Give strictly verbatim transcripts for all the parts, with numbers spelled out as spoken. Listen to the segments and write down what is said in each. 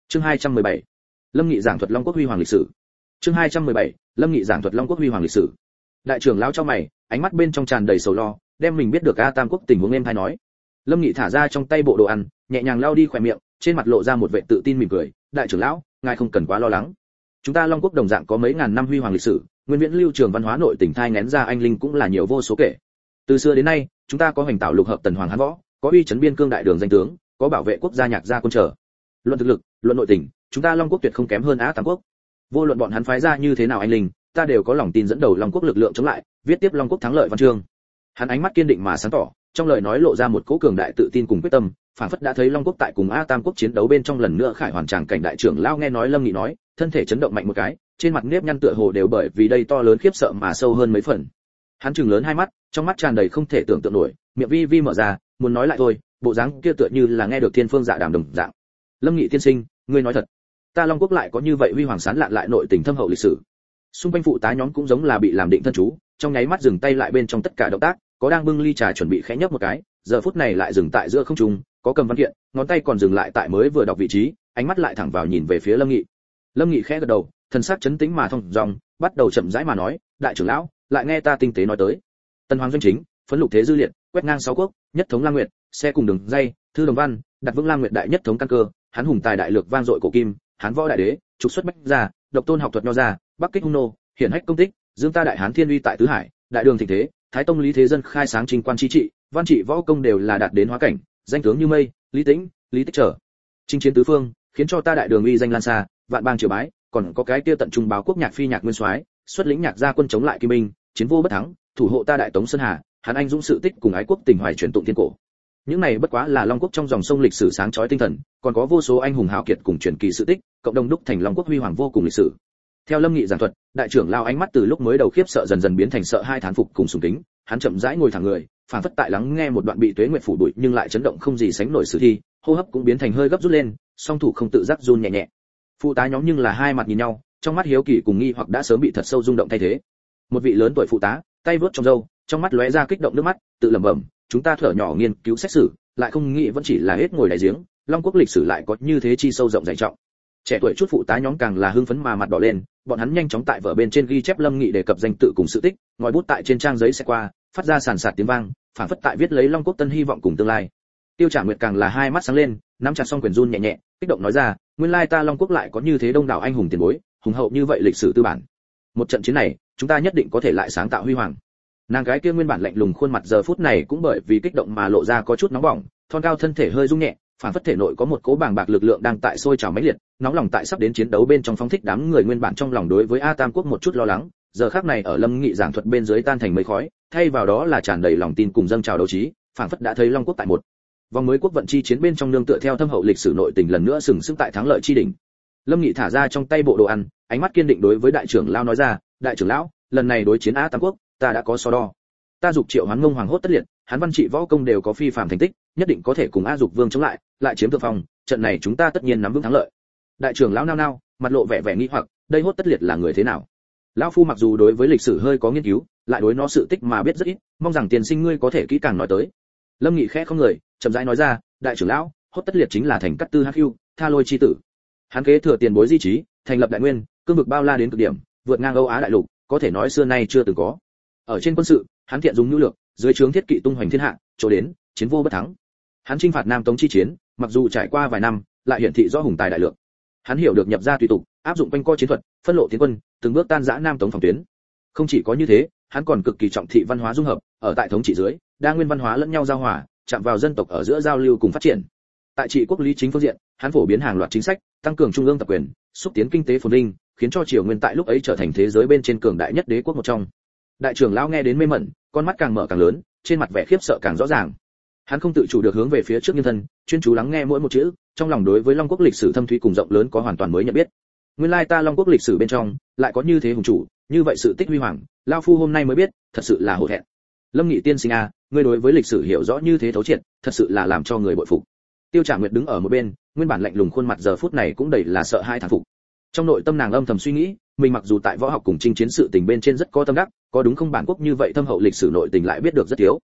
Chương hai trăm mười bảy. Lâm Nghị giảng thuật Long Quốc huy hoàng lịch sử. Chương hai trăm mười bảy. Lâm Nghị giảng thuật Long Quốc huy hoàng lịch sử. Đại trưởng lão cho mày, ánh mắt bên trong tràn đầy sầu lo, đem mình biết được A Tam Quốc tình huống em thay nói. Lâm Nghị thả ra trong tay bộ đồ ăn, nhẹ nhàng lau đi khóe miệng, trên mặt lộ ra một vẻ tự tin mỉm cười, "Đại trưởng lão, ngài không cần quá lo lắng. Chúng ta Long Quốc đồng dạng có mấy ngàn năm huy hoàng lịch sử, nguyên viễn lưu trường văn hóa nội tỉnh thai nghén ra anh linh cũng là nhiều vô số kể. Từ xưa đến nay, chúng ta có hoành tạo lục hợp tần hoàng hán võ, có uy chấn biên cương đại đường danh tướng, có bảo vệ quốc gia nhạc gia quân trở. Luận thực lực, luận nội tình, chúng ta Long Quốc tuyệt không kém hơn Á Tam Quốc. Vô luận bọn hắn phái ra như thế nào anh linh, ta đều có lòng tin dẫn đầu Long Quốc lực lượng chống lại, viết tiếp Long Quốc thắng lợi văn chương." Hắn ánh mắt kiên định mà sáng tỏ, trong lời nói lộ ra một cỗ cường đại tự tin cùng quyết tâm, phản phất đã thấy Long Quốc tại cùng A Tam Quốc chiến đấu bên trong lần nữa khải hoàn tràng cảnh. Đại trưởng lão nghe nói Lâm Nghị nói, thân thể chấn động mạnh một cái, trên mặt nếp nhăn tựa hồ đều bởi vì đây to lớn khiếp sợ mà sâu hơn mấy phần. Hắn trừng lớn hai mắt, trong mắt tràn đầy không thể tưởng tượng nổi, miệng vi vi mở ra, muốn nói lại thôi, bộ dáng kia tựa như là nghe được thiên phương dạ đàm đồng dạng. "Lâm Nghị tiên sinh, ngươi nói thật, ta Long Quốc lại có như vậy huy hoàng sán lạn lại nội tình thâm hậu lịch sử?" Xung quanh phụ tá nhóm cũng giống là bị làm định thân chú, trong nháy mắt dừng tay lại bên trong tất cả động tác, có đang bưng ly trà chuẩn bị khẽ nhấp một cái, giờ phút này lại dừng tại giữa không trung, có cầm văn kiện, ngón tay còn dừng lại tại mới vừa đọc vị trí, ánh mắt lại thẳng vào nhìn về phía Lâm Nghị. Lâm Nghị khẽ gật đầu, thần sắc trấn tĩnh mà thông dong, bắt đầu chậm rãi mà nói, "Đại trưởng lão, lại nghe ta tinh tế nói tới. Tần Hoàng doanh chính, phấn lục thế dư liệt, quét ngang sáu quốc, nhất thống Lang Nguyệt, xe cùng đường dây, thư đồng văn, đặt vững Lang Nguyệt đại nhất thống căn cơ, hắn hùng tài đại lược vang dội cổ kim, hán võ đại đế, trục xuất bách gia, độc tôn học thuật nho gia, bắc kích hung nô, hiển hách công tích, dương ta đại hán thiên uy tại tứ hải, đại đường thịnh thế, thái tông lý thế dân khai sáng trình quan chi trị, văn trị võ công đều là đạt đến hóa cảnh, danh tướng như mây, lý tĩnh, lý tích trở, chinh chiến tứ phương, khiến cho ta đại đường uy danh lan xa, vạn bang triều bái, còn có cái kia tận trung báo quốc nhạc phi nhạc nguyên soái, xuất lĩnh nhạc gia quân chống lại kim binh, chiến vô bất thắng, thủ hộ ta đại tống sơn hà, hắn anh dũng sự tích cùng ái quốc tình hoài truyền tụng thiên cổ. Những này bất quá là Long Quốc trong dòng sông lịch sử sáng chói tinh thần, còn có vô số anh hùng hào kiệt cùng truyền kỳ sự tích, cộng đồng đúc thành Long Quốc huy hoàng vô cùng lịch sử." Theo Lâm Nghị giảng thuật, đại trưởng lao ánh mắt từ lúc mới đầu khiếp sợ dần dần biến thành sợ hai thán phục cùng sùng kính, hắn chậm rãi ngồi thẳng người, phản phất tại lắng nghe một đoạn bị tuế nguyệt phủ bụi nhưng lại chấn động không gì sánh nổi sử thi, hô hấp cũng biến thành hơi gấp rút lên, song thủ không tự giác run nhẹ nhẹ. Phụ tá nhóm nhưng là hai mặt nhìn nhau, trong mắt hiếu kỳ cùng nghi hoặc đã sớm bị thật sâu rung động thay thế. Một vị lớn tuổi phụ tá, tay vớt trong râu, trong mắt lóe ra kích động nước mắt, tự lẩm bẩm, "Chúng ta thở nhỏ nghiên cứu xét xử, lại không nghĩ vẫn chỉ là hết ngồi đại giếng, Long Quốc lịch sử lại có như thế chi sâu rộng dày trọng." Trẻ tuổi chút phụ tá nhóm càng là hưng phấn mà mặt đỏ lên, bọn hắn nhanh chóng tại vở bên trên ghi chép Lâm Nghị đề cập danh tự cùng sự tích, ngòi bút tại trên trang giấy sẽ qua, phát ra sàn sạt tiếng vang, phản phất tại viết lấy Long Quốc tân hy vọng cùng tương lai. Tiêu Trả Nguyệt càng là hai mắt sáng lên, nắm chặt song quyền run nhẹ nhẹ, kích động nói ra, "Nguyên lai ta Long Quốc lại có như thế đông đảo anh hùng tiền bối, hùng hậu như vậy lịch sử tư bản. Một trận chiến này, chúng ta nhất định có thể lại sáng tạo huy hoàng." Nàng gái kia nguyên bản lạnh lùng khuôn mặt giờ phút này cũng bởi vì kích động mà lộ ra có chút nóng bỏng, thon cao thân thể hơi rung nhẹ, phản phất thể nội có một cỗ bàng bạc lực lượng đang tại sôi trào mãnh liệt, nóng lòng tại sắp đến chiến đấu bên trong phóng thích đám người nguyên bản trong lòng đối với A Tam Quốc một chút lo lắng, giờ khắc này ở Lâm Nghị giảng thuật bên dưới tan thành mây khói, thay vào đó là tràn đầy lòng tin cùng dâng trào đấu trí, phản phất đã thấy Long Quốc tại một vòng mới quốc vận chi chiến bên trong nương tựa theo thâm hậu lịch sử nội tình lần nữa sừng sững tại thắng lợi chi đỉnh. Lâm Nghị thả ra trong tay bộ đồ ăn, ánh mắt kiên định đối với đại trưởng lão nói ra, "Đại trưởng lão, lần này đối chiến A Tam Quốc, ta đã có so đo. Ta dục Triệu Hoán Ngông Hoàng hốt tất liệt, hắn văn trị võ công đều có phi phàm thành tích, nhất định có thể cùng A Dục Vương chống lại, lại chiếm thượng phong, trận này chúng ta tất nhiên nắm vững thắng lợi." Đại trưởng lão nao nao, mặt lộ vẻ vẻ nghi hoặc, đây hốt tất liệt là người thế nào? Lão phu mặc dù đối với lịch sử hơi có nghiên cứu, lại đối nó sự tích mà biết rất ít, mong rằng tiền sinh ngươi có thể kỹ càng nói tới. Lâm Nghị khẽ không người, chậm rãi nói ra, "Đại trưởng lão, hốt tất liệt chính là thành cát tư hắc hưu, tha lôi chi tử. Hắn kế thừa tiền bối di trí, thành lập đại nguyên, cương vực bao la đến cực điểm, vượt ngang Âu Á đại lục, có thể nói xưa nay chưa từng có. Ở trên quân sự, hắn thiện dùng nhu lược, dưới trướng thiết kỵ tung hoành thiên hạ, chỗ đến, chiến vô bất thắng. Hắn chinh phạt Nam Tống chi chiến, mặc dù trải qua vài năm, lại hiển thị rõ hùng tài đại lượng. Hắn hiểu được nhập ra tùy tục, áp dụng quanh co chiến thuật, phân lộ tiến quân, từng bước tan rã Nam Tống phòng tuyến. Không chỉ có như thế, hắn còn cực kỳ trọng thị văn hóa dung hợp, ở tại thống trị dưới, đa nguyên văn hóa lẫn nhau giao hòa, chạm vào dân tộc ở giữa giao lưu cùng phát triển. Tại trị quốc lý chính phương diện, hắn phổ biến hàng loạt chính sách, tăng cường trung ương tập quyền, xúc tiến kinh tế phồn vinh, khiến cho Triều Nguyên tại lúc ấy trở thành thế giới bên trên cường đại nhất đế quốc một trong. Đại trưởng lão nghe đến mê mẩn, con mắt càng mở càng lớn, trên mặt vẻ khiếp sợ càng rõ ràng. Hắn không tự chủ được hướng về phía trước nhân thân, chuyên chú lắng nghe mỗi một chữ, trong lòng đối với Long Quốc lịch sử thâm thúy cùng rộng lớn có hoàn toàn mới nhận biết. Nguyên lai ta Long Quốc lịch sử bên trong lại có như thế hùng chủ, như vậy sự tích huy hoàng, lão phu hôm nay mới biết, thật sự là hổ thẹn. Lâm Nghị tiên sinh a, ngươi đối với lịch sử hiểu rõ như thế thấu triệt, thật sự là làm cho người bội phục. Tiêu Trả Nguyệt đứng ở một bên, nguyên bản lạnh lùng khuôn mặt giờ phút này cũng đầy là sợ hãi thán phục. Trong nội tâm nàng âm thầm suy nghĩ, mình mặc dù tại võ học cùng chinh chiến sự tình bên trên rất có tâm đắc, có đúng không bản quốc như vậy thâm hậu lịch sử nội tình lại biết được rất thiếu.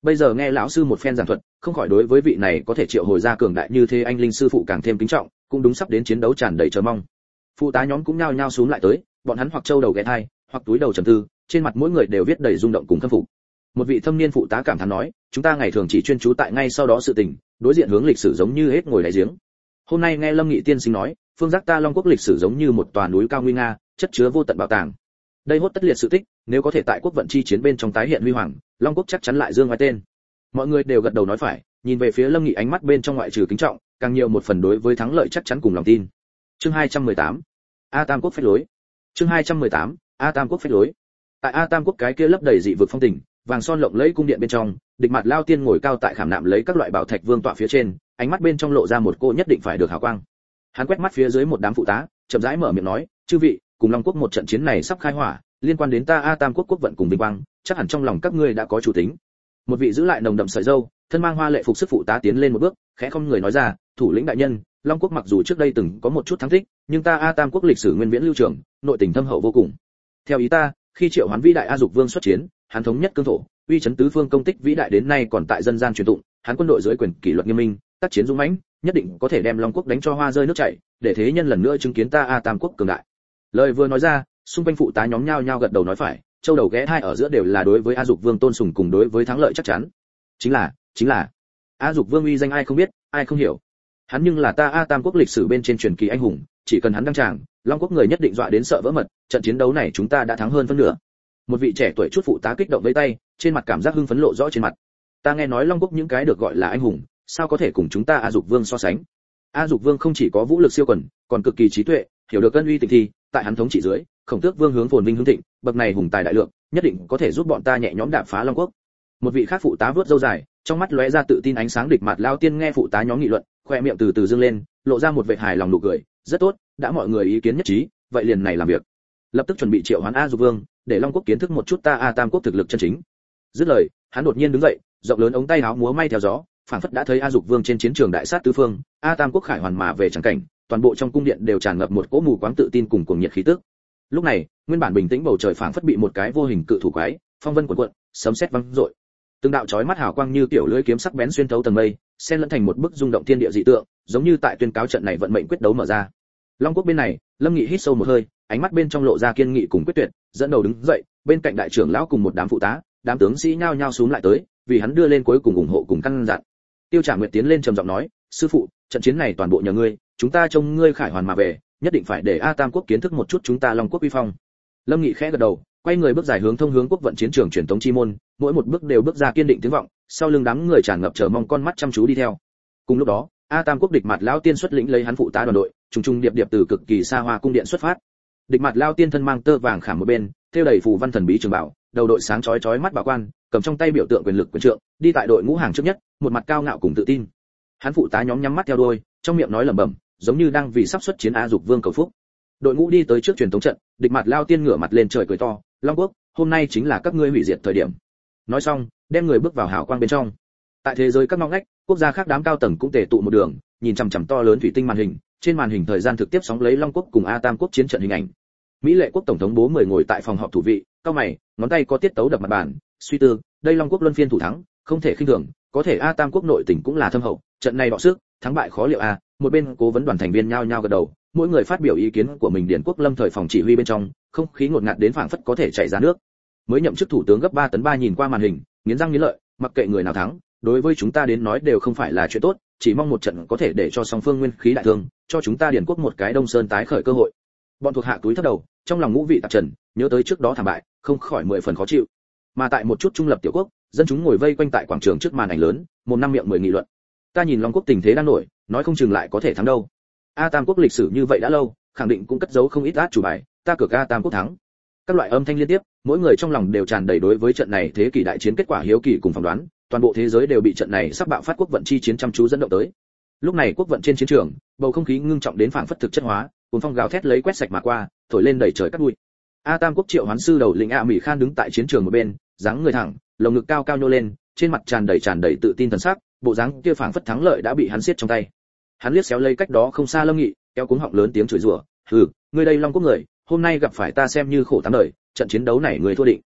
bây giờ nghe lão sư một phen giảng thuật, không khỏi đối với vị này có thể triệu hồi ra cường đại như thế anh linh sư phụ càng thêm kính trọng, cũng đúng sắp đến chiến đấu tràn đầy chờ mong. Phụ tá nhóm cũng nhao nhao xuống lại tới, bọn hắn hoặc châu đầu ghé thai, hoặc túi đầu trầm tư, trên mặt mỗi người đều viết đầy rung động cùng khâm phục. Một vị thâm niên phụ tá cảm thán nói, chúng ta ngày thường chỉ chuyên chú tại ngay sau đó sự tình, đối diện hướng lịch sử giống như hết ngồi đáy giếng. Hôm nay nghe Lâm Nghị tiên sinh nói, phương giác ta Long Quốc lịch sử giống như một tòa núi cao nguy nga, chất chứa vô tận bảo tàng. Đây hốt tất liệt sự tích, nếu có thể tại quốc vận chi chiến bên trong tái hiện huy hoàng, Long Quốc chắc chắn lại dương oai tên. Mọi người đều gật đầu nói phải, nhìn về phía Lâm Nghị ánh mắt bên trong ngoại trừ kính trọng, càng nhiều một phần đối với thắng lợi chắc chắn cùng lòng tin. Chương hai trăm mười tám, A Tam Quốc phách lối. Chương hai trăm mười tám, A Tam Quốc phách lối. Tại A Tam Quốc cái kia lấp đầy dị vực phong tình, vàng son lộng lẫy cung điện bên trong, Địch Mạt Lao Tiên ngồi cao tại khảm nạm lấy các loại bảo thạch vương tọa phía trên, ánh mắt bên trong lộ ra một cô nhất định phải được hào quang. Hắn quét mắt phía dưới một đám phụ tá, chậm rãi mở miệng nói, chư vị, cùng Long Quốc một trận chiến này sắp khai hỏa, liên quan đến ta A Tam Quốc quốc vận cùng vinh quang, chắc hẳn trong lòng các ngươi đã có chủ tính. Một vị giữ lại nồng đậm sợi râu, thân mang hoa lệ phục sức phụ tá tiến lên một bước, khẽ không người nói ra, thủ lĩnh đại nhân, Long Quốc mặc dù trước đây từng có một chút thắng tích, nhưng ta A Tam Quốc lịch sử nguyên viễn lưu trường, nội tình thâm hậu vô cùng. Theo ý ta, khi Triệu Hoán vĩ đại A Dục Vương xuất chiến, hắn thống nhất cương thổ, uy chấn tứ phương công tích vĩ đại đến nay còn tại dân gian truyền tụng, hắn quân đội dưới quyền kỷ luật nghiêm minh, tác chiến dũng mãnh, nhất định có thể đem Long Quốc đánh cho hoa rơi nước chảy, để thế nhân lần nữa chứng kiến ta A Tam Quốc cường đại. Lời vừa nói ra, xung quanh phụ tá nhóm nhao nhao gật đầu nói phải, châu đầu ghé thai ở giữa đều là đối với A Dục Vương tôn sùng cùng đối với thắng lợi chắc chắn. Chính là, chính là A Dục Vương uy danh ai không biết, ai không hiểu. Hắn nhưng là ta A Tam Quốc lịch sử bên trên truyền kỳ anh hùng, chỉ cần hắn đăng tràng, Long Quốc người nhất định dọa đến sợ vỡ mật, trận chiến đấu này chúng ta đã thắng hơn phân nửa. Một vị trẻ tuổi chút phụ tá kích động với tay, trên mặt cảm giác hưng phấn lộ rõ trên mặt. Ta nghe nói Long Quốc những cái được gọi là anh hùng, sao có thể cùng chúng ta A Dục Vương so sánh? A Dục Vương không chỉ có vũ lực siêu quần, còn cực kỳ trí tuệ, hiểu được ân uy tình thi, tại hắn thống trị dưới, Khổng Tước Vương hướng phồn vinh hưng thịnh, bậc này hùng tài đại lượng, nhất định có thể giúp bọn ta nhẹ nhõm đạp phá Long Quốc. Một vị khác phụ tá vớt râu dài, trong mắt lóe ra tự tin ánh sáng. Địch Mạt Lao Tiên nghe phụ tá nhóm nghị luận, khoe miệng từ từ dương lên, lộ ra một vẻ hài lòng nụ cười, rất tốt, đã mọi người ý kiến nhất trí, vậy liền này làm việc. Lập tức chuẩn bị triệu hoán A Dục Vương, để Long Quốc kiến thức một chút ta A Tam Quốc thực lực chân chính. Dứt lời, hắn đột nhiên đứng dậy, rộng lớn ống tay áo múa may theo gió, phảng phất đã thấy A Dục Vương trên chiến trường đại sát tứ phương, A Tam Quốc khải hoàn mà về chẳng cảnh, toàn bộ trong cung điện đều tràn ngập một cỗ mù quáng tự tin cùng cuồng nhiệt khí tức. Lúc này, nguyên bản bình tĩnh bầu trời phảng phất bị một cái vô hình cự thủ quái, phong vân cuộn cuộn, sấm sét vang dội. Từng đạo chói mắt hào quang như tiểu lưỡi kiếm sắc bén xuyên thấu tầng mây, xen lẫn thành một bức rung động thiên địa dị tượng, giống như tại tuyên cáo trận này vận mệnh quyết đấu mở ra. Long Quốc bên này, Lâm Nghị hít sâu một hơi, ánh mắt bên trong lộ ra kiên nghị cùng quyết tuyệt, dẫn đầu đứng dậy, bên cạnh đại trưởng lão cùng một đám phụ tá, đám tướng sĩ nhao nhao xuống lại tới, vì hắn đưa lên cuối cùng ủng hộ cùng căn dặn. Tiêu Trảm Nguyệt tiến lên trầm giọng nói, sư phụ, trận chiến này toàn bộ nhờ ngươi, chúng ta trông ngươi khải hoàn mà về, nhất định phải để A Tam Quốc kiến thức một chút chúng ta Long Quốc uy phong. Lâm Nghị khẽ gật đầu, quay người bước dài hướng thông hướng quốc vận chiến trường truyền tống chi môn, mỗi một bước đều bước ra kiên định tiếng vọng, sau lưng đám người tràn ngập chờ mong con mắt chăm chú đi theo. Cùng lúc đó, A Tam Quốc Địch Mạt Lao Tiên xuất lĩnh lấy hắn phụ tá đoàn đội, trùng trùng điệp điệp từ cực kỳ xa hoa cung điện xuất phát. Địch Mạt Lao Tiên thân mang tơ vàng khảm một bên, thêu đầy phù văn thần bí trường bảo, đầu đội sáng chói chói mắt bảo quan, cầm trong tay biểu tượng quyền lực quyền trượng, đi tại đội ngũ hàng trước nhất, một mặt cao ngạo cùng tự tin. Hắn phụ tá nhóm nhắm mắt theo đuôi, trong miệng nói lẩm bẩm, giống như đang vì sắp xuất chiến A Dục Vương cầu phúc. Đội ngũ đi tới trước truyền tống trận, Địch Mạt Lao Tiên ngửa mặt lên trời cười to, Long Quốc, hôm nay chính là các ngươi hủy diệt thời điểm. Nói xong, đem người bước vào hào quang bên trong. Tại thế giới các ngóc ngách, quốc gia khác đám cao tầng cũng tề tụ một đường, nhìn chằm chằm to lớn thủy tinh màn hình, trên màn hình thời gian thực tiếp sóng lấy Long Quốc cùng A Tam Quốc chiến trận hình ảnh. Mỹ Lệ quốc tổng thống bố mười ngồi tại phòng họp thủ vị, cao mày, ngón tay có tiết tấu đập mặt bàn, suy tư, đây Long Quốc luân phiên thủ thắng, không thể khinh thường, có thể A Tam Quốc nội tình cũng là thâm hậu, trận này đọ sức, thắng bại khó liệu a. Một bên cố vấn đoàn thành viên nhao nhao gật đầu, mỗi người phát biểu ý kiến của mình. Điển Quốc Lâm thời phòng chỉ huy bên trong, không khí ngột ngạt đến phảng phất có thể chảy ra nước. Mới nhậm chức thủ tướng gấp ba tấn ba nhìn qua màn hình, nghiến răng nghiến lợi, mặc kệ người nào thắng, đối với chúng ta đến nói đều không phải là chuyện tốt, chỉ mong một trận có thể để cho song phương nguyên khí đại thương, cho chúng ta Điển Quốc một cái Đông Sơn tái khởi cơ hội. Bọn thuộc hạ túi thấp đầu, trong lòng ngũ vị tạp trần, nhớ tới trước đó thảm bại, không khỏi mười phần khó chịu. Mà tại một chút trung lập tiểu quốc, dân chúng ngồi vây quanh tại quảng trường trước màn ảnh lớn, mồm năm miệng mười nghị luận. Ta nhìn Long Quốc tình thế đang nổi, nói không chừng lại có thể thắng đâu. A Tam Quốc lịch sử như vậy đã lâu, khẳng định cũng cất giấu không ít át chủ bài, ta cược A Tam Quốc thắng. Các loại âm thanh liên tiếp, mỗi người trong lòng đều tràn đầy đối với trận này thế kỷ đại chiến kết quả hiếu kỳ cùng phỏng đoán, toàn bộ thế giới đều bị trận này sắp bạo phát quốc vận chi chiến chăm chú dẫn động tới. Lúc này quốc vận trên chiến trường, bầu không khí ngưng trọng đến phảng phất thực chất hóa, cuồng phong gào thét lấy quét sạch mà qua, thổi lên đầy trời cát bụi. A Tam Quốc Triệu Hoán sư đầu lĩnh A Mỹ Khan đứng tại chiến trường một bên, dáng người thẳng, lồng ngực cao cao nhô lên, trên mặt tràn đầy tràn đầy tự tin thần sắc, bộ dáng kia phảng phất thắng lợi đã bị hắn siết trong tay. Hắn liếc xéo lấy cách đó không xa Lâm Nghị, kéo cuống họng lớn tiếng chửi rủa, "Hừ, ngươi đây Long Quốc người, hôm nay gặp phải ta xem như khổ tám đời, trận chiến đấu này ngươi thua định."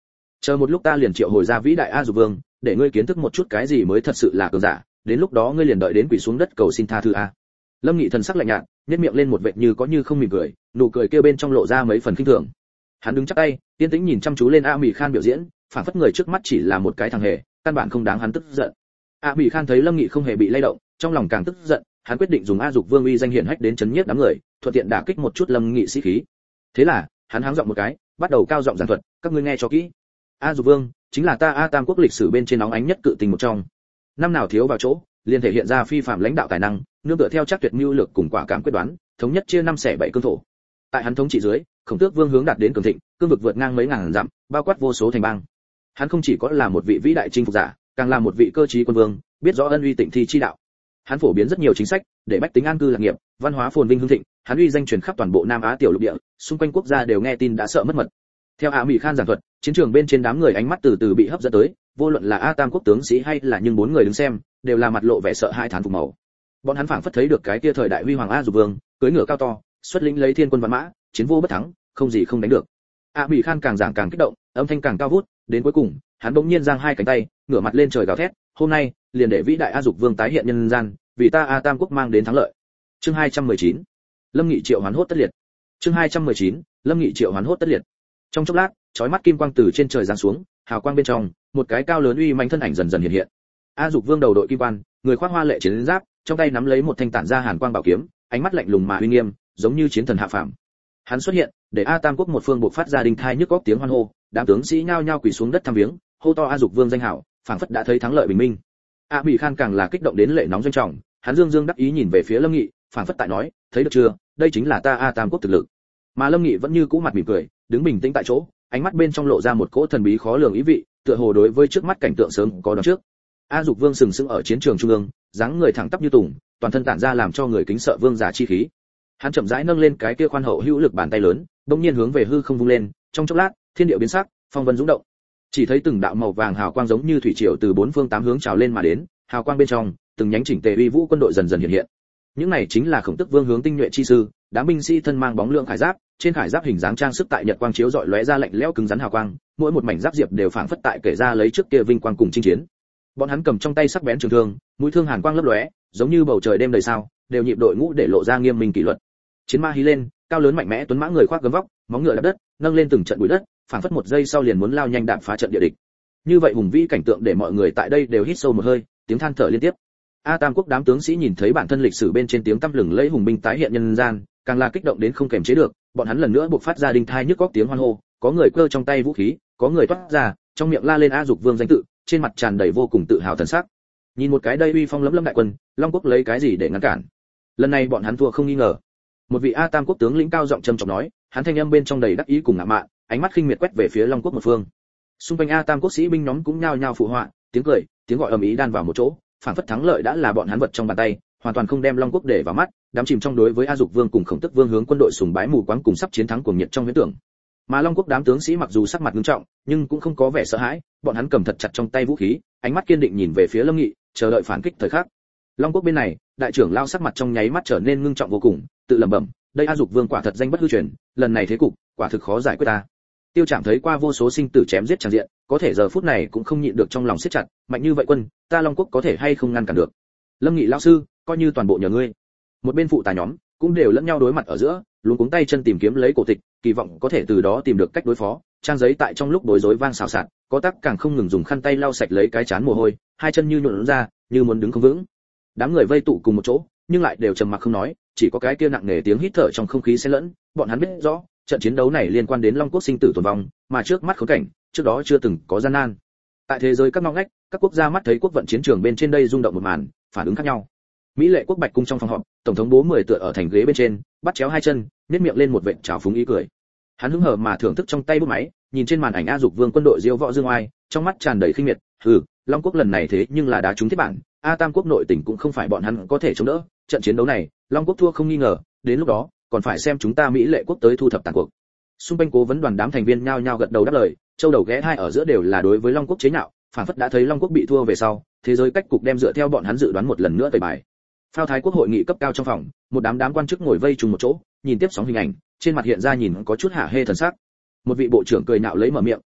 Chờ một lúc ta liền triệu hồi ra vĩ đại A Dục Vương, để ngươi kiến thức một chút cái gì mới thật sự là cường giả, đến lúc đó ngươi liền đợi đến quỳ xuống đất cầu xin tha thứ a. Lâm Nghị thần sắc lạnh nhạt, nhếch miệng lên một vệt như có như không mỉm cười, nụ cười kia bên trong lộ ra mấy phần khinh thường. Hắn đứng chắp tay, yên tĩnh nhìn chăm chú lên A Mị Khan biểu diễn, phản phất người trước mắt chỉ là một cái thằng hề, căn bản không đáng hắn tức giận. A Mị Khan thấy Lâm Nghị không hề bị lay động, trong lòng càng tức giận, hắn quyết định dùng A Dục Vương uy danh hiển hách đến chấn nhiếp đám người, thuận tiện đả kích một chút Lâm Nghị sĩ khí. Thế là, hắn háng giọng một cái, bắt đầu cao giọng giảng thuật, các ngươi nghe cho kỹ. A Dục Vương chính là ta A Tam quốc lịch sử bên trên nóng ánh nhất cự tình một trong. Năm nào thiếu vào chỗ, liền thể hiện ra phi phàm lãnh đạo tài năng, nương tựa theo chắc tuyệt mưu lược cùng quả cảm quyết đoán, thống nhất chia năm xẻ bảy cương thổ. Tại hắn thống trị dưới, Khổng Tước Vương hướng đạt đến cường thịnh, cương vực vượt ngang mấy ngàn dặm, bao quát vô số thành bang. Hắn không chỉ có là một vị vĩ đại chinh phục giả, càng là một vị cơ trí quân vương, biết rõ ân uy tịnh thi chi đạo. Hắn phổ biến rất nhiều chính sách, để bách tính an cư lạc nghiệp, văn hóa phồn vinh hưng thịnh, hắn uy danh truyền khắp toàn bộ Nam Á tiểu lục địa, xung quanh quốc gia đều nghe tin đã sợ mất mật. Theo A Mị Khan giảng thuật, chiến trường bên trên đám người ánh mắt từ từ bị hấp dẫn tới, vô luận là A Tam quốc tướng sĩ hay là nhưng bốn người đứng xem, đều là mặt lộ vẻ sợ hãi thán phục màu. Bọn hắn phảng phất thấy được cái kia thời đại huy hoàng A Dục Vương, cưỡi ngựa cao to, xuất lĩnh lấy thiên quân vạn mã, chiến vô bất thắng, không gì không đánh được. A Mị Khan càng giảng càng kích động, âm thanh càng cao vút, đến cuối cùng, hắn bỗng nhiên giang hai cánh tay, ngửa mặt lên trời gào thét, hôm nay, liền để vĩ đại A Dục Vương tái hiện nhân gian, vì ta A Tam quốc mang đến thắng lợi. Chương hai trăm mười chín. Lâm Nghị triệu hoán hốt tất liệt. Chương hai trăm mười chín. Lâm Nghị triệu hoán hốt tất liệt. Trong chốc lát, chói mắt kim quang từ trên trời giáng xuống, hào quang bên trong, một cái cao lớn uy mãnh thân ảnh dần dần hiện hiện. A Dục Vương đầu đội kim quan, người khoác hoa lệ chiến giáp, trong tay nắm lấy một thanh tản ra hàn quang bảo kiếm, ánh mắt lạnh lùng mà uy nghiêm, giống như chiến thần hạ phàm. Hắn xuất hiện, để A Tam quốc một phương bộc phát ra đình thai nhức óc tiếng hoan hô, đám tướng sĩ nhao nhao quỳ xuống đất thăm viếng, hô to A Dục Vương danh hảo, phảng phất đã thấy thắng lợi bình minh. A Mị Khan càng là kích động đến lệ nóng doanh trọng, hắn dương dương đắc ý nhìn về phía Lâm Nghị, phảng phất tại nói, thấy được chưa, đây chính là ta A Tam quốc thực lực. Mà Lâm Nghị vẫn như cũ mặt mỉm cười, đứng bình tĩnh tại chỗ, ánh mắt bên trong lộ ra một cỗ thần bí khó lường ý vị, tựa hồ đối với trước mắt cảnh tượng sớm có đoán trước. A Dục Vương sừng sững ở chiến trường trung ương, dáng người thẳng tắp như tùng, toàn thân tản ra làm cho người kính sợ vương giả chi khí. Hắn chậm rãi nâng lên cái kia khoan hậu hữu lực bàn tay lớn, bỗng nhiên hướng về hư không vung lên, trong chốc lát, thiên địa biến sắc, phong vân dũng động. Chỉ thấy từng đạo màu vàng hào quang giống như thủy triều từ bốn phương tám hướng trào lên mà đến, hào quang bên trong, từng nhánh chỉnh tề uy vũ quân đội dần dần hiện hiện. Những này chính là Khổng Tước Vương hướng tinh nhuệ chi sư, đám binh sĩ thân mang bóng lượng khải giáp, trên khải giáp hình dáng trang sức tại nhật quang chiếu rọi lóe ra lạnh lẽo cứng rắn hào quang, mỗi một mảnh giáp diệp đều phảng phất tại kể ra lấy trước kia vinh quang cùng chinh chiến. Bọn hắn cầm trong tay sắc bén trường thương, mũi thương hàn quang lấp lóe, giống như bầu trời đêm đầy sao, đều nhịp đội ngũ để lộ ra nghiêm minh kỷ luật. Chiến ma hí lên, cao lớn mạnh mẽ tuấn mã người khoác gấm vóc, móng ngựa đạp đất, nâng lên từng trận bụi đất, phảng phất một giây sau liền muốn lao nhanh đạp phá trận địa địch. Như vậy hùng vĩ cảnh tượng để mọi người tại đây đều hít sâu một hơi, tiếng than thở liên tiếp. A Tam quốc đám tướng sĩ nhìn thấy bản thân lịch sử bên trên tiếng tăm lừng lẫy hùng binh tái hiện nhân gian, càng là kích động đến không kềm chế được, bọn hắn lần nữa buộc phát ra đinh thai nhức góc tiếng hoan hô, có người cơ trong tay vũ khí, có người toát ra, trong miệng la lên A Dục Vương danh tự, trên mặt tràn đầy vô cùng tự hào thần sắc. Nhìn một cái đây uy phong lẫm lẫm đại quân, Long quốc lấy cái gì để ngăn cản? Lần này bọn hắn thua không nghi ngờ. Một vị A Tam quốc tướng lĩnh cao giọng trầm trọng nói, hắn thanh âm bên trong đầy đắc ý cùng ngạo mạn, ánh mắt khinh miệt quét về phía Long quốc một phương. Xung quanh A Tam quốc sĩ binh nhóm cũng nhao nhao phụ họa, tiếng cười, tiếng gọi ầm ĩ đan vào một chỗ, phản phất thắng lợi đã là bọn hắn vật trong bàn tay, hoàn toàn không đem Long quốc để vào mắt, đắm chìm trong đối với A Dục Vương cùng Khổng Tước Vương hướng quân đội sùng bái mù quáng cùng sắp chiến thắng cuồng nhiệt trong huyễn tưởng. Mà Long quốc đám tướng sĩ mặc dù sắc mặt nghiêm trọng, nhưng cũng không có vẻ sợ hãi, bọn hắn cầm thật chặt trong tay vũ khí, ánh mắt kiên định nhìn về phía Lâm Nghị, chờ đợi phản kích thời khắc. Long quốc bên này, đại trưởng lao sắc mặt trong nháy mắt trở nên ngưng trọng vô cùng, tự lẩm bẩm, đây A Dục Vương quả thật danh bất hư truyền, lần này thế cục, quả thực khó giải quyết ta. Tiêu Trạm thấy qua vô số sinh tử chém giết tràn diện, có thể giờ phút này cũng không nhịn được trong lòng siết chặt, mạnh như vậy quân, ta Long quốc có thể hay không ngăn cản được. Lâm Nghị lão sư, coi như toàn bộ nhờ ngươi. Một bên phụ tá nhóm cũng đều lẫn nhau đối mặt ở giữa, luống cuống tay chân tìm kiếm lấy cổ tịch, kỳ vọng có thể từ đó tìm được cách đối phó. Trang giấy tại trong lúc bối rối vang xào xạc, có tác càng không ngừng dùng khăn tay lau sạch lấy cái chán mồ hôi, hai chân như nhũn ra, như muốn đứng không vững. Đám người vây tụ cùng một chỗ, nhưng lại đều trầm mặc không nói, chỉ có cái kia nặng nề tiếng hít thở trong không khí xen lẫn, bọn hắn biết rõ, trận chiến đấu này liên quan đến Long quốc sinh tử tồn vong, mà trước mắt khốn cảnh, trước đó chưa từng có gian nan. Tại thế giới các ngóc ngách, các quốc gia mắt thấy quốc vận chiến trường bên trên đây rung động một màn, phản ứng khác nhau. Mỹ lệ quốc bạch cung trong phòng họp, tổng thống bố mười tựa ở thành ghế bên trên, bắt chéo hai chân, nhếch miệng lên một vệt trào phúng ý cười. Hắn hứng hờ mà thưởng thức trong tay bút máy, nhìn trên màn ảnh A Dục Vương quân đội diêu võ dương oai, trong mắt tràn đầy khinh miệt, hừ, Long quốc lần này thế nhưng là đá trúng thiết bản, A Tam quốc nội tình cũng không phải bọn hắn có thể chống đỡ, trận chiến đấu này, Long quốc thua không nghi ngờ, đến lúc đó, còn phải xem chúng ta Mỹ lệ quốc tới thu thập tàn cuộc. Xung quanh cố vấn đoàn đám thành viên nhao nhao gật đầu đáp lời, châu đầu ghé hai ở giữa đều là đối với Long quốc chế nhạo, phản phất đã thấy Long quốc bị thua về sau, thế giới cách cục đem dựa theo bọn hắn dự đoán một lần nữa tẩy bài. Phao Thái quốc hội nghị cấp cao trong phòng, một đám đám quan chức ngồi vây chung một chỗ, nhìn tiếp sóng hình ảnh, trên mặt hiện ra nhìn có chút hả hê thần sắc. Một vị bộ trưởng cười nhạo lấy mở miệng,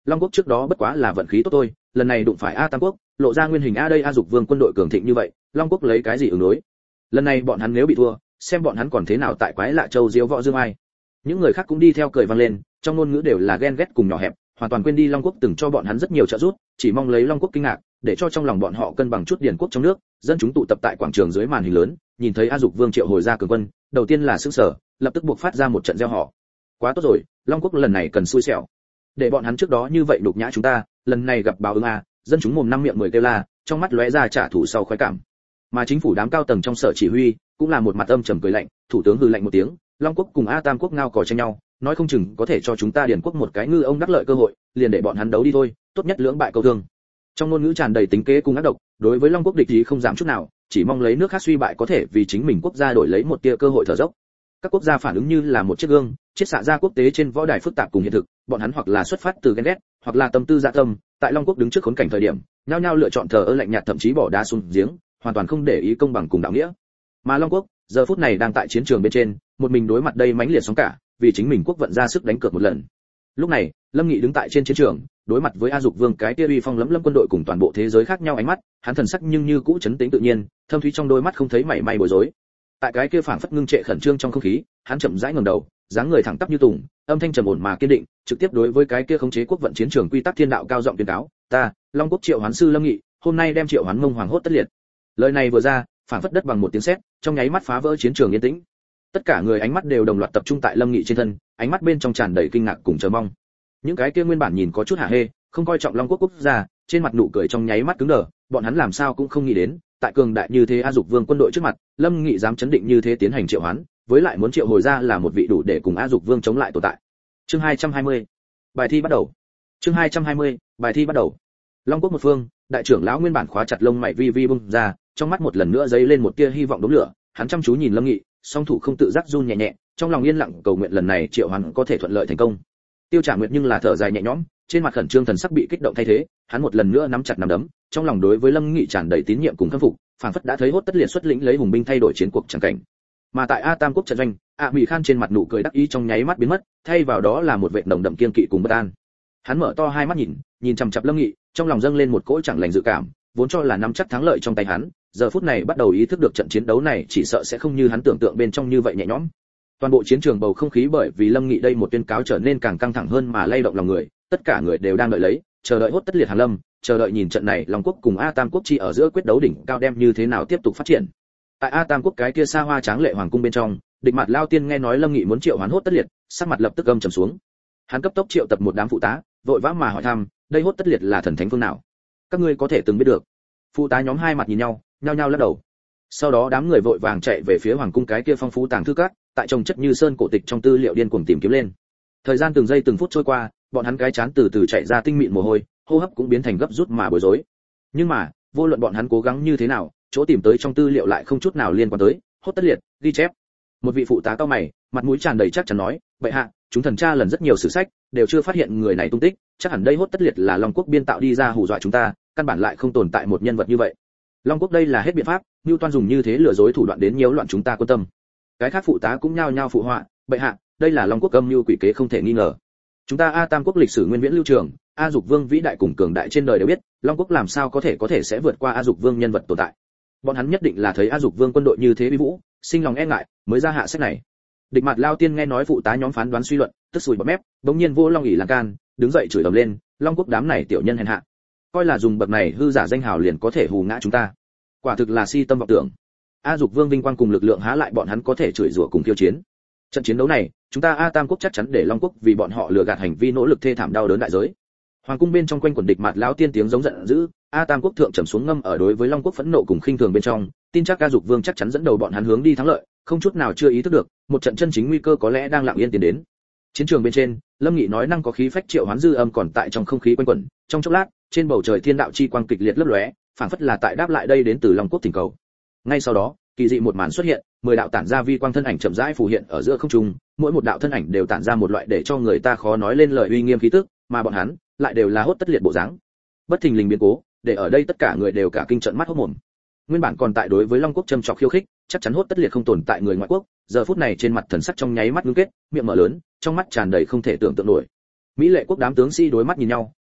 Long quốc trước đó bất quá là vận khí tốt thôi, lần này đụng phải A Tam quốc, lộ ra nguyên hình A đây A Dục Vương quân đội cường thịnh như vậy, Long quốc lấy cái gì ứng đối? Lần này bọn hắn nếu bị thua, xem bọn hắn còn thế nào tại Quái Lạ Châu diếu võ dương ai. Những người khác cũng đi theo cười vang lên, trong ngôn ngữ đều là ghen ghét cùng nhỏ hẹp, hoàn toàn quên đi Long quốc từng cho bọn hắn rất nhiều trợ giúp, chỉ mong lấy Long quốc kinh ngạc, để cho trong lòng bọn họ cân bằng chút điển quốc trong nước, dân chúng tụ tập tại quảng trường dưới màn hình lớn, nhìn thấy A Dục Vương triệu hồi ra cường quân, đầu tiên là sửng sở, lập tức buộc phát ra một trận reo hò. Quá tốt rồi, Long quốc lần này cần xui xẻo. Để bọn hắn trước đó như vậy đục nhã chúng ta, lần này gặp báo ứng a, dân chúng mồm năm miệng mười kêu la, trong mắt lóe ra trả thù sau khoái cảm. Mà chính phủ đám cao tầng trong sở chỉ huy, cũng là một mặt âm trầm cười lạnh, thủ tướng hừ lạnh một tiếng, Long quốc cùng A Tam quốc ngao cò tranh nhau, nói không chừng có thể cho chúng ta điển quốc một cái ngư ông đắc lợi cơ hội, liền để bọn hắn đấu đi thôi, tốt nhất lưỡng bại câu thương. Trong ngôn ngữ tràn đầy tính kế cùng ác độc, đối với Long quốc địch ý không giảm chút nào, chỉ mong lấy nước khác suy bại có thể vì chính mình quốc gia đổi lấy một tia cơ hội thở dốc. Các quốc gia phản ứng như là một chiếc gương, chiết xạ ra quốc tế trên võ đài phức tạp cùng hiện thực, bọn hắn hoặc là xuất phát từ ghen ghét, hoặc là tâm tư dạ tâm, tại Long quốc đứng trước khốn cảnh thời điểm, nhao nhao lựa chọn thờ ơ lạnh nhạt thậm chí bỏ đá xuống giếng, hoàn toàn không để ý công bằng cùng đạo nghĩa. Mà Long quốc, giờ phút này đang tại chiến trường bên trên, một mình đối mặt đây mãnh liệt sóng cả, vì chính mình quốc vận ra sức đánh cược một lần. Lúc này, Lâm Nghị đứng tại trên chiến trường, đối mặt với A Dục Vương cái kia uy phong lẫm lẫm quân đội cùng toàn bộ thế giới khác nhau ánh mắt, hắn thần sắc nhưng như cũ trấn tĩnh tự nhiên, thâm thúy trong đôi mắt không thấy mảy may bối rối. Tại cái kia phảng phất ngưng trệ khẩn trương trong không khí, hắn chậm rãi ngẩng đầu, dáng người thẳng tắp như tùng, âm thanh trầm ổn mà kiên định, trực tiếp đối với cái kia khống chế quốc vận chiến trường quy tắc thiên đạo cao giọng tuyên cáo, "Ta, Long quốc Triệu Hoán sư Lâm Nghị, hôm nay đem Triệu Hoán Mông Hoàng hốt tất liệt." Lời này vừa ra, phảng phất đất bằng một tiếng sét, trong nháy mắt phá vỡ chiến trường yên tĩnh. Tất cả người ánh mắt đều đồng loạt tập trung tại Lâm Nghị trên thân, ánh mắt bên trong tràn đầy kinh ngạc cùng chờ mong. Những cái kia nguyên bản nhìn có chút hả hê, không coi trọng Long quốc quốc gia, trên mặt nụ cười trong nháy mắt cứng đờ, bọn hắn làm sao cũng không nghĩ đến, tại cường đại như thế A Dục Vương quân đội trước mặt, Lâm Nghị dám chấn định như thế tiến hành triệu hoán, với lại muốn triệu hồi ra là một vị đủ để cùng A Dục Vương chống lại tồn tại. Chương hai trăm hai mươi. Bài thi bắt đầu. Chương hai trăm hai mươi. Bài thi bắt đầu. Long quốc một phương, đại trưởng lão nguyên bản khóa chặt lông mày vi vi bung ra, trong mắt một lần nữa dấy lên một tia hy vọng đốm lửa, hắn chăm chú nhìn Lâm Nghị, song thủ không tự giác run nhẹ nhẹ, trong lòng yên lặng cầu nguyện lần này triệu hoán có thể thuận lợi thành công. Tiêu Trả Nguyệt nhưng là thở dài nhẹ nhõm, trên mặt khẩn trương thần sắc bị kích động thay thế, hắn một lần nữa nắm chặt nắm đấm, trong lòng đối với Lâm Nghị tràn đầy tín nhiệm cùng khâm phục, phảng phất đã thấy hốt tất liệt xuất lĩnh lấy hùng binh thay đổi chiến cuộc chẳng cảnh. Mà tại A Tam quốc trận doanh, A Mỹ Khan trên mặt nụ cười đắc ý trong nháy mắt biến mất, thay vào đó là một vệt nồng đậm kiên kỵ cùng bất an. Hắn mở to hai mắt nhìn, nhìn chằm chằm Lâm Nghị, trong lòng dâng lên một cỗ chẳng lành dự cảm, vốn cho là nắm chắc thắng lợi trong tay hắn, giờ phút này bắt đầu ý thức được trận chiến đấu này chỉ sợ sẽ không như hắn tưởng tượng bên trong như vậy nhẹ nhõm. Toàn bộ chiến trường bầu không khí bởi vì Lâm Nghị đây một tuyên cáo trở nên càng căng thẳng hơn mà lay động lòng người, tất cả người đều đang đợi lấy, chờ đợi hốt tất liệt hàng lâm, chờ đợi nhìn trận này Long quốc cùng A Tam quốc chi ở giữa quyết đấu đỉnh cao đem như thế nào tiếp tục phát triển. Tại A Tam quốc cái kia xa hoa tráng lệ hoàng cung bên trong, Địch Mạt Lao Tiên nghe nói Lâm Nghị muốn triệu hoán hốt tất liệt, sắc mặt lập tức âm trầm xuống. Hắn cấp tốc triệu tập một đám phụ tá, vội vã mà hỏi thăm, đây hốt tất liệt là thần thánh phương nào? Các ngươi có thể từng biết được. Phụ tá nhóm hai mặt nhìn nhau, nhao nhao lắc đầu. Sau đó đám người vội vàng chạy về phía hoàng cung cái kia phong phú tàng thư các, tại trồng chất như sơn cổ tịch trong tư liệu điên cuồng tìm kiếm lên. Thời gian từng giây từng phút trôi qua, bọn hắn cái chán từ từ chạy ra tinh mịn mồ hôi, hô hấp cũng biến thành gấp rút mà bối rối. Nhưng mà, vô luận bọn hắn cố gắng như thế nào, chỗ tìm tới trong tư liệu lại không chút nào liên quan tới hốt tất liệt ghi chép. Một vị phụ tá cao mày, mặt mũi tràn đầy chắc chắn nói, vậy hạ, chúng thần tra lần rất nhiều sử sách, đều chưa phát hiện người này tung tích, chắc hẳn đây hốt tất liệt là Long quốc biên tạo đi ra hù dọa chúng ta, căn bản lại không tồn tại một nhân vật như vậy. Long quốc đây là hết biện pháp, Newton dùng như thế lừa dối thủ đoạn đến nhiễu loạn chúng ta quan tâm. Cái khác phụ tá cũng nhao nhao phụ họa, bệ hạ, đây là Long quốc âm mưu quỷ kế không thể nghi ngờ. Chúng ta A Tam quốc lịch sử nguyên viễn lưu trường, A Dục Vương vĩ đại cùng cường đại trên đời đều biết, Long quốc làm sao có thể có thể sẽ vượt qua A Dục Vương nhân vật tồn tại. Bọn hắn nhất định là thấy A Dục Vương quân đội như thế uy vũ, sinh lòng e ngại, mới ra hạ sách này. Địch Mạt Lao Tiên nghe nói phụ tá nhóm phán đoán suy luận, tức sùi bọt mép, bỗng nhiên vô Long ỷ lan can, đứng dậy chửi ầm lên, Long quốc đám này tiểu nhân hèn hạ, coi là dùng bậc này hư giả danh hào liền có thể hù ngã chúng ta. Quả thực là si tâm vọng tưởng. A Dục Vương vinh quang cùng lực lượng há lại bọn hắn có thể chửi rủa cùng khiêu chiến. Trận chiến đấu này, chúng ta A Tam quốc chắc chắn để Long quốc vì bọn họ lừa gạt hành vi nỗ lực thê thảm đau đớn đại giới. Hoàng cung bên trong quanh quần Địch Mạt Lão Tiên tiếng giống giận dữ, A Tam quốc thượng trầm xuống ngâm ở đối với Long quốc phẫn nộ cùng khinh thường bên trong, tin chắc A Dục Vương chắc chắn dẫn đầu bọn hắn hướng đi thắng lợi, không chút nào chưa ý thức được, một trận chân chính nguy cơ có lẽ đang lặng yên tiến đến. Chiến trường bên trên, Lâm Nghị nói năng có khí phách triệu hoán dư âm còn tại trong không khí quanh quẩn, trong chốc lát, trên bầu trời thiên đạo chi quang kịch liệt lấp lóe, phảng phất là tại đáp lại đây đến từ Long quốc thỉnh cầu. Ngay sau đó, kỳ dị một màn xuất hiện, mười đạo tản ra vi quang thân ảnh chậm rãi phù hiện ở giữa không trung, mỗi một đạo thân ảnh đều tản ra một loại để cho người ta khó nói lên lời uy nghiêm khí tức, mà bọn hắn lại đều là hốt tất liệt bộ dáng. Bất thình lình biến cố, để ở đây tất cả người đều cả kinh trợn mắt hốt mồm. Nguyên bản còn tại đối với Long quốc châm chọc khiêu khích, chắc chắn hốt tất liệt không tồn tại người ngoại quốc, giờ phút này trên mặt thần sắc trong nháy mắt ngưng kết, miệng mở lớn, trong mắt tràn đầy không thể tưởng tượng nổi. Mỹ lệ quốc đám tướng sĩ đối mắt nhìn nhau,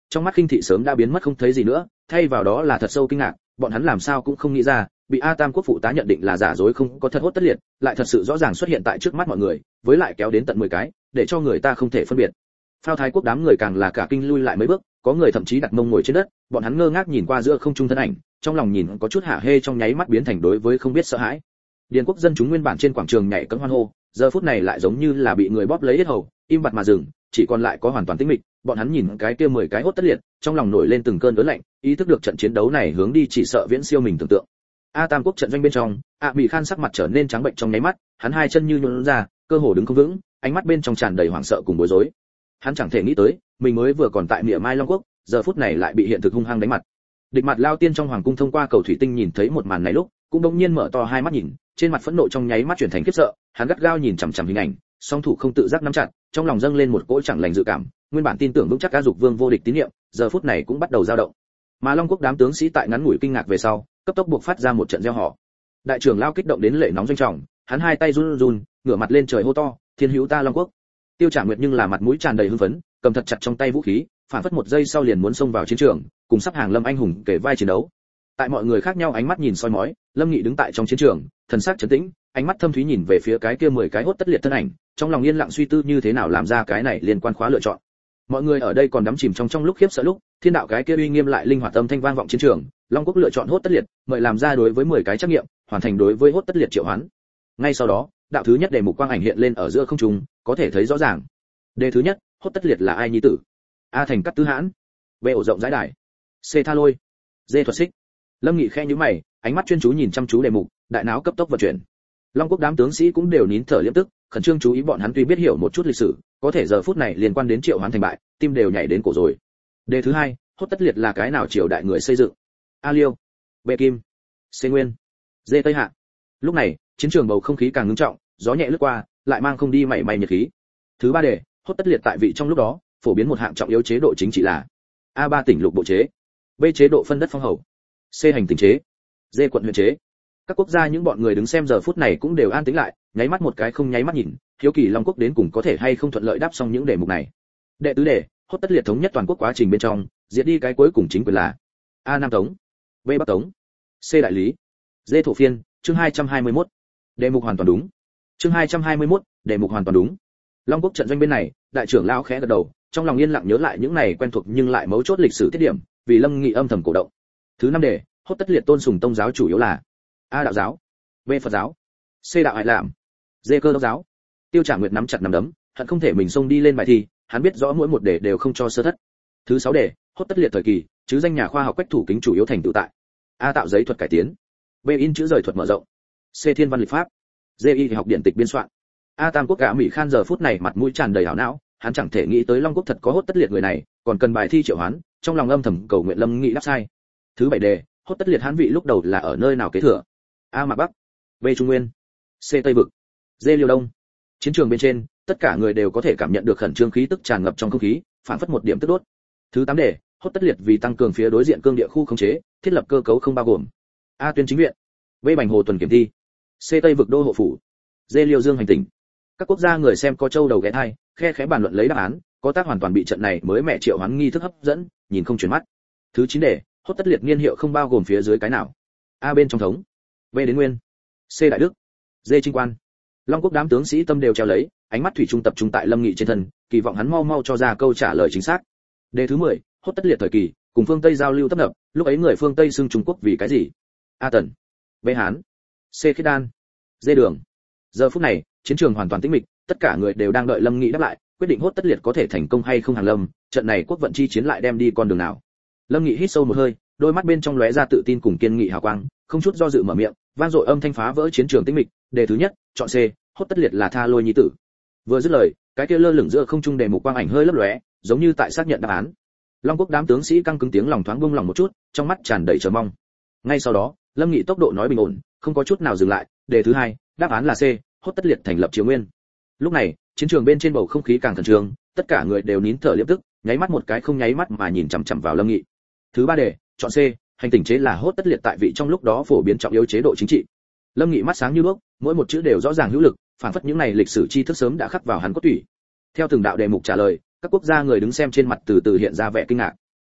trong mắt khinh thị sớm đã biến mất không thấy gì nữa, thay vào đó là thật sâu kinh ngạc, bọn hắn làm sao cũng không nghĩ ra, bị A Tam quốc phụ tá nhận định là giả dối không có thật hốt tất liệt, lại thật sự rõ ràng xuất hiện tại trước mắt mọi người, với lại kéo đến tận mười cái, để cho người ta không thể phân biệt. Phao Thái quốc đám người càng là cả kinh lui lại mấy bước, có người thậm chí đặt mông ngồi trên đất, bọn hắn ngơ ngác nhìn qua giữa không trung thân ảnh, trong lòng nhìn có chút hả hê trong nháy mắt biến thành đối với không biết sợ hãi. Điền quốc dân chúng nguyên bản trên quảng trường nhảy cẫng hoan hô, giờ phút này lại giống như là bị người bóp lấy hết hầu, im bặt mà dừng, chỉ còn lại có hoàn toàn tĩnh mịch. Bọn hắn nhìn cái kia mười cái hốt tất liệt, trong lòng nổi lên từng cơn ớn lạnh, ý thức được trận chiến đấu này hướng đi chỉ sợ viễn siêu mình tưởng tượng. A Tam quốc trận doanh bên trong, A Mỹ Khan sắc mặt trở nên trắng bệnh trong nháy mắt, hắn hai chân như nhũn ra, cơ hồ đứng không vững, ánh mắt bên trong tràn đầy hoảng sợ cùng bối rối. Hắn chẳng thể nghĩ tới, mình mới vừa còn tại Mịa Mai Long quốc, giờ phút này lại bị hiện thực hung hăng đánh mặt. Địch Mặt Lao Tiên trong hoàng cung thông qua cầu thủy tinh nhìn thấy một màn này lúc, cũng đột nhiên mở to hai mắt nhìn, trên mặt phẫn nộ trong nháy mắt chuyển thành khiếp sợ, hắn gắt gao nhìn chằm chằm hình ảnh, song thủ không tự giác nắm chặt, trong lòng dâng lên một cỗ chẳng lành dự cảm, nguyên bản tin tưởng vững chắc A Dục Vương vô địch tín niệm, giờ phút này cũng bắt đầu dao động. Mà Long quốc đám tướng sĩ tại ngắn ngủi kinh ngạc về sau, cấp tốc buộc phát ra một trận reo hò. Đại trưởng lao kích động đến lệ nóng doanh trọng, hắn hai tay run run, ngửa mặt lên trời hô to, "Thiên hữu ta Long quốc!" Tiêu Trả Nguyệt nhưng là mặt mũi tràn đầy hưng phấn, cầm thật chặt trong tay vũ khí, phản phất một giây sau liền muốn xông vào chiến trường, cùng sắp hàng Lâm anh hùng kể vai chiến đấu. Tại mọi người khác nhau ánh mắt nhìn soi mói, Lâm Nghị đứng tại trong chiến trường, thần sắc trấn tĩnh, ánh mắt thâm thúy nhìn về phía cái kia mười cái hốt tất liệt thân ảnh, trong lòng yên lặng suy tư như thế nào làm ra cái này liên quan khóa lựa chọn. Mọi người ở đây còn đắm chìm trong trong lúc khiếp sợ lúc, thiên đạo cái kia uy nghiêm lại linh hoạt âm thanh vang vọng chiến trường, Long quốc lựa chọn hốt tất liệt, mời làm ra đối với mười cái trắc nghiệm, hoàn thành đối với hốt tất liệt triệu hoán. Ngay sau đó, đạo thứ nhất đề mục quang ảnh hiện lên ở giữa không trung, có thể thấy rõ ràng. Đề thứ nhất, hốt tất liệt là ai nhi tử? A Thành Cát Tứ Hãn, B ổ rộng rãi đài, C Tha Lôi, D Thuật Xích. Lâm Nghị khẽ nhíu mày, ánh mắt chuyên chú nhìn chăm chú đề mục, đại não cấp tốc vận chuyển. Long quốc đám tướng sĩ cũng đều nín thở liêm tức, khẩn trương chú ý bọn hắn tuy biết hiểu một chút lịch sử, có thể giờ phút này liên quan đến triệu hoán thành bại, tim đều nhảy đến cổ rồi. Đề thứ hai, hốt tất liệt là cái nào triều đại người xây dựng? A Liêu, B Kim, C Nguyên, D Tây Hạ. Lúc này, chiến trường bầu không khí càng ngưng trọng, gió nhẹ lướt qua, lại mang không đi mảy may nhiệt khí. Thứ ba đề, hốt tất liệt tại vị trong lúc đó, phổ biến một hạng trọng yếu chế độ chính trị là A ba tỉnh lục bộ chế, B chế độ phân đất phong hầu, C hành tỉnh chế, D quận huyện chế. Các quốc gia những bọn người đứng xem giờ phút này cũng đều an tĩnh lại, nháy mắt một cái không nháy mắt nhìn, hiếu kỳ Long quốc đến cùng có thể hay không thuận lợi đáp xong những đề mục này. Đệ tứ đề, hốt tất liệt thống nhất toàn quốc quá trình bên trong, diệt đi cái cuối cùng chính quyền là A Nam Tống, B Bắc Tống, C đại lý, D thổ phiên. Chương hai trăm hai mươi mốt. Đề mục hoàn toàn đúng. Chương hai trăm hai mươi mốt, đề mục hoàn toàn đúng. Long quốc trận doanh bên này, đại trưởng lão khẽ gật đầu, trong lòng yên lặng nhớ lại những này quen thuộc nhưng lại mấu chốt lịch sử tiết điểm, vì Lâm Nghị âm thầm cổ động. Thứ năm đề, hốt tất liệt tôn sùng tông giáo chủ yếu là A đạo giáo, B Phật giáo, C đạo Hải Làm, D Cơ đốc giáo. Tiêu Trả Nguyệt nắm chặt nắm đấm, hận không thể mình xông đi lên bài thi, hắn biết rõ mỗi một đề đều không cho sơ thất. Thứ sáu đề, hốt tất liệt thời kỳ, chứ danh nhà khoa học Quách Thủ Kính chủ yếu thành tựu tại A tạo giấy thuật cải tiến, B in chữ rời thuật mở rộng, C thiên văn lịch pháp, D y học điển tịch biên soạn. A Tam quốc cả Mỹ Khan giờ phút này mặt mũi tràn đầy hảo não, hắn chẳng thể nghĩ tới Long quốc thật có hốt tất liệt người này, còn cần bài thi triệu hoán, trong lòng âm thầm cầu nguyện Lâm Nghị đáp sai. Thứ bảy đề, hốt tất liệt hán vị lúc đầu là ở nơi nào kế thừa? A Mạc Bắc, B Trung Nguyên, C Tây vực, D Liêu Đông. Chiến trường bên trên, tất cả người đều có thể cảm nhận được khẩn trương khí tức tràn ngập trong không khí, phản phất một điểm tức đốt. Thứ tám đề, hốt tất liệt vì tăng cường phía đối diện cương địa khu khống chế, thiết lập cơ cấu không bao gồm A Tuyên chính viện, B Bành Hồ tuần kiểm thi, C Tây vực đô hộ phủ, D Liêu Dương hành tỉnh. Các quốc gia người xem có châu đầu ghé thai, khe khẽ bàn luận lấy đáp án, có tác hoàn toàn bị trận này mới mẹ triệu hoán nghi thức hấp dẫn, nhìn không chuyển mắt. Thứ chín đề, hốt tất liệt niên hiệu không bao gồm phía dưới cái nào? A bên trong thống, B đến nguyên, C đại đức, D trinh quan. Long quốc đám tướng sĩ tâm đều treo lấy, ánh mắt thủy chung tập trung tại Lâm Nghị trên thân, kỳ vọng hắn mau mau cho ra câu trả lời chính xác. Đề thứ mười, hốt tất liệt thời kỳ, cùng phương Tây giao lưu tấp nập, lúc ấy người phương Tây xưng Trung Quốc vì cái gì? A tần, B hán, C khiết đan, D đường. Giờ phút này, chiến trường hoàn toàn tĩnh mịch, tất cả người đều đang đợi Lâm Nghị đáp lại, quyết định hốt tất liệt có thể thành công hay không hàng lâm, trận này quốc vận chi chiến lại đem đi con đường nào. Lâm Nghị hít sâu một hơi, đôi mắt bên trong lóe ra tự tin cùng kiên nghị hào quang, không chút do dự mở miệng, vang dội âm thanh phá vỡ chiến trường tĩnh mịch. Đề thứ nhất, chọn C, hốt tất liệt là Tha Lôi nhi tử. Vừa dứt lời, cái kia lơ lửng giữa không trung đề mục quang ảnh hơi lấp lóe, giống như tại xác nhận đáp án. Long quốc đám tướng sĩ căng cứng tiếng lòng thoáng buông lòng một chút, trong mắt tràn đầy chờ mong. Ngay sau đó, Lâm Nghị tốc độ nói bình ổn, không có chút nào dừng lại. Đề thứ hai, đáp án là C, hốt tất liệt thành lập triều nguyên. Lúc này, chiến trường bên trên bầu không khí càng khẩn trương, tất cả người đều nín thở liêm tức, nháy mắt một cái không nháy mắt mà nhìn chằm chằm vào Lâm Nghị. Thứ ba đề, chọn C, hành tỉnh chế là hốt tất liệt tại vị trong lúc đó phổ biến trọng yếu chế độ chính trị. Lâm Nghị mắt sáng như đuốc, mỗi một chữ đều rõ ràng hữu lực, phản phất những này lịch sử tri thức sớm đã khắc vào hắn cốt tủy. Theo từng đạo đề mục trả lời, các quốc gia người đứng xem trên mặt từ từ hiện ra vẻ kinh ngạc.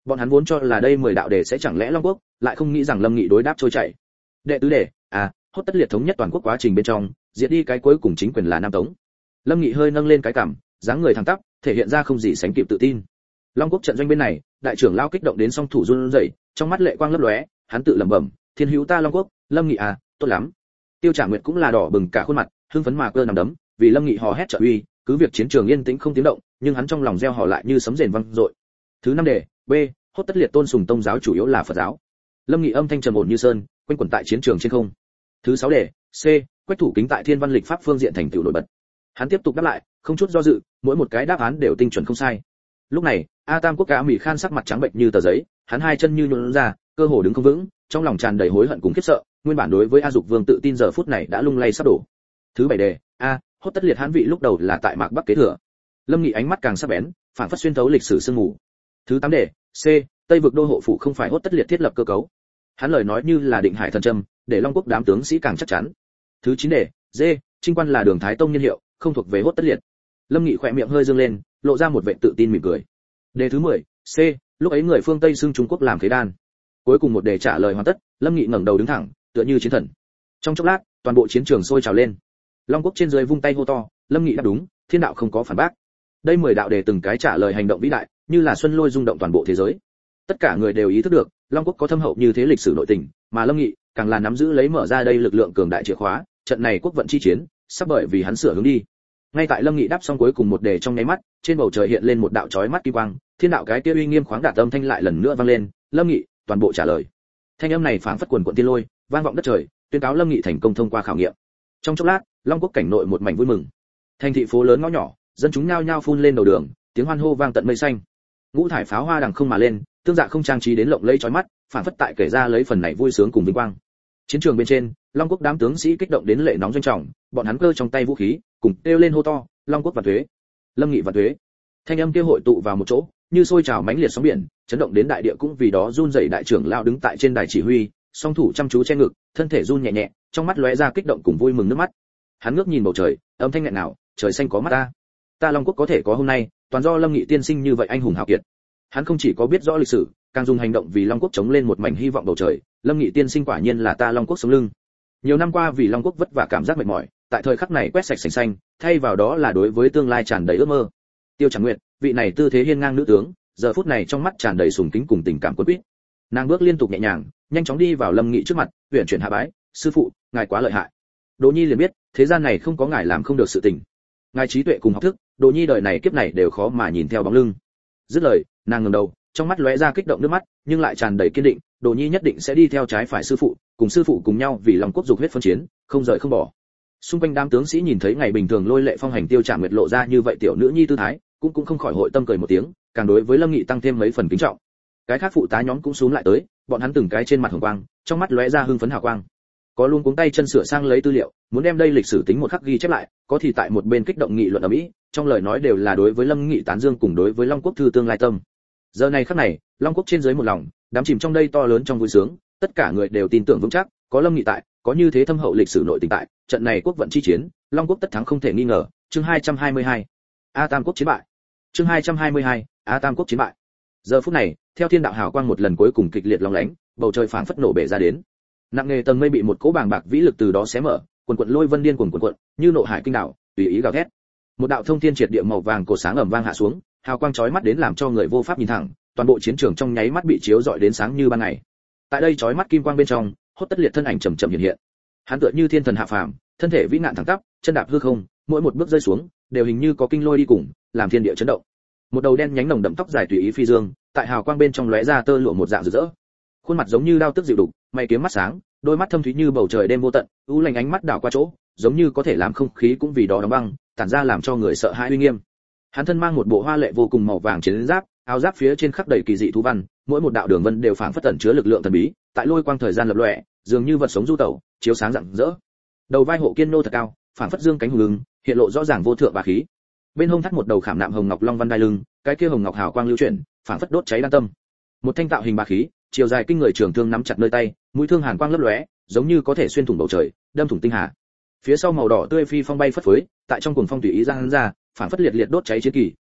Bọn hắn vốn cho là đây mười đạo đề sẽ chẳng lẽ Long Quốc, lại không nghĩ rằng Lâm Nghị đối đáp trôi chảy. Đệ tứ đề, à, hốt tất liệt thống nhất toàn quốc quá trình bên trong, diệt đi cái cuối cùng chính quyền là Nam Tống. Lâm Nghị hơi nâng lên cái cằm, dáng người thẳng tắp, thể hiện ra không gì sánh kịp tự tin. Long Quốc trận doanh bên này, đại trưởng lao kích động đến song thủ run rẩy, trong mắt lệ quang lấp lóe, hắn tự lẩm bẩm, thiên hữu ta Long Quốc, Lâm Nghị à, tốt lắm. Tiêu Trả Nguyệt cũng là đỏ bừng cả khuôn mặt, hưng phấn mà cơ nằm đấm, vì Lâm Nghị hò hét trợ uy, cứ việc chiến trường yên tĩnh không tiếng động, nhưng hắn trong lòng gieo hò lại như sấm rền vang dội. Thứ năm đề, B, hốt tất liệt tôn sùng tông giáo chủ yếu là Phật giáo. Lâm Nghị âm thanh trầm ổn như sơn, quanh quẩn tại chiến trường trên không. Thứ sáu đề, C, quách thủ kính tại thiên văn lịch pháp phương diện thành tựu nổi bật. Hắn tiếp tục đáp lại, không chút do dự, mỗi một cái đáp án đều tinh chuẩn không sai. Lúc này, A Tam Quốc Cá Mỹ Khan sắc mặt trắng bệch như tờ giấy, hắn hai chân như nhũn ra, cơ hồ đứng không vững, trong lòng tràn đầy hối hận cùng khiếp sợ, nguyên bản đối với A Dục Vương tự tin giờ phút này đã lung lay sắp đổ. Thứ bảy đề, A, hốt tất liệt hán vị lúc đầu là tại Mạc Bắc kế thừa. Lâm Nghị ánh mắt càng sắc bén, phản phất xuyên thấu lịch sử sương mù. Thứ tám đề, C, Tây vực đô hộ phủ không phải hốt tất liệt thiết lập cơ cấu. Hắn lời nói như là định hải thần châm, để Long Quốc đám tướng sĩ càng chắc chắn. Thứ chín đề, D, Trinh Quan là Đường Thái Tông nhân hiệu, không thuộc về hốt tất liệt. Lâm Nghị khỏe miệng hơi dương lên, lộ ra một vẻ tự tin mỉm cười. Đề thứ mười, C, lúc ấy người phương Tây xưng Trung Quốc làm khế đan. Cuối cùng một đề trả lời hoàn tất, Lâm Nghị ngẩng đầu đứng thẳng, tựa như chiến thần. Trong chốc lát, toàn bộ chiến trường sôi trào lên. Long Quốc trên dưới vung tay hô to, Lâm Nghị đáp đúng, thiên đạo không có phản bác. Đây mười đạo đề từng cái trả lời hành động vĩ đại, như là xuân lôi rung động toàn bộ thế giới. Tất cả người đều ý thức được, Long Quốc có thâm hậu như thế lịch sử nội tình, mà Lâm Nghị càng là nắm giữ lấy mở ra đây lực lượng cường đại chìa khóa, trận này quốc vận chi chiến, sắp bởi vì hắn sửa hướng đi. Ngay tại Lâm Nghị đáp xong cuối cùng một đề trong nháy mắt, trên bầu trời hiện lên một đạo chói mắt kim quang, thiên đạo cái kia uy nghiêm khoáng đạt âm thanh lại lần nữa vang lên, Lâm Nghị, toàn bộ trả lời. Thanh âm này phảng phất quần quần tiên lôi, vang vọng đất trời, tuyên cáo Lâm Nghị thành công thông qua khảo nghiệm. Trong chốc lát, Long Quốc cảnh nội một mảnh vui mừng. Thành thị phố lớn ngõ nhỏ, dân chúng nhao nhao phun lên đầu đường, tiếng hoan hô vang tận mây xanh. Ngũ thải pháo hoa đằng không mà lên, tương dạ không trang trí đến lộng lẫy chói mắt, phảng phất tại kể ra lấy phần này vui sướng cùng vinh quang. Chiến trường bên trên, Long Quốc đám tướng sĩ kích động đến lệ nóng doanh trọng, bọn hắn cơ trong tay vũ khí, cùng kêu lên hô to, Long Quốc vạn tuế, Lâm Nghị vạn tuế. Thanh âm kia hội tụ vào một chỗ, như sôi trào mãnh liệt sóng biển, chấn động đến đại địa cũng vì đó run rẩy. Đại trưởng lão đứng tại trên đài chỉ huy, song thủ chăm chú che ngực, thân thể run nhẹ nhẹ, trong mắt lóe ra kích động cùng vui mừng nước mắt. Hắn ngước nhìn bầu trời, âm thanh nghẹn ngào, trời xanh có mắt ta. Ta Long Quốc có thể có hôm nay, toàn do Lâm Nghị tiên sinh như vậy anh hùng hào kiệt. Hắn không chỉ có biết rõ lịch sử, càng dùng hành động vì Long Quốc chống lên một mảnh hy vọng bầu trời. Lâm Nghị tiên sinh quả nhiên là ta Long Quốc sống lưng. Nhiều năm qua vì Long Quốc vất vả cảm giác mệt mỏi, tại thời khắc này quét sạch sành xanh, thay vào đó là đối với tương lai tràn đầy ước mơ. Tiêu Trả Nguyệt, vị này tư thế hiên ngang nữ tướng, giờ phút này trong mắt tràn đầy sùng kính cùng tình cảm cuốn quýt. Nàng bước liên tục nhẹ nhàng, nhanh chóng đi vào Lâm Nghị trước mặt, uyển chuyển hạ bái, sư phụ, ngài quá lợi hại. Đỗ Nhi liền biết, thế gian này không có ngài làm không được sự tình. Ngài trí tuệ cùng học thức, Đỗ Nhi đời này kiếp này đều khó mà nhìn theo bóng lưng. Dứt lời, nàng ngẩng đầu, trong mắt lóe ra kích động nước mắt, nhưng lại tràn đầy kiên định, Đỗ Nhi nhất định sẽ đi theo trái phải sư phụ, cùng sư phụ cùng nhau vì Long Quốc dục huyết phân chiến, không rời không bỏ. Xung quanh đám tướng sĩ nhìn thấy ngày bình thường lôi lệ phong hành Tiêu Trả Nguyệt lộ ra như vậy tiểu nữ nhi tư thái, cũng cũng không khỏi hội tâm cười một tiếng, càng đối với Lâm Nghị tăng thêm mấy phần kính trọng. Cái khác phụ tá nhóm cũng xuống lại tới, bọn hắn từng cái trên mặt hồng quang, trong mắt lóe ra hưng phấn hào quang. Có luôn cuống tay chân sửa sang lấy tư liệu, muốn đem đây lịch sử tính một khắc ghi chép lại, có thì tại một bên kích động nghị luận ở mỹ, trong lời nói đều là đối với Lâm Nghị tán dương cùng đối với Long Quốc thư tương lai tâm. Giờ này khắc này, Long Quốc trên dưới một lòng, đám chìm trong đây to lớn trong vui sướng, tất cả người đều tin tưởng vững chắc, có Lâm Nghị tại, có như thế thâm hậu lịch sử nội tình tại, trận này quốc vận chi chiến, Long Quốc tất thắng không thể nghi ngờ. Chương hai trăm hai mươi hai, A Tam Quốc chiến bại. Chương hai trăm hai mươi hai, A Tam Quốc chiến bại. Giờ phút này, theo thiên đạo hào quang một lần cuối cùng kịch liệt long lánh, bầu trời phảng phất nổ bể ra đến. Nặng nề tầng mây bị một cỗ bàng bạc vĩ lực từ đó xé mở, quần quần lôi vân điên cuồng quần quần, như nộ hải kinh đảo, tùy ý gào thét. Một đạo thông thiên triệt địa màu vàng cổ sáng ầm vang hạ xuống, hào quang chói mắt đến làm cho người vô pháp nhìn thẳng, toàn bộ chiến trường trong nháy mắt bị chiếu rọi đến sáng như ban ngày. Tại đây chói mắt kim quang bên trong, hốt tất liệt thân ảnh chậm chậm hiện hiện. Hắn tựa như thiên thần hạ phàm, thân thể vĩ nạn thẳng tắp, chân đạp hư không, mỗi một bước rơi xuống, đều hình như có kinh lôi đi cùng, làm thiên địa chấn động. Một đầu đen nhánh nồng đậm tóc dài tùy ý phi dương, tại hào quang bên trong lóe ra tơ lụa một dạng rực rỡ. Khuôn mặt giống như đao tức dịu đục, mày kiếm mắt sáng, đôi mắt thâm thúy như bầu trời đêm vô tận, u lạnh ánh mắt đảo qua chỗ, giống như có thể làm không khí cũng vì đó đóng băng, tản ra làm cho người sợ hãi uy nghiêm. Hắn thân mang một bộ hoa lệ vô cùng màu vàng chiến giáp, áo giáp phía trên khắc đầy kỳ dị thú văn, mỗi một đạo đường vân đều phảng phất tẩn chứa lực lượng thần bí, tại lôi quang thời gian lập lòe, dường như vật sống du tẩu, chiếu sáng rạng rỡ. Đầu vai hộ kiên nô thật cao, phảng phất dương cánh hùng lưng, hiện lộ rõ ràng vô thượng bá khí. Bên hông thắt một đầu khảm nạm hồng ngọc long văn đai lưng, cái kia hồng ngọc hào quang lưu chuyển, phảng phất đốt cháy đan tâm. Một thanh tạo hình bá khí, chiều dài kinh người trường thương nắm chặt nơi tay, mũi thương hàn quang lấp lóe, giống như có thể xuyên thủng bầu trời, đâm thủng tinh hà. Phía sau màu đỏ tươi phi phong bay phất phới, tại trong cuồng phong tùy ý giang ra, phảng phất liệt liệt đốt cháy chiến kỳ,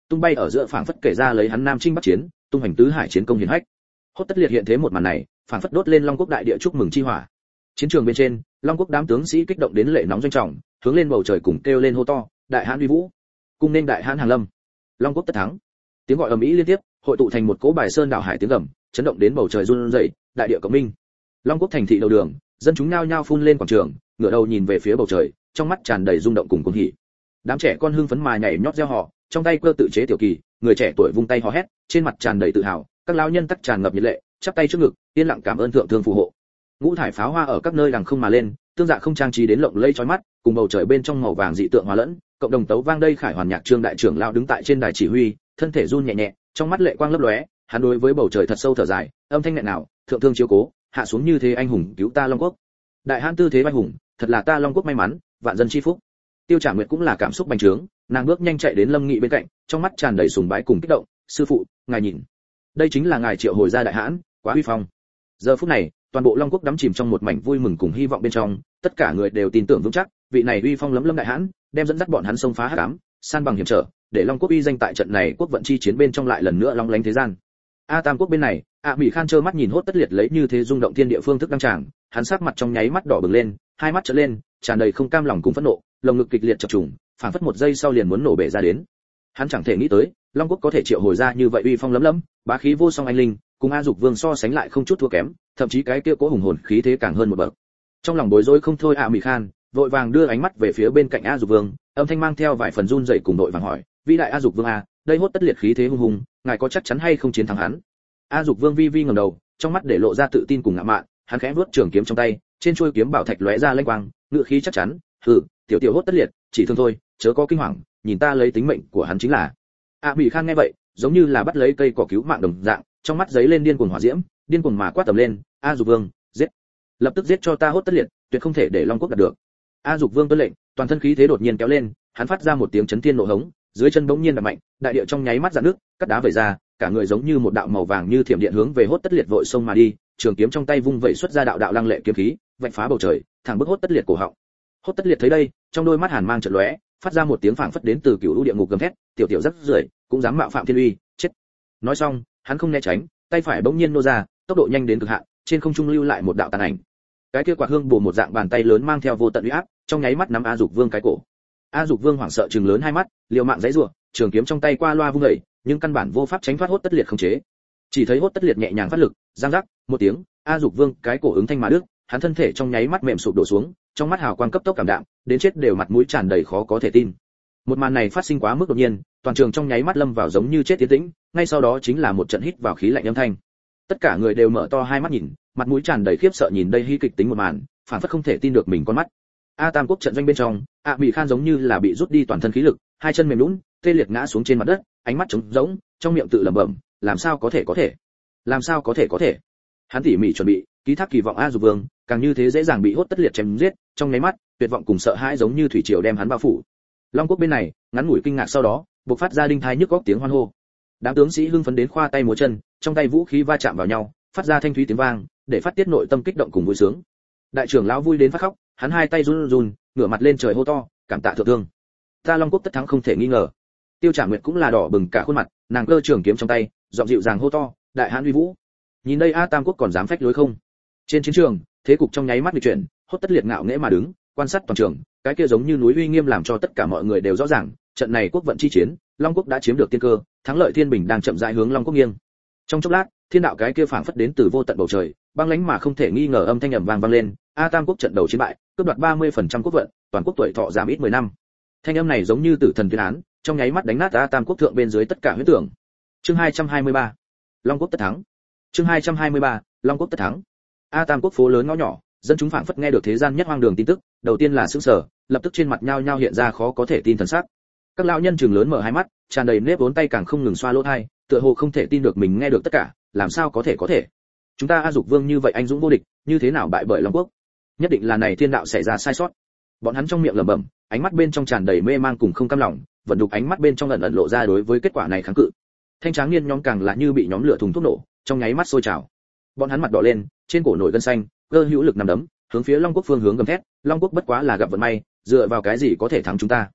tung bay ở giữa phảng phất kể ra lấy hắn nam chinh bắc chiến, tung hành tứ hải chiến công hiển hách. Hốt Tất Liệt hiện thế một màn này, phảng phất đốt lên Long Quốc đại địa chúc mừng chi hỏa. Chiến trường bên trên, Long Quốc đám tướng sĩ kích động đến lệ nóng doanh trọng, hướng lên bầu trời cùng kêu lên hô to, đại hãn uy vũ, cung nên đại hãn hàng lâm. Long Quốc tất thắng. Tiếng gọi ầm ĩ liên tiếp, hội tụ thành một cỗ bài sơn đảo hải tiếng gầm, chấn động đến bầu trời run rẩy, đại địa cộng minh. Long Quốc thành thị đầu đường, dân chúng nhao nhao phun lên quảng trường, ngửa đầu nhìn về phía bầu trời, trong mắt tràn đầy rung động cùng cuồng hỉ. Đám trẻ con hưng phấn mà nhảy nhót reo hò, trong tay cơ tự chế tiểu kỳ, người trẻ tuổi vung tay hò hét, trên mặt tràn đầy tự hào, các lão nhân tắc tràn ngập nhiệt lệ, chắp tay trước ngực, yên lặng cảm ơn thượng thương phù hộ. Ngũ thải pháo hoa ở các nơi đằng không mà lên, tương dạ không trang trí đến lộng lẫy chói mắt, cùng bầu trời bên trong màu vàng dị tượng hòa lẫn, cộng đồng tấu vang đây khải hoàn nhạc trương đại trưởng lão đứng tại trên đài chỉ huy, thân thể run nhẹ nhẹ, trong mắt lệ quang lấp lóe, hắn đối với bầu trời thật sâu thở dài, âm thanh nghẹn nào, thượng thương chiếu cố, hạ xuống như thế anh hùng cứu ta Long Quốc. Đại hãn tư thế anh hùng, thật là ta Long Quốc may mắn, vạn dân chi phúc. Tiêu Trảm Nguyệt cũng là cảm xúc bành trướng, nàng bước nhanh chạy đến Lâm Nghị bên cạnh, trong mắt tràn đầy sùng bái cùng kích động, sư phụ, ngài nhìn, đây chính là ngài triệu hồi ra đại hãn, quá uy phong. Giờ phút này, toàn bộ Long Quốc đắm chìm trong một mảnh vui mừng cùng hy vọng bên trong, tất cả người đều tin tưởng vững chắc, vị này uy phong lấm lấm đại hãn, đem dẫn dắt bọn hắn xông phá hắc ám, san bằng hiểm trở, để Long Quốc uy danh tại trận này quốc vận chi chiến bên trong lại lần nữa long lánh thế gian. A Tam Quốc bên này, A Mỹ Khan trơ mắt nhìn Hốt Tất Liệt lấy như thế rung động thiên địa phương thức đăng tràng, hắn sắc mặt trong nháy mắt đỏ bừng lên, hai mắt trợn lên, tràn đầy không cam lòng cùng phẫn nộ, lồng ngực kịch liệt chập trùng, phảng phất một giây sau liền muốn nổ bể ra đến. Hắn chẳng thể nghĩ tới, Long Quốc có thể triệu hồi ra như vậy uy phong lấm lấm, bá khí vô song anh linh, cùng A Dục Vương so sánh lại không chút thua kém, thậm chí cái kia cố hùng hồn khí thế càng hơn một bậc. Trong lòng bối rối không thôi, A Mỹ Khan vội vàng đưa ánh mắt về phía bên cạnh A Dục Vương, âm thanh mang theo vài phần run rẩy cùng đội vàng hỏi, vĩ đại A Dục Vương a, đây Hốt Tất Liệt khí thế hung hùng, ngài có chắc chắn hay không chiến thắng hắn? A Dục Vương vi vi ngẩng đầu, trong mắt để lộ ra tự tin cùng ngạo mạn, hắn khẽ vuốt trường kiếm trong tay, trên chuôi kiếm bảo thạch lóe ra lanh quang, ngựa khí chắc chắn, hừ, tiểu tiểu Hốt Tất Liệt, chỉ thương thôi, chớ có kinh hoàng, nhìn ta lấy tính mệnh của hắn chính là. A Mỹ Khan nghe vậy, giống như là bắt lấy cây cỏ cứu mạng đồng dạng, trong mắt giấy lên điên cuồng hỏa diễm, điên cuồng mà quát tầm lên, A Dục Vương, giết, lập tức giết cho ta Hốt Tất Liệt, tuyệt không thể để Long Quốc đạt được. A Dục Vương tuân lệnh, toàn thân khí thế đột nhiên kéo lên, hắn phát ra một tiếng chấn thiên nộ hống, dưới chân bỗng nhiên đập mạnh, đại địa trong nháy mắt rạn nước, cắt đá vẩy ra, cả người giống như một đạo màu vàng như thiểm điện hướng về Hốt Tất Liệt vội xông mà đi, trường kiếm trong tay vung vẩy xuất ra đạo đạo lăng lệ kiếm khí, vạch phá bầu trời, thẳng bức Hốt Tất Liệt cổ họng. Hốt Tất Liệt thấy đây, trong đôi mắt hàn mang chợt lóe, phát ra một tiếng phảng phất đến từ cửu lũ địa ngục gầm thét, tiểu tiểu rất rưởi, cũng dám mạo phạm thiên uy, chết. Nói xong, hắn không né tránh, tay phải bỗng nhiên nô ra, tốc độ nhanh đến cực hạn, trên không trung lưu lại một đạo tàn ảnh. Cái kia quạt hương bổ một dạng bàn tay lớn mang theo vô tận uy áp, trong nháy mắt nắm A Dục Vương cái cổ. A Dục Vương hoảng sợ trừng lớn hai mắt, liều mạng giãy giụa, trường kiếm trong tay qua loa vung dậy, nhưng căn bản vô pháp tránh thoát Hốt Tất Liệt khống chế. Chỉ thấy Hốt Tất Liệt nhẹ nhàng phát lực, giang rắc, một tiếng, A Dục Vương cái cổ ứng thanh mà đứt, hắn thân thể trong nháy mắt mềm sụp đổ xuống, trong mắt hào quang cấp tốc cảm đạm, đến chết đều mặt mũi tràn đầy khó có thể tin. Một màn này phát sinh quá mức đột nhiên, toàn trường trong nháy mắt lâm vào giống như chết tiến tĩnh, ngay sau đó chính là một trận hít vào khí lạnh âm thanh. Tất cả người đều mở to hai mắt nhìn, mặt mũi tràn đầy khiếp sợ nhìn đây hy kịch tính một màn, phản phất không thể tin được mình con mắt. A Tam Quốc trận doanh bên trong, A Mỹ Khan giống như là bị rút đi toàn thân khí lực, hai chân mềm nhũn, tê liệt ngã xuống trên mặt đất, ánh mắt trống rỗng, trong miệng tự lẩm bẩm, làm sao có thể có thể? Làm sao có thể có thể? Hắn tỉ mỉ chuẩn bị, ký thác kỳ vọng A Dục Vương, càng như thế dễ dàng bị Hốt Tất Liệt chém giết, trong nháy mắt, tuyệt vọng cùng sợ hãi giống như thủy triều đem hắn bao phủ. Long Quốc bên này, ngắn ngủi kinh ngạc sau đó, bộc phát ra đinh thai nhức góc tiếng hoan hô. Đám tướng sĩ hưng phấn đến khoa tay múa chân, trong tay vũ khí va chạm vào nhau, phát ra thanh thúy tiếng vang, để phát tiết nội tâm kích động cùng vui sướng. Đại trưởng lão vui đến phát khóc, hắn hai tay run run, ngửa mặt lên trời hô to, cảm tạ thượng thương. Ta Long Quốc tất thắng không thể nghi ngờ. Tiêu Trảm Nguyệt cũng là đỏ bừng cả khuôn mặt, nàng cơ trường kiếm trong tay, giọng dịu dàng hô to, đại hãn uy vũ. Nhìn đây A Tam Quốc còn dám phách lối không? Trên chiến trường, thế cục trong nháy mắt bị chuyển, Hốt Tất Liệt ngạo nghễ mà đứng, quan sát toàn trường, cái kia giống như núi uy nghiêm làm cho tất cả mọi người đều rõ ràng, trận này quốc vận chi chiến, Long Quốc đã chiếm được tiên cơ, thắng lợi thiên bình đang chậm rãi hướng Long Quốc nghiêng. Trong chốc lát, thiên đạo cái kia phảng phất đến từ vô tận bầu trời, băng lãnh mà không thể nghi ngờ âm thanh ầm vang vang lên, A Tam Quốc trận đầu chiến bại, cướp đoạt ba mươi phần trăm quốc vận, toàn quốc tuổi thọ giảm ít mười năm. Thanh âm này giống như tử thần tuyên án, trong nháy mắt đánh nát A Tam Quốc thượng bên dưới tất cả huyễn tưởng. Chương hai trăm hai mươi ba, Long Quốc tất thắng. Chương hai trăm hai mươi ba, Long Quốc tất thắng. A Tam Quốc phố lớn ngõ nhỏ, dân chúng phảng phất nghe được thế gian nhất hoang đường tin tức, đầu tiên là sửng sở, lập tức trên mặt nhao nhao hiện ra khó có thể tin thần sắc. Các lão nhân trừng lớn mở hai mắt, tràn đầy nếp vốn tay càng không ngừng xoa lỗ tai, tựa hồ không thể tin được mình nghe được tất cả, làm sao có thể có thể? Chúng ta A Dục Vương như vậy anh dũng vô địch, như thế nào bại bởi Long Quốc? Nhất định là này thiên đạo xảy ra sai sót. Bọn hắn trong miệng lẩm bẩm, ánh mắt bên trong tràn đầy mê mang cùng không cam lòng, vận đục ánh mắt bên trong ẩn ẩn lộ ra đối với kết quả này kháng cự. Thanh tráng niên nhóm càng là như bị nhóm lửa thùng thuốc nổ, trong nháy mắt sôi trào. Bọn hắn mặt đỏ lên, trên cổ nổi gân xanh, cơ hữu lực nằm đấm, hướng phía Long Quốc phương hướng gầm thét, Long Quốc bất quá là gặp vận may, dựa vào cái gì có thể thắng chúng ta?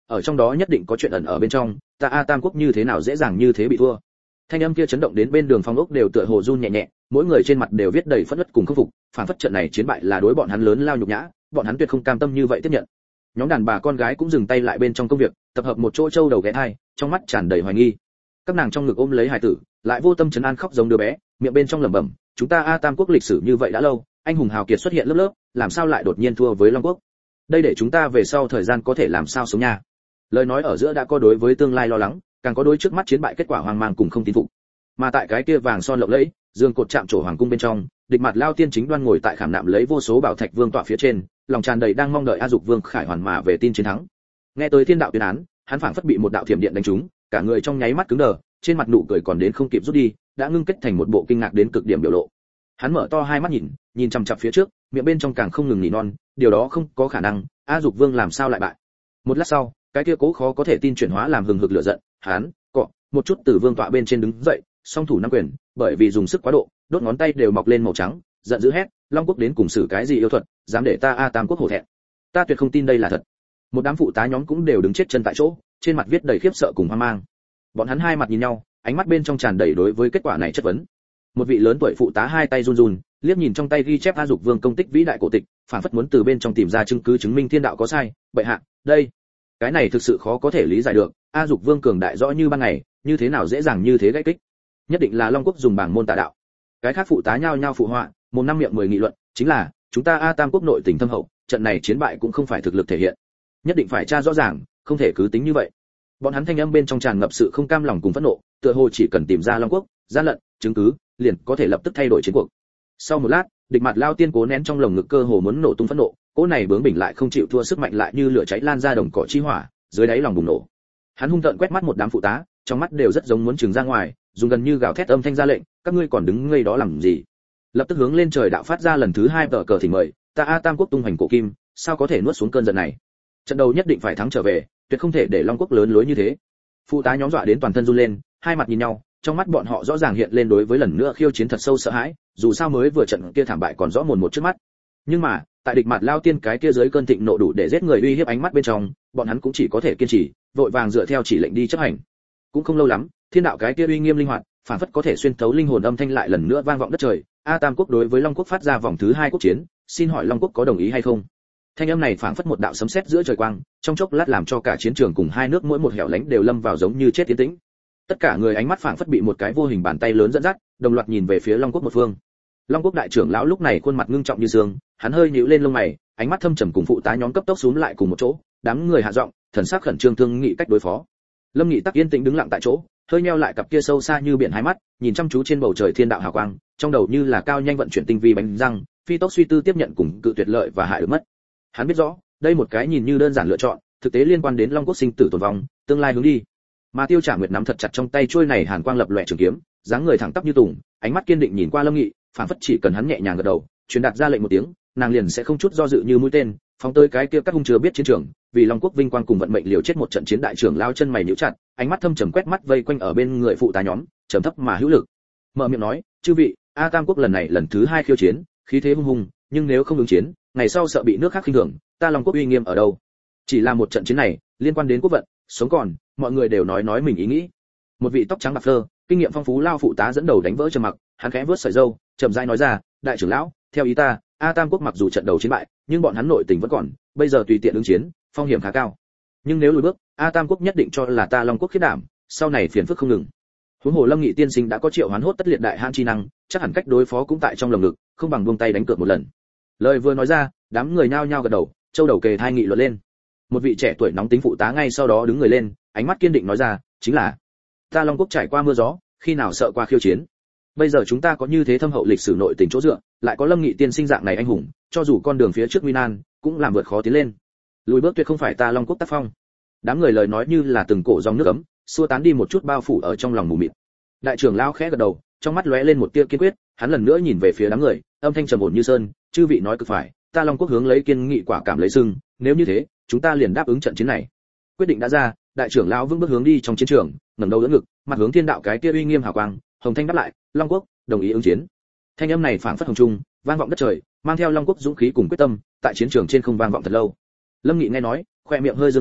ở trong đó nhất định có chuyện ẩn ở bên trong, ta A Tam quốc như thế nào dễ dàng như thế bị thua. Thanh âm kia chấn động đến bên đường phong ốc đều tựa hồ run nhẹ nhẹ, mỗi người trên mặt đều viết đầy phẫn nộ cùng khâm phục, phản phất trận này chiến bại là đối bọn hắn lớn lao nhục nhã, bọn hắn tuyệt không cam tâm như vậy tiếp nhận. Nhóm đàn bà con gái cũng dừng tay lại bên trong công việc, tập hợp một chỗ châu đầu ghé thai, trong mắt tràn đầy hoài nghi. Các nàng trong ngực ôm lấy hài tử, lại vô tâm trấn an khóc giống đứa bé, miệng bên trong lẩm bẩm, chúng ta A Tam quốc lịch sử như vậy đã lâu, anh hùng hào kiệt xuất hiện lớp lớp, làm sao lại đột nhiên thua với Long quốc? Đây để chúng ta về sau thời gian có thể làm sao sống nha. Lời nói ở giữa đã có đối với tương lai lo lắng, càng có đối trước mắt chiến bại kết quả hoang mang cùng không tin phục. Mà tại cái kia vàng son lộng lẫy, dương cột chạm trổ hoàng cung bên trong, địch mặt lao tiên chính đoan ngồi tại khảm nạm lấy vô số bảo thạch vương tọa phía trên, lòng tràn đầy đang mong đợi A Dục Vương Khải Hoàn mà về tin chiến thắng. Nghe tới thiên đạo tuyên án, hắn phảng phất bị một đạo thiểm điện đánh trúng, cả người trong nháy mắt cứng đờ, trên mặt nụ cười còn đến không kịp rút đi, đã ngưng kết thành một bộ kinh ngạc đến cực điểm biểu lộ. Hắn mở to hai mắt nhìn, nhìn chằm chằm phía trước, miệng bên trong càng không ngừng nỉ non, điều đó không có khả năng, A Dục Vương làm sao lại bại? Một lát sau, cái kia cố khó có thể tin chuyển hóa làm hừng hực lửa giận, hắn cọ một chút từ vương tọa bên trên đứng dậy, song thủ nắm quyền, bởi vì dùng sức quá độ, đốt ngón tay đều mọc lên màu trắng, giận dữ hét, Long quốc đến cùng xử cái gì yêu thuật, dám để ta A Tam quốc hổ thẹn. Ta tuyệt không tin đây là thật. Một đám phụ tá nhóm cũng đều đứng chết chân tại chỗ, trên mặt viết đầy khiếp sợ cùng hoang mang. Bọn hắn hai mặt nhìn nhau, ánh mắt bên trong tràn đầy đối với kết quả này chất vấn. Một vị lớn tuổi phụ tá hai tay run run, liếc nhìn trong tay ghi chép A Dục Vương công tích vĩ đại cổ tịch, phản phất muốn từ bên trong tìm ra chứng cứ chứng minh thiên đạo có sai. Bệ hạ, đây, cái này thực sự khó có thể lý giải được. A Dục Vương cường đại rõ như ban ngày, như thế nào dễ dàng như thế gãy kích? Nhất định là Long quốc dùng bảng môn tà đạo. Cái khác phụ tá nhao nhao phụ họa, một năm miệng mười nghị luận, chính là chúng ta A Tam quốc nội tình thâm hậu, trận này chiến bại cũng không phải thực lực thể hiện, nhất định phải tra rõ ràng, không thể cứ tính như vậy. Bọn hắn thanh âm bên trong tràn ngập sự không cam lòng cùng phẫn nộ, tựa hồ chỉ cần tìm ra Long quốc gian lận chứng cứ, liền có thể lập tức thay đổi chiến cuộc. Sau một lát, địch mặt lao tiên cố nén trong lồng ngực cơ hồ muốn nổ tung phẫn nộ, cỗ này bướng bỉnh lại không chịu thua sức mạnh lại như lửa cháy lan ra đồng cỏ chi hỏa, dưới đáy lòng bùng nổ. Hắn hung tợn quét mắt một đám phụ tá, trong mắt đều rất giống muốn trừng ra ngoài, dùng gần như gào thét âm thanh ra lệnh, các ngươi còn đứng ngây đó làm gì? Lập tức hướng lên trời đạo phát ra lần thứ hai tờ cờ thỉnh mời, ta A Tam quốc tung hoành cổ kim, sao có thể nuốt xuống cơn giận này? Trận đầu nhất định phải thắng trở về, tuyệt không thể để Long quốc lớn lối như thế. Phụ tá nhóm dọa đến toàn thân run lên, hai mặt nhìn nhau, trong mắt bọn họ rõ ràng hiện lên đối với lần nữa khiêu chiến thật sâu sợ hãi, dù sao mới vừa trận kia thảm bại còn rõ mồn một trước mắt. Nhưng mà, tại địch mặt lao tiên cái kia dưới cơn thịnh nộ đủ để giết người uy hiếp ánh mắt bên trong, bọn hắn cũng chỉ có thể kiên trì, vội vàng dựa theo chỉ lệnh đi chấp hành. Cũng không lâu lắm, thiên đạo cái kia uy nghiêm linh hoạt, phản phất có thể xuyên thấu linh hồn âm thanh lại lần nữa vang vọng đất trời. A Tam quốc đối với Long quốc phát ra vòng thứ hai quốc chiến, xin hỏi Long quốc có đồng ý hay không? Thanh âm này phảng phất một đạo sấm sét giữa trời quang, trong chốc lát làm cho cả chiến trường cùng hai nước mỗi một hẻo lánh đều lâm vào giống như chết tiến tĩnh. Tất cả người ánh mắt phảng phất bị một cái vô hình bàn tay lớn dẫn dắt, đồng loạt nhìn về phía Long quốc một phương. Long quốc đại trưởng lão lúc này khuôn mặt ngưng trọng như sương, hắn hơi nhíu lên lông mày, ánh mắt thâm trầm cùng phụ tá nhóm cấp tốc xúm lại cùng một chỗ, đám người hạ giọng, thần sắc khẩn trương thương nghị cách đối phó. Lâm Nghị tắc yên tĩnh đứng lặng tại chỗ, hơi nheo lại cặp kia sâu xa như biển hai mắt, nhìn chăm chú trên bầu trời thiên đạo hào quang, trong đầu như là cao nhanh vận chuyển tinh vi bánh răng, phi tốc suy tư tiếp nhận cùng cự tuyệt lợi và hại được mất. Hắn biết rõ, đây một cái nhìn như đơn giản lựa chọn, thực tế liên quan đến Long quốc sinh tử tồn vong, tương lai hướng đi. Mà Tiêu Trả Nguyệt nắm thật chặt trong tay chuôi này hàn quang lập lòe trường kiếm, dáng người thẳng tắp như tùng, ánh mắt kiên định nhìn qua Lâm Nghị, phản phất chỉ cần hắn nhẹ nhàng gật đầu, truyền đạt ra lệnh một tiếng, nàng liền sẽ không chút do dự như mũi tên, phóng tới cái kia các hung chưa biết chiến trường, vì Long quốc vinh quang cùng vận mệnh liều chết một trận chiến. Đại trưởng lao chân mày nhíu chặt, ánh mắt thâm trầm quét mắt vây quanh ở bên người phụ tá nhóm, trầm thấp mà hữu lực. Mở miệng nói, chư vị, A Tam quốc lần này lần thứ hai khiêu chiến, khí thế hung hùng, nhưng nếu không ứng chiến, ngày sau sợ bị nước khác khinh thường, ta Long quốc uy nghiêm ở đâu? Chỉ là một trận chiến này, liên quan đến quốc vận, sống còn, mọi người đều nói nói mình ý nghĩ. Một vị tóc trắng bạc phơ, kinh nghiệm phong phú lao phụ tá dẫn đầu đánh vỡ trầm mặc, hắn khẽ vớt sợi râu, chậm rãi nói ra, đại trưởng lão, theo ý ta, A Tam quốc mặc dù trận đầu chiến bại, nhưng bọn hắn nội tình vẫn còn, bây giờ tùy tiện ứng chiến, phong hiểm khá cao. Nhưng nếu lùi bước, A Tam quốc nhất định cho là ta Long quốc khiết đảm, sau này phiền phức không ngừng. Huống hồ Lâm Nghị tiên sinh đã có triệu hoán hốt tất liệt đại hãn chi năng, chắc hẳn cách đối phó cũng tại trong lồng ngực, không bằng buông tay đánh cược một lần. Lời vừa nói ra, đám người nhao nhao gật đầu, châu đầu kề thai nghị luận lên. Một vị trẻ tuổi nóng tính phụ tá ngay sau đó đứng người lên, ánh mắt kiên định nói ra, chính là ta Long quốc trải qua mưa gió, khi nào sợ qua khiêu chiến. Bây giờ chúng ta có như thế thâm hậu lịch sử nội tình chỗ dựa, lại có Lâm Nghị tiên sinh dạng này anh hùng, cho dù con đường phía trước nguy nan, cũng làm vượt khó tiến lên. Lùi bước tuyệt không phải ta Long quốc tác phong. Đám người lời nói như là từng cổ dòng nước ấm, xua tán đi một chút bao phủ ở trong lòng mù mịt. Đại trưởng lão khẽ gật đầu, trong mắt lóe lên một tia kiên quyết, hắn lần nữa nhìn về phía đám người, âm thanh trầm ổn như sơn, chư vị nói cực phải, ta Long quốc hướng lấy kiên nghị quả cảm lấy sưng, nếu như thế, chúng ta liền đáp ứng trận chiến này. Quyết định đã ra, đại trưởng lão vững bước hướng đi trong chiến trường, ngẩng đầu đỡ ngực, mặt hướng thiên đạo cái kia uy nghiêm hào quang, hồng thanh đáp lại, Long quốc đồng ý ứng chiến. Thanh âm này phảng phất hồng trung, vang vọng đất trời, mang theo Long quốc dũng khí cùng quyết tâm, tại chiến trường trên không vang vọng thật lâu. Lâm Nghị nghe nói, khoe miệng hơi dương lên,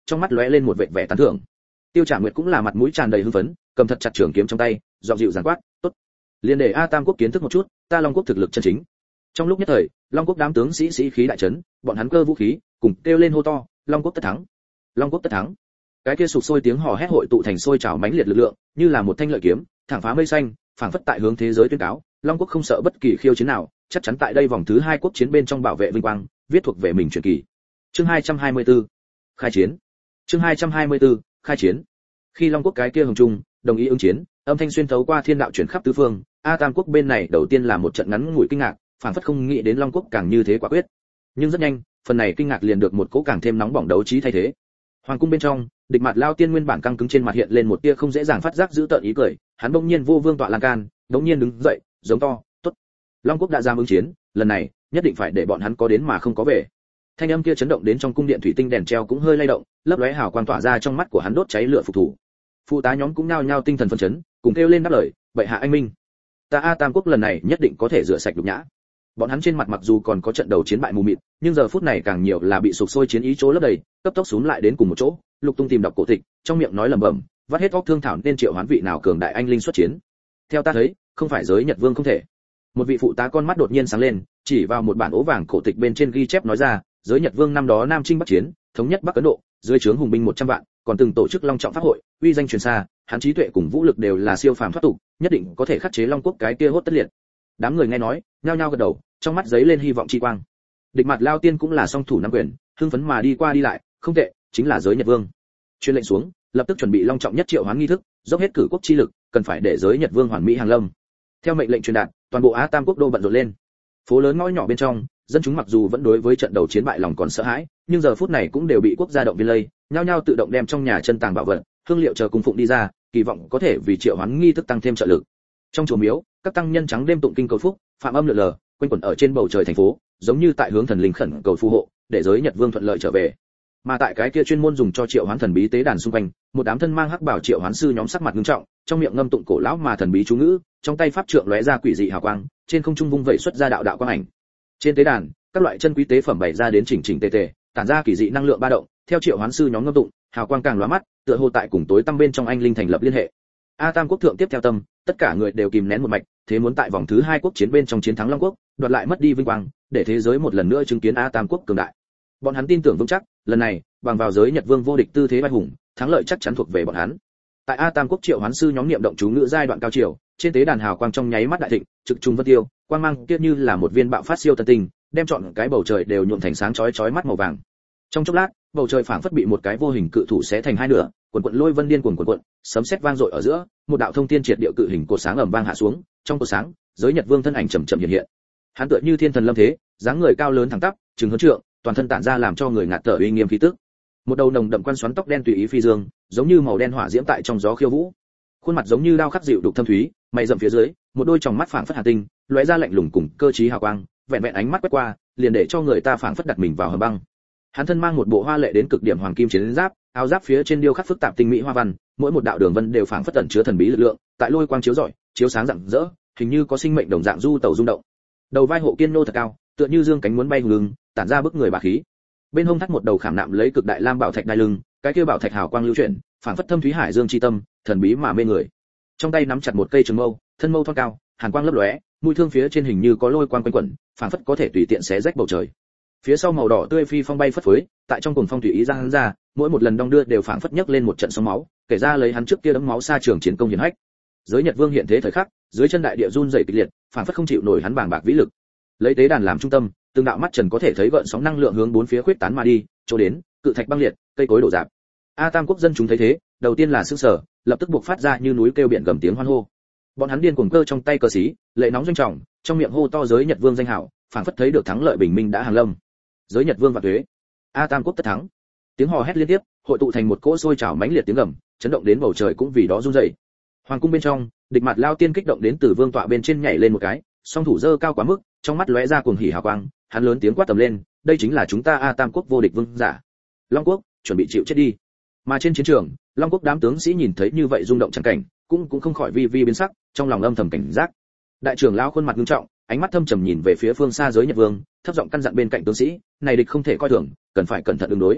trong mắt lóe lên một vệt vẻ tán thưởng. Tiêu Trảm Nguyệt cũng là mặt mũi tràn đầy hưng phấn, cầm thật chặt trường kiếm trong tay, giọng dịu dàng quát, "Tốt, liền để A Tam quốc kiến thức một chút, ta Long quốc thực lực chân chính." Trong lúc nhất thời, Long quốc đám tướng sĩ sĩ khí đại chấn, bọn hắn cơ vũ khí, cùng kêu lên hô to, "Long quốc tất thắng! Long quốc tất thắng!" Cái kia sục sôi tiếng hò hét hội tụ thành sôi trào mãnh liệt lực lượng, như là một thanh lợi kiếm, thẳng phá mây xanh, phảng phất tại hướng thế giới tuyên cáo, Long quốc không sợ bất kỳ khiêu chiến nào, chắc chắn tại đây vòng thứ hai quốc chiến bên trong bảo vệ vinh quang, viết thuộc về mình truyền kỳ. Chương hai trăm hai mươi tư, khai chiến. Chương hai trăm hai mươi tư, khai chiến. Khi Long quốc cái kia hùng trung đồng ý ứng chiến, âm thanh xuyên thấu qua thiên đạo chuyển khắp tứ phương, A Tam quốc bên này đầu tiên là một trận ngắn ngủi kinh ngạc, phảng phất không nghĩ đến Long quốc càng như thế quả quyết. Nhưng rất nhanh, phần này kinh ngạc liền được một cỗ càng thêm nóng bỏng đấu trí thay thế. Hoàng cung bên trong, Địch Mạt Lao Tiên nguyên bản căng cứng trên mặt hiện lên một tia không dễ dàng phát giác giữ tợn ý cười, hắn bỗng nhiên vô vương tọa lan can, bỗng nhiên đứng dậy, giống to, "Tốt, Long quốc đã dám ứng chiến, lần này, nhất định phải để bọn hắn có đến mà không có về." Thanh âm kia chấn động đến trong cung điện thủy tinh đèn treo cũng hơi lay động, lấp lóe hào quang tỏa ra trong mắt của hắn đốt cháy lửa phục thủ. Phụ tá nhóm cũng nhao nhao tinh thần phấn chấn, cùng kêu lên đáp lời, "Bệ hạ anh minh, ta A Tam quốc lần này nhất định có thể rửa sạch nhục nhã." Bọn hắn trên mặt mặc dù còn có trận đầu chiến bại mù mịt, nhưng giờ phút này càng nhiều là bị sục sôi chiến ý chỗ lấp đầy, cấp tốc xuống lại đến cùng một chỗ, lục tung tìm đọc cổ tịch, trong miệng nói lẩm bẩm, vắt hết óc thương thảo nên triệu hoán vị nào cường đại anh linh xuất chiến. Theo ta thấy, không phải giới Nhật Vương không thể. Một vị phụ tá con mắt đột nhiên sáng lên, chỉ vào một bản ố vàng cổ tịch bên trên ghi chép nói ra, giới Nhật Vương năm đó Nam Chinh Bắc Chiến, thống nhất Bắc Ấn Độ, dưới trướng hùng binh một trăm vạn, còn từng tổ chức long trọng pháp hội, uy danh truyền xa, hắn trí tuệ cùng vũ lực đều là siêu phàm thoát tục, nhất định có thể khắc chế Long quốc cái kia hốt tất liệt. Đám người nghe nói, nhao nhao gật đầu, trong mắt giấy lên hy vọng chi quang. Địch Mạt Lao Tiên cũng là song thủ nắm quyền, hưng phấn mà đi qua đi lại, không tệ, chính là giới Nhật Vương. Truyền lệnh xuống, lập tức chuẩn bị long trọng nhất triệu hoán nghi thức, dốc hết cử quốc chi lực, cần phải để giới Nhật Vương hoàn mỹ hàng lâm. Theo mệnh lệnh truyền đạt, toàn bộ Á Tam quốc đô bận rộn lên. Phố lớn ngõ nhỏ bên trong, dân chúng mặc dù vẫn đối với trận đầu chiến bại lòng còn sợ hãi, nhưng giờ phút này cũng đều bị quốc gia động viên lây, nhao nhao tự động đem trong nhà chân tàng bảo vật, hương liệu chờ cung phụng đi ra, kỳ vọng có thể vì triệu hoán nghi thức tăng thêm trợ lực. Trong chùa miếu, các tăng nhân trắng đêm tụng kinh cầu phúc, phạm âm lượn lờ, quanh quẩn ở trên bầu trời thành phố, giống như tại hướng thần linh khẩn cầu phù hộ, để giới Nhật Vương thuận lợi trở về. Mà tại cái kia chuyên môn dùng cho triệu hoán thần bí tế đàn xung quanh, một đám thân mang hắc bảo triệu hoán sư nhóm sắc mặt nghiêm trọng, trong miệng ngâm tụng cổ lão mà thần bí chú ngữ, trong tay pháp trượng lóe ra quỷ dị hào quang, trên không trung vung vẩy xuất ra đạo đạo quang ảnh. Trên tế đàn, các loại chân quý tế phẩm bày ra đến chỉnh chỉnh tề tề, tản ra kỳ dị năng lượng ba động, theo triệu hoán sư nhóm ngâm tụng, hào quang càng lóa mắt, tựa hồ tại cùng tối tăm bên trong anh linh thành lập liên hệ. A Tam quốc thượng tiếp theo tâm, tất cả người đều kìm nén một mạch, thế muốn tại vòng thứ hai quốc chiến bên trong chiến thắng Long quốc, đoạt lại mất đi vinh quang, để thế giới một lần nữa chứng kiến A Tam quốc cường đại. Bọn hắn tin tưởng vững chắc, lần này, bằng vào giới Nhật Vương vô địch tư thế vai hùng, thắng lợi chắc chắn thuộc về bọn hắn. Tại A Tam quốc triệu hoán sư nhóm niệm động chú ngữ giai đoạn cao chiều, trên tế đàn hào quang trong nháy mắt đại thịnh, trực trùng vân tiêu, quang mang kia như là một viên bạo phát siêu tân tinh, đem trọn cái bầu trời đều nhuộm thành sáng chói chói mắt màu vàng. Trong chốc lát, bầu trời phảng phất bị một cái vô hình cự thủ xé thành hai nửa, cuồn cuộn lôi vân điên cuồn cuộn cuộn, sấm sét vang dội ở giữa, một đạo thông thiên triệt địa cự hình cột sáng ầm vang hạ xuống, trong cột sáng, giới Nhật Vương thân ảnh chậm chậm hiện hiện. Hắn tựa như thiên thần lâm thế, dáng người cao lớn thẳng tắp, trừng hơn trượng, toàn thân tản ra làm cho người ngạt thở uy nghiêm khí tức. Một đầu nồng đậm quan xoắn tóc đen tùy ý phi dương, giống như màu đen hỏa diễm tại trong gió khiêu vũ. Khuôn mặt giống như đao khắc dịu đục thâm thúy, mày rậm phía dưới, một đôi tròng mắt phảng phất hà tinh, lóe ra lạnh lùng cùng cơ trí hào quang, vẹn vẹn ánh mắt quét qua, liền để cho người ta phảng phất đặt mình vào hầm băng. Hắn thân mang một bộ hoa lệ đến cực điểm hoàng kim chiến giáp, áo giáp phía trên điêu khắc phức tạp tinh mỹ hoa văn, mỗi một đạo đường vân đều phảng phất tẩn chứa thần bí lực lượng, tại lôi quang chiếu rọi, chiếu sáng rạng rỡ, hình như có sinh mệnh đồng dạng du tẩu rung động. Đầu vai hộ kiên nô thật cao, tựa như dương cánh muốn bay hùng, tản ra bức người bá khí. Bên hông thắt một đầu khảm nạm lấy cực đại lam bảo thạch đai lưng, cái kia bảo thạch hào quang lưu chuyển, phảng phất thâm thúy hải dương chi tâm, thần bí mà mê người. Trong tay nắm chặt một cây trường mâu, thân mâu thon cao, hàn quang lấp lóe, mũi thương phía trên hình như có lôi quang quanh quẩn, phảng phất có thể tùy tiện xé rách bầu trời. Phía sau màu đỏ tươi phi phong bay phất phới, tại trong cuồng phong tùy ý ra hắn ra, mỗi một lần đong đưa đều phảng phất nhấc lên một trận sóng máu, kể ra lấy hắn trước kia đấm máu xa trường chiến công hiển hách. Giới Nhật Vương hiện thế thời khắc, dưới chân đại địa run rẩy kịch liệt, phảng phất không chịu nổi hắn bàng bạc vĩ lực. Lấy tế đàn làm trung tâm, từng đạo mắt trần có thể thấy gợn sóng năng lượng hướng bốn phía khuyết tán mà đi, chỗ đến, cự thạch băng liệt, cây cối đổ rạp. A Tam quốc dân chúng thấy thế, đầu tiên là sửng sở, lập tức buộc phát ra như núi kêu biển gầm tiếng hoan hô. Bọn hắn điên cuồng cơ trong tay cờ xí, lệ nóng doanh trọng, trong miệng hô to giới Nhật Vương danh hảo, phảng phất thấy được thắng lợi bình minh đã hàng lâm. Giới Nhật Vương vạn tuế, A Tam quốc tất thắng. Tiếng hò hét liên tiếp, hội tụ thành một cỗ sôi trào mãnh liệt tiếng gầm, chấn động đến bầu trời cũng vì đó rung rẩy. Hoàng cung bên trong, Địch Mạt Lao Tiên kích động đến từ vương tọa bên trên nhảy lên một cái, song thủ giơ cao quá mức, trong mắt lóe ra cuồng hỉ hào quang, hắn lớn tiếng quát tầm lên, đây chính là chúng ta A Tam quốc vô địch vương giả. Long quốc, chuẩn bị chịu chết đi. Mà trên chiến trường, Long quốc đám tướng sĩ nhìn thấy như vậy rung động chẳng cảnh, cũng cũng không khỏi vi vi biến sắc, trong lòng âm thầm cảnh giác. Đại trưởng lão khuôn mặt nghiêm trọng, ánh mắt thâm trầm nhìn về phía phương xa giới Nhật Vương, thấp giọng căn dặn bên cạnh tướng sĩ, này địch không thể coi thường, cần phải cẩn thận ứng đối.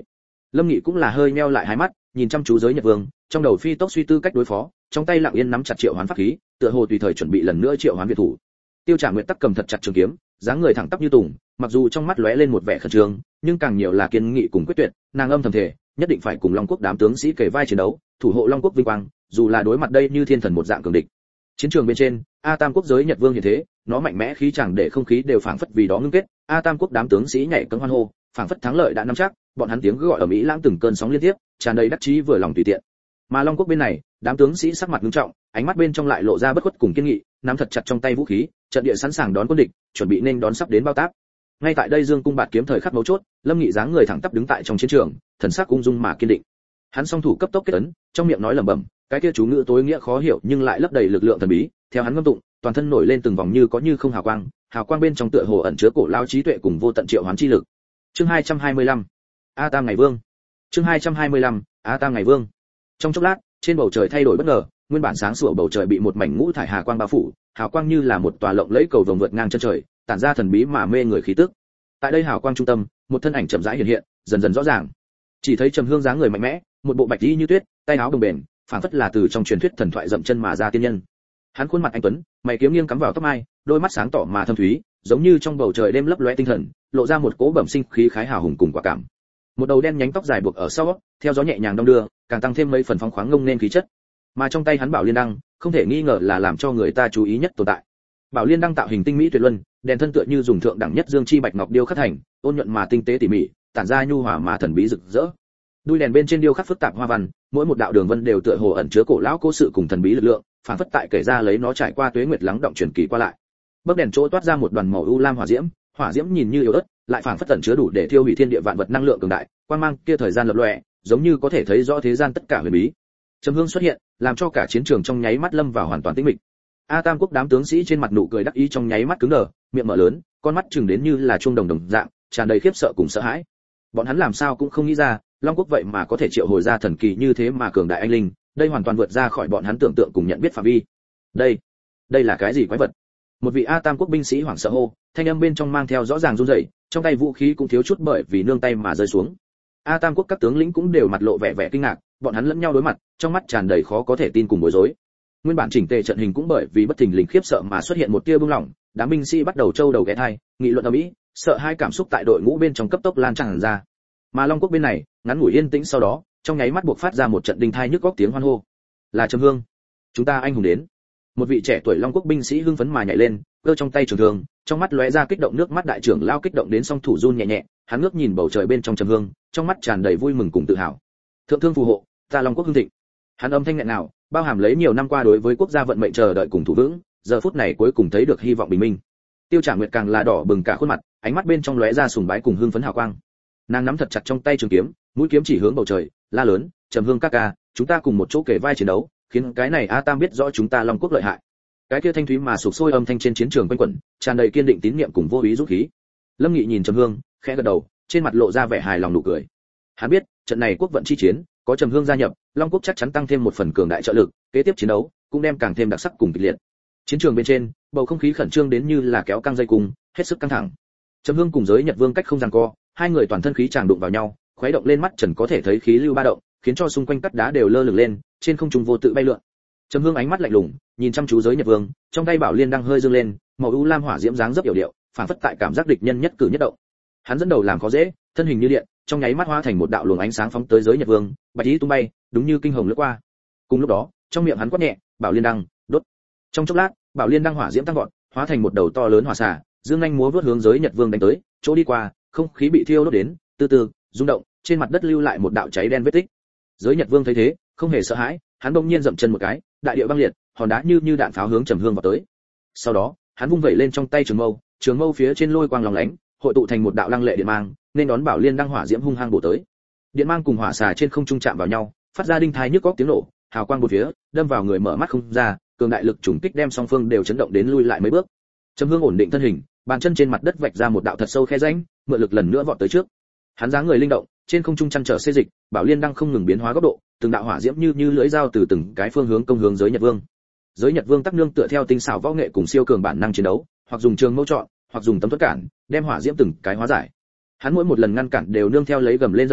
Lâm Nghị cũng là hơi nheo lại hai mắt, nhìn chăm chú Giới Nhật Vương, trong đầu phi tốc suy tư cách đối phó, trong tay lặng yên nắm chặt triệu hoán pháp khí, tựa hồ tùy thời chuẩn bị lần nữa triệu hoán viện thủ. Tiêu Trảm Nguyệt tắc cầm thật chặt trường kiếm, dáng người thẳng tắp như tùng, mặc dù trong mắt lóe lên một vẻ khẩn trương, nhưng càng nhiều là kiên nghị cùng quyết tuyệt, nàng âm thầm thề, nhất định phải cùng Long Quốc đám tướng sĩ kề vai chiến đấu, thủ hộ Long Quốc vinh quang, dù là đối mặt đây như thiên thần một dạng cường địch. Chiến trường bên trên, A Tam Quốc Giới Nhật Vương hiện thế, nó mạnh mẽ khí chẳng để không khí đều phảng phất vì đó ngưng kết, A Tam Quốc đám tướng sĩ nhảy cẫng hoan hô, phảng phất thắng lợi đã nắm chắc, bọn hắn tiếng gọi ở mỹ lãng từng cơn sóng liên tiếp, tràn đầy đắc chí vừa lòng tùy tiện. Mà Long Quốc bên này, đám tướng sĩ sắc mặt nghiêm trọng, ánh mắt bên trong lại lộ ra bất khuất cùng kiên nghị, nắm thật chặt trong tay vũ khí, trận địa sẵn sàng đón quân địch, chuẩn bị nên đón sắp đến bao táp. Ngay tại đây Dương cung bạt kiếm thời khắc mấu chốt, Lâm Nghị dáng người thẳng tắp đứng tại trong chiến trường, thần sắc ung dung mà kiên định. Hắn song thủ cấp tốc kết ấn, trong miệng nói lẩm bẩm, cái kia chú ngữ tối nghĩa khó hiểu nhưng lại lấp đầy lực lượng thần bí, theo hắn ngâm tụng, toàn thân nổi lên từng vòng như có như không hào quang, hào quang bên trong tựa hồ ẩn chứa cổ lao trí tuệ cùng vô tận triệu hoán chi lực. Chương hai trăm hai mươi lăm, A Tam ngày vương. Chương hai trăm hai mươi lăm, A Tam ngày vương. Trong chốc lát, trên bầu trời thay đổi bất ngờ, nguyên bản sáng sủa bầu trời bị một mảnh ngũ thải hà quang bao phủ, hào quang như là một tòa lộng lẫy cầu vồng vượt ngang chân trời, tản ra thần bí mà mê người khí tức. Tại đây hào quang trung tâm, một thân ảnh chậm rãi hiện hiện, dần dần rõ ràng. Chỉ thấy Trầm Hương dáng người mạnh mẽ, một bộ bạch y như tuyết, tay áo đồng bền, phảng phất là từ trong truyền thuyết thần thoại dậm chân mà ra tiên nhân. Hắn khuôn mặt anh tuấn, mày kiếm nghiêng cắm vào tóc mai, đôi mắt sáng tỏ mà thâm thúy, giống như trong bầu trời đêm lấp lóe tinh thần, lộ ra một cỗ bẩm sinh khí khái hào hùng cùng quả cảm. Một đầu đen nhánh tóc dài buộc ở sau, theo gió nhẹ nhàng đong đưa, càng tăng thêm mấy phần phóng khoáng ngông nên khí chất. Mà trong tay hắn Bảo Liên đăng, không thể nghi ngờ là làm cho người ta chú ý nhất tồn tại. Bảo Liên đăng tạo hình tinh mỹ tuyệt luân, đèn thân tựa như dùng thượng đẳng nhất dương chi bạch ngọc điêu khắc thành, ôn nhuận mà tinh tế tỉ mỉ, tản ra nhu hòa mà thần bí rực rỡ. Đuôi đèn bên trên điêu khắc phức tạp hoa văn, mỗi một đạo đường vân đều tựa hồ ẩn chứa cổ lão cố sự cùng thần bí lực lượng, phản phất tại kể ra lấy nó trải qua tuế nguyệt lắng động truyền kỳ qua lại. Bấc đèn chỗ toát ra một đoàn màu u lam hỏa diễm, hỏa diễm nhìn như yếu ớt, lại phản phất ẩn chứa đủ để thiêu hủy thiên địa vạn vật năng lượng cường đại, quang mang kia thời gian lập lòe, giống như có thể thấy rõ thế gian tất cả huyền bí. Trầm Hương xuất hiện, làm cho cả chiến trường trong nháy mắt lâm vào hoàn toàn tĩnh mịch. A Tam Quốc đám tướng sĩ trên mặt nụ cười đắc ý trong nháy mắt cứng đờ, miệng mở lớn, con mắt trừng đến như là chuông đồng đồng dạng, tràn đầy khiếp sợ cùng sợ hãi. Bọn hắn làm sao cũng không nghĩ ra, Long Quốc vậy mà có thể triệu hồi ra thần kỳ như thế mà cường đại anh linh, đây hoàn toàn vượt ra khỏi bọn hắn tưởng tượng cùng nhận biết phạm vi. Đây, đây là cái gì quái vật? Một vị A Tam Quốc binh sĩ hoảng sợ hô, thanh âm bên trong mang theo rõ ràng run rẩy, trong tay vũ khí cũng thiếu chút bởi vì nương tay mà rơi xuống. A Tam Quốc các tướng lĩnh cũng đều mặt lộ vẻ vẻ kinh ngạc, bọn hắn lẫn nhau đối mặt, trong mắt tràn đầy khó có thể tin cùng bối rối. Nguyên bản chỉnh tề trận hình cũng bởi vì bất thình lình khiếp sợ mà xuất hiện một tia bưng lỏng, đám binh sĩ bắt đầu trâu đầu ghé thai, nghị luận ầm ĩ, sợ hai cảm xúc tại đội ngũ bên trong cấp tốc lan tràn ra. Mà Long Quốc bên này, ngắn ngủi yên tĩnh sau đó, trong nháy mắt buộc phát ra một trận đinh thai nhức góc tiếng hoan hô. Là Trầm Hương, chúng ta anh hùng đến. Một vị trẻ tuổi Long Quốc binh sĩ hưng phấn mà nhảy lên, giơ trong tay trường thương, trong mắt lóe ra kích động nước mắt đại trưởng lao kích động đến song thủ run nhẹ nhẹ, hắn ngước nhìn bầu trời bên trong Trầm Hương, trong mắt tràn đầy vui mừng cùng tự hào. Thượng thương phù hộ, ta Long Quốc hưng thịnh. Hắn âm thanh nghẹn nào, bao hàm lấy nhiều năm qua đối với quốc gia vận mệnh chờ đợi cùng thủ vững, giờ phút này cuối cùng thấy được hy vọng bình minh. Tiêu Trảm Nguyệt càng là đỏ bừng cả khuôn mặt, ánh mắt bên trong lóe ra sùng bái cùng hưng phấn hào quang. Nàng nắm thật chặt trong tay trường kiếm, mũi kiếm chỉ hướng bầu trời, la lớn, Trầm Hương các ca, chúng ta cùng một chỗ kề vai chiến đấu, khiến cái này A Tam biết rõ chúng ta Long Quốc lợi hại. Cái kia thanh thúy mà sục sôi âm thanh trên chiến trường quanh quẩn, tràn đầy kiên định tín niệm cùng vô ý dũng khí. Lâm Nghị nhìn Trầm Hương, khẽ gật đầu, trên mặt lộ ra vẻ hài lòng nụ cười. Hắn biết, trận này quốc vận chi chiến, có Trầm Hương gia nhập, Long Quốc chắc chắn tăng thêm một phần cường đại trợ lực, kế tiếp chiến đấu cũng đem càng thêm đặc sắc cùng kịch liệt. Chiến trường bên trên, bầu không khí khẩn trương đến như là kéo căng dây cung, hết sức căng thẳng. Trầm Hương cùng Giới Nhật Vương cách không giằng co, hai người toàn thân khí tràng đụng vào nhau, khuấy động lên mắt trần có thể thấy khí lưu ba động, khiến cho xung quanh cắt đá đều lơ lửng lên, trên không trung vô tự bay lượn. Trầm Hương ánh mắt lạnh lùng, nhìn chăm chú Giới Nhật Vương, trong tay Bảo Liên đang hơi dương lên, màu u lam hỏa diễm dáng dấp yểu điệu, phản phất tại cảm giác địch nhân nhất cử nhất động. Hắn dẫn đầu làm khó dễ, thân hình như điện, trong nháy mắt hóa thành một đạo luồng ánh sáng phóng tới Giới Nhật Vương, bạch ý tung bay, đúng như kinh hồng lướt qua. Cùng lúc đó, trong miệng hắn quát nhẹ, Bảo Liên đăng, đốt. Trong chốc lát, Bảo Liên đăng hỏa diễm tăng vọt, hóa thành một đầu to lớn hỏa xà, dương nhanh múa vút hướng Giới Nhật Vương đánh tới, chỗ đi qua, không khí bị thiêu đốt đến, từ từ rung động, trên mặt đất lưu lại một đạo cháy đen vết tích. Giới Nhật Vương thấy thế, không hề sợ hãi, hắn bỗng nhiên dậm chân một cái, đại địa băng liệt, hòn đá như như đạn pháo hướng Trầm Hương vào tới. Sau đó, hắn vung vẩy lên trong tay trường mâu, trường mâu phía trên lôi quang lóng lánh, hội tụ thành một đạo lăng lệ điện mang, nên đón Bảo Liên đăng hỏa diễm hung hăng bổ tới. Điện mang cùng hỏa xà trên không trung chạm vào nhau, phát ra đinh thai nhức góc tiếng nổ, hào quang bốn phía, đâm vào người mở mắt không ra, cường đại lực trùng kích đem song phương đều chấn động đến lui lại mấy bước. Trầm Hương ổn định thân hình, bàn chân trên mặt đất vạch ra một đạo thật sâu khe rãnh, mượn lực lần nữa vọt tới trước. Hắn dáng người linh động, trên không trung chăn trở xê dịch, Bảo Liên đang không ngừng biến hóa góc độ, từng đạo hỏa diễm như như lưỡi dao từ từng cái phương hướng công hướng Giới Nhật Vương. Giới Nhật Vương tắc nương tựa theo tinh xảo võ nghệ cùng siêu cường bản năng chiến đấu, hoặc dùng trường mâu chọn, hoặc dùng tấm thuẫn cản, đem hỏa diễm từng cái hóa giải. Hắn mỗi một lần ngăn cản đều nương theo lấy gầm lên giận dữ,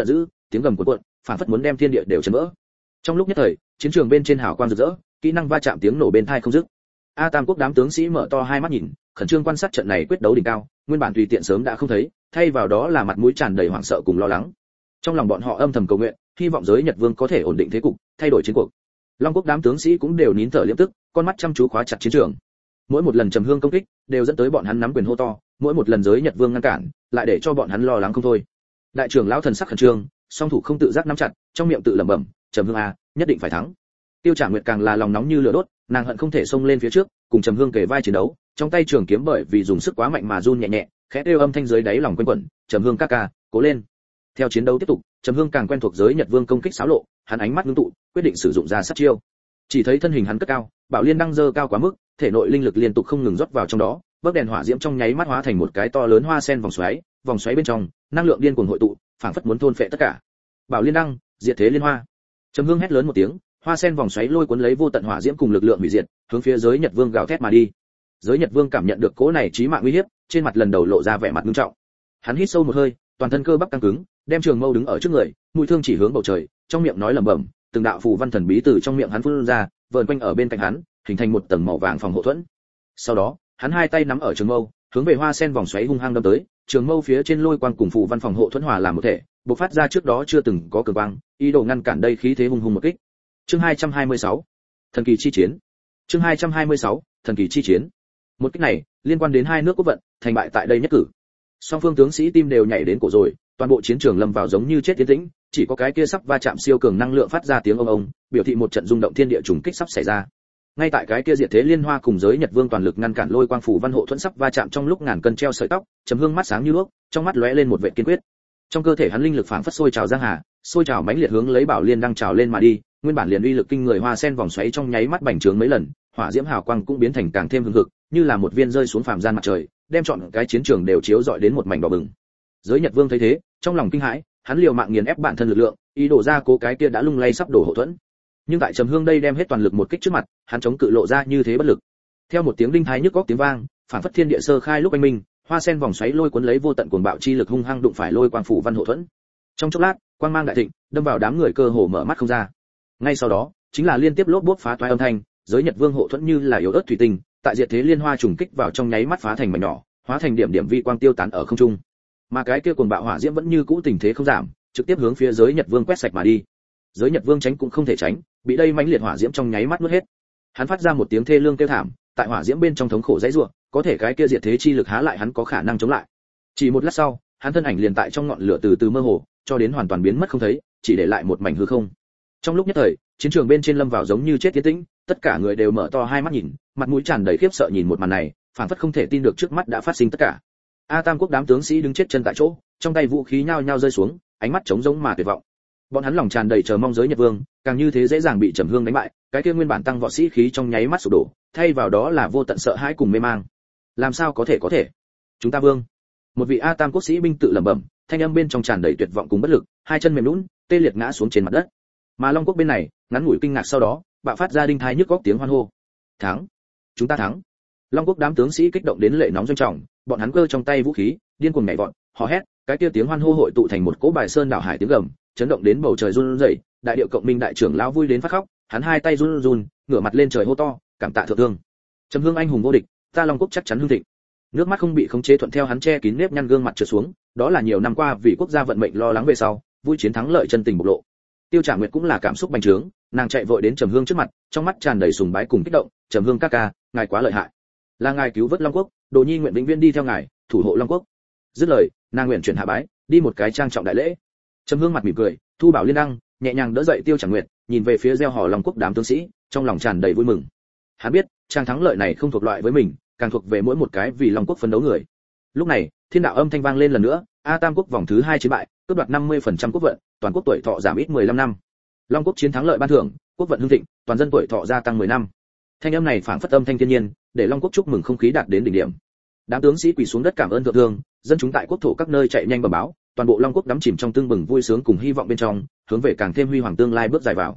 tiếng gầm cuộn cuộn, phảng phất muốn đem thiên địa đều chấn vỡ. Trong lúc nhất thời, chiến trường bên trên hào quang rực rỡ, kỹ năng va chạm tiếng nổ bên tai không dứt. A Tam quốc đám tướng sĩ mở to hai mắt nhìn, khẩn trương quan sát trận này quyết đấu đỉnh cao, nguyên bản tùy tiện sớm đã không thấy, thay vào đó là mặt mũi tràn đầy hoảng sợ cùng lo lắng. Trong lòng bọn họ âm thầm cầu nguyện, hy vọng giới Nhật Vương có thể ổn định thế cục, thay đổi chiến cuộc. Long quốc đám tướng sĩ cũng đều nín thở liễm tức, con mắt chăm chú khóa chặt chiến trường. Mỗi một lần Trầm Hương công kích, đều dẫn tới bọn hắn nắm quyền hô to, mỗi một lần giới Nhật Vương ngăn cản, lại để cho bọn hắn lo lắng không thôi. Đại trưởng lão thần sắc khẩn trương, song thủ không tự giác nắm chặt, trong miệng tự lẩm bẩm, Trầm Hương a, nhất định phải thắng. Tiêu Trả Nguyệt càng là lòng nóng như lửa đốt, nàng hận không thể xông lên phía trước, cùng Trầm Hương kề vai chiến đấu, trong tay trường kiếm bởi vì dùng sức quá mạnh mà run nhẹ nhẹ, khẽ kêu âm thanh dưới đáy lòng quanh quẩn, Trầm Hương ca ca, cố lên. Theo chiến đấu tiếp tục, Trầm Hương càng quen thuộc giới Nhật Vương công kích xáo lộ, hắn ánh mắt ngưng tụ, quyết định sử dụng ra sát chiêu. Chỉ thấy thân hình hắn cất cao, bảo liên đăng dơ cao quá mức, thể nội linh lực liên tục không ngừng rót vào trong đó, bấc đèn hỏa diễm trong nháy mắt hóa thành một cái to lớn hoa sen vòng xoáy, vòng xoáy bên trong, năng lượng điên cuồng hội tụ, phảng phất muốn thôn phệ tất cả. Bảo liên đăng, diệt thế liên hoa. Trầm Hương hét lớn một tiếng, hoa sen vòng xoáy lôi cuốn lấy vô tận hỏa diễm cùng lực lượng hủy diệt, hướng phía giới Nhật Vương gào thét mà đi. Giới Nhật Vương cảm nhận được cỗ này chí mạng uy hiếp, trên mặt lần đầu lộ ra vẻ mặt nghiêm trọng. Hắn hít sâu một hơi, toàn thân cơ bắp căng cứng, đem trường mâu đứng ở trước người, mũi thương chỉ hướng bầu trời, trong miệng nói lẩm bẩm, từng đạo phù văn thần bí từ trong miệng hắn phun ra, vờn quanh ở bên cạnh hắn, hình thành một tầng màu vàng phòng hộ thuẫn. Sau đó, hắn hai tay nắm ở trường mâu, hướng về hoa sen vòng xoáy hung hăng đâm tới, trường mâu phía trên lôi quang cùng phù văn phòng hộ thuẫn hòa làm một thể, bộc phát ra trước đó chưa từng có cường quang, ý đồ ngăn cản đây khí thế hung hùng một kích. Chương hai trăm hai mươi sáu, thần kỳ chi chiến. Chương hai trăm hai mươi sáu, thần kỳ chi chiến. Một kích này, liên quan đến hai nước quốc vận, thành bại tại đây nhất cử. Song phương tướng sĩ tim đều nhảy đến cổ rồi, toàn bộ chiến trường lâm vào giống như chết tiến tĩnh, chỉ có cái kia sắp va chạm siêu cường năng lượng phát ra tiếng ông ông, biểu thị một trận rung động thiên địa trùng kích sắp xảy ra. Ngay tại cái kia diệt thế liên hoa cùng giới Nhật Vương toàn lực ngăn cản lôi quang phủ văn hộ thuẫn sắp va chạm trong lúc ngàn cân treo sợi tóc, Trầm Hương mắt sáng như đuốc, trong mắt lóe lên một vẻ kiên quyết. Trong cơ thể hắn linh lực phảng phất sôi trào giang hà, sôi trào mãnh liệt hướng lấy bảo liên đang trào lên mà đi, nguyên bản liền uy lực kinh người hoa sen vòng xoáy trong nháy mắt bành trướng mấy lần, hỏa diễm hào quang cũng biến thành càng thêm hừng hực, như là một viên rơi xuống phàm gian mặt trời, đem trọn cái chiến trường đều chiếu rọi đến một mảnh đỏ bừng. Giới Nhật Vương thấy thế, trong lòng kinh hãi, hắn liều mạng nghiền ép bản thân lực lượng, ý đồ ra cố cái kia đã lung lay sắp đổ hộ thuẫn. Nhưng tại Trầm Hương đây đem hết toàn lực một kích trước mặt, hắn chống cự lộ ra như thế bất lực. Theo một tiếng đinh thái nhức góc tiếng vang, phản phất thiên địa sơ khai lúc anh minh, hoa sen vòng xoáy lôi cuốn lấy vô tận cuồng bạo chi lực hung hăng đụng phải lôi quang phủ văn hộ thuẫn. Trong chốc lát, quang mang đại thịnh, đâm vào đám người cơ hồ mở mắt không ra. Ngay sau đó, chính là liên tiếp lốp bốp phá toái âm thanh, giới Nhật Vương hộ thuẫn như là yếu ớt thủy tinh, tại diệt thế liên hoa trùng kích vào trong nháy mắt phá thành mảnh nhỏ, hóa thành điểm điểm vi quang tiêu tán ở không trung. Mà cái kia cuồng bạo hỏa diễm vẫn như cũ tình thế không giảm, trực tiếp hướng phía giới Nhật Vương quét sạch mà đi. Giới Nhật Vương tránh cũng không thể tránh, bị đây mãnh liệt hỏa diễm trong nháy mắt nuốt hết. Hắn phát ra một tiếng thê lương kêu thảm, tại hỏa diễm bên trong thống khổ dãy rủa, có thể cái kia diệt thế chi lực há lại hắn có khả năng chống lại. Chỉ một lát sau, hắn thân ảnh liền tại trong ngọn lửa từ từ mơ hồ, cho đến hoàn toàn biến mất không thấy, chỉ để lại một mảnh hư không. Trong lúc nhất thời, chiến trường bên trên lâm vào giống như chết tiến tĩnh, tất cả người đều mở to hai mắt nhìn, mặt mũi tràn đầy khiếp sợ nhìn một màn này, phảng phất không thể tin được trước mắt đã phát sinh tất cả. A Tam quốc đám tướng sĩ đứng chết chân tại chỗ, trong tay vũ khí nhao nhao rơi xuống, ánh mắt trống rỗng mà tuyệt vọng. Bọn hắn lòng tràn đầy chờ mong giới Nhật Vương, càng như thế dễ dàng bị Trầm Hương đánh bại, cái kia nguyên bản tăng võ sĩ khí trong nháy mắt sụp đổ, thay vào đó là vô tận sợ hãi cùng mê mang. Làm sao có thể có thể? Chúng ta vương. Một vị A Tam quốc sĩ binh tự lẩm bẩm, thanh âm bên trong tràn đầy tuyệt vọng cùng bất lực, hai chân mềm nhũn, tê liệt ngã xuống trên mặt đất. Mà Long quốc bên này, ngắn ngủi kinh ngạc sau đó, bạo phát ra đinh thái nhức góc tiếng hoan hô. Thắng! Chúng ta thắng! Long quốc đám tướng sĩ kích động đến lệ nóng doanh trọng, bọn hắn cơ trong tay vũ khí, điên cuồng nhảy vọt, hò hét, cái kia tiếng hoan hô hội tụ thành một cỗ bài sơn đảo hải tiếng gầm, chấn động đến bầu trời run rẩy, đại điệu cộng minh đại trưởng lão vui đến phát khóc, hắn hai tay run run, ngửa mặt lên trời hô to, cảm tạ thượng thương. Trầm Hương anh hùng vô địch, ta Long quốc chắc chắn hưng thịnh. Nước mắt không bị khống chế thuận theo hắn che kín nếp nhăn gương mặt trượt xuống, đó là nhiều năm qua vì quốc gia vận mệnh lo lắng về sau, vui chiến thắng lợi chân tình bộc lộ. Tiêu Trả Nguyệt cũng là cảm xúc bành trướng, nàng chạy vội đến Trầm Hương trước mặt, trong mắt tràn đầy sùng bái cùng kích động, "Trầm Hương ca ca, ngài quá lợi hại. Là ngài cứu vớt Long quốc, Đồ Nhi nguyện vĩnh viễn đi theo ngài, thủ hộ Long quốc." Dứt lời, nàng nguyện chuyển hạ bái, đi một cái trang trọng đại lễ. Trầm Hương mặt mỉm cười, thu bảo liên đăng, nhẹ nhàng đỡ dậy Tiêu Trả Nguyệt, nhìn về phía gieo hò Long quốc đám tướng sĩ, trong lòng tràn đầy vui mừng. Hắn biết, trang thắng lợi này không thuộc loại với mình, càng thuộc về mỗi một cái vì Long quốc phấn đấu người. Lúc này, thiên đạo âm thanh vang lên lần nữa, A Tam quốc vòng thứ hai chiến bại, cướp đoạt năm mươi phần trăm quốc vận, toàn quốc tuổi thọ giảm ít mười lăm năm. Long quốc chiến thắng lợi ban thưởng, quốc vận hưng thịnh, toàn dân tuổi thọ gia tăng mười năm. Thanh âm này phảng phất âm thanh thiên nhiên, để Long quốc chúc mừng không khí đạt đến đỉnh điểm. Đám tướng sĩ quỳ xuống đất cảm ơn thượng thương, dân chúng tại quốc thổ các nơi chạy nhanh bẩm báo, toàn bộ Long quốc đắm chìm trong tương bừng vui sướng cùng hy vọng bên trong, hướng về càng thêm huy hoàng tương lai bước dài vào.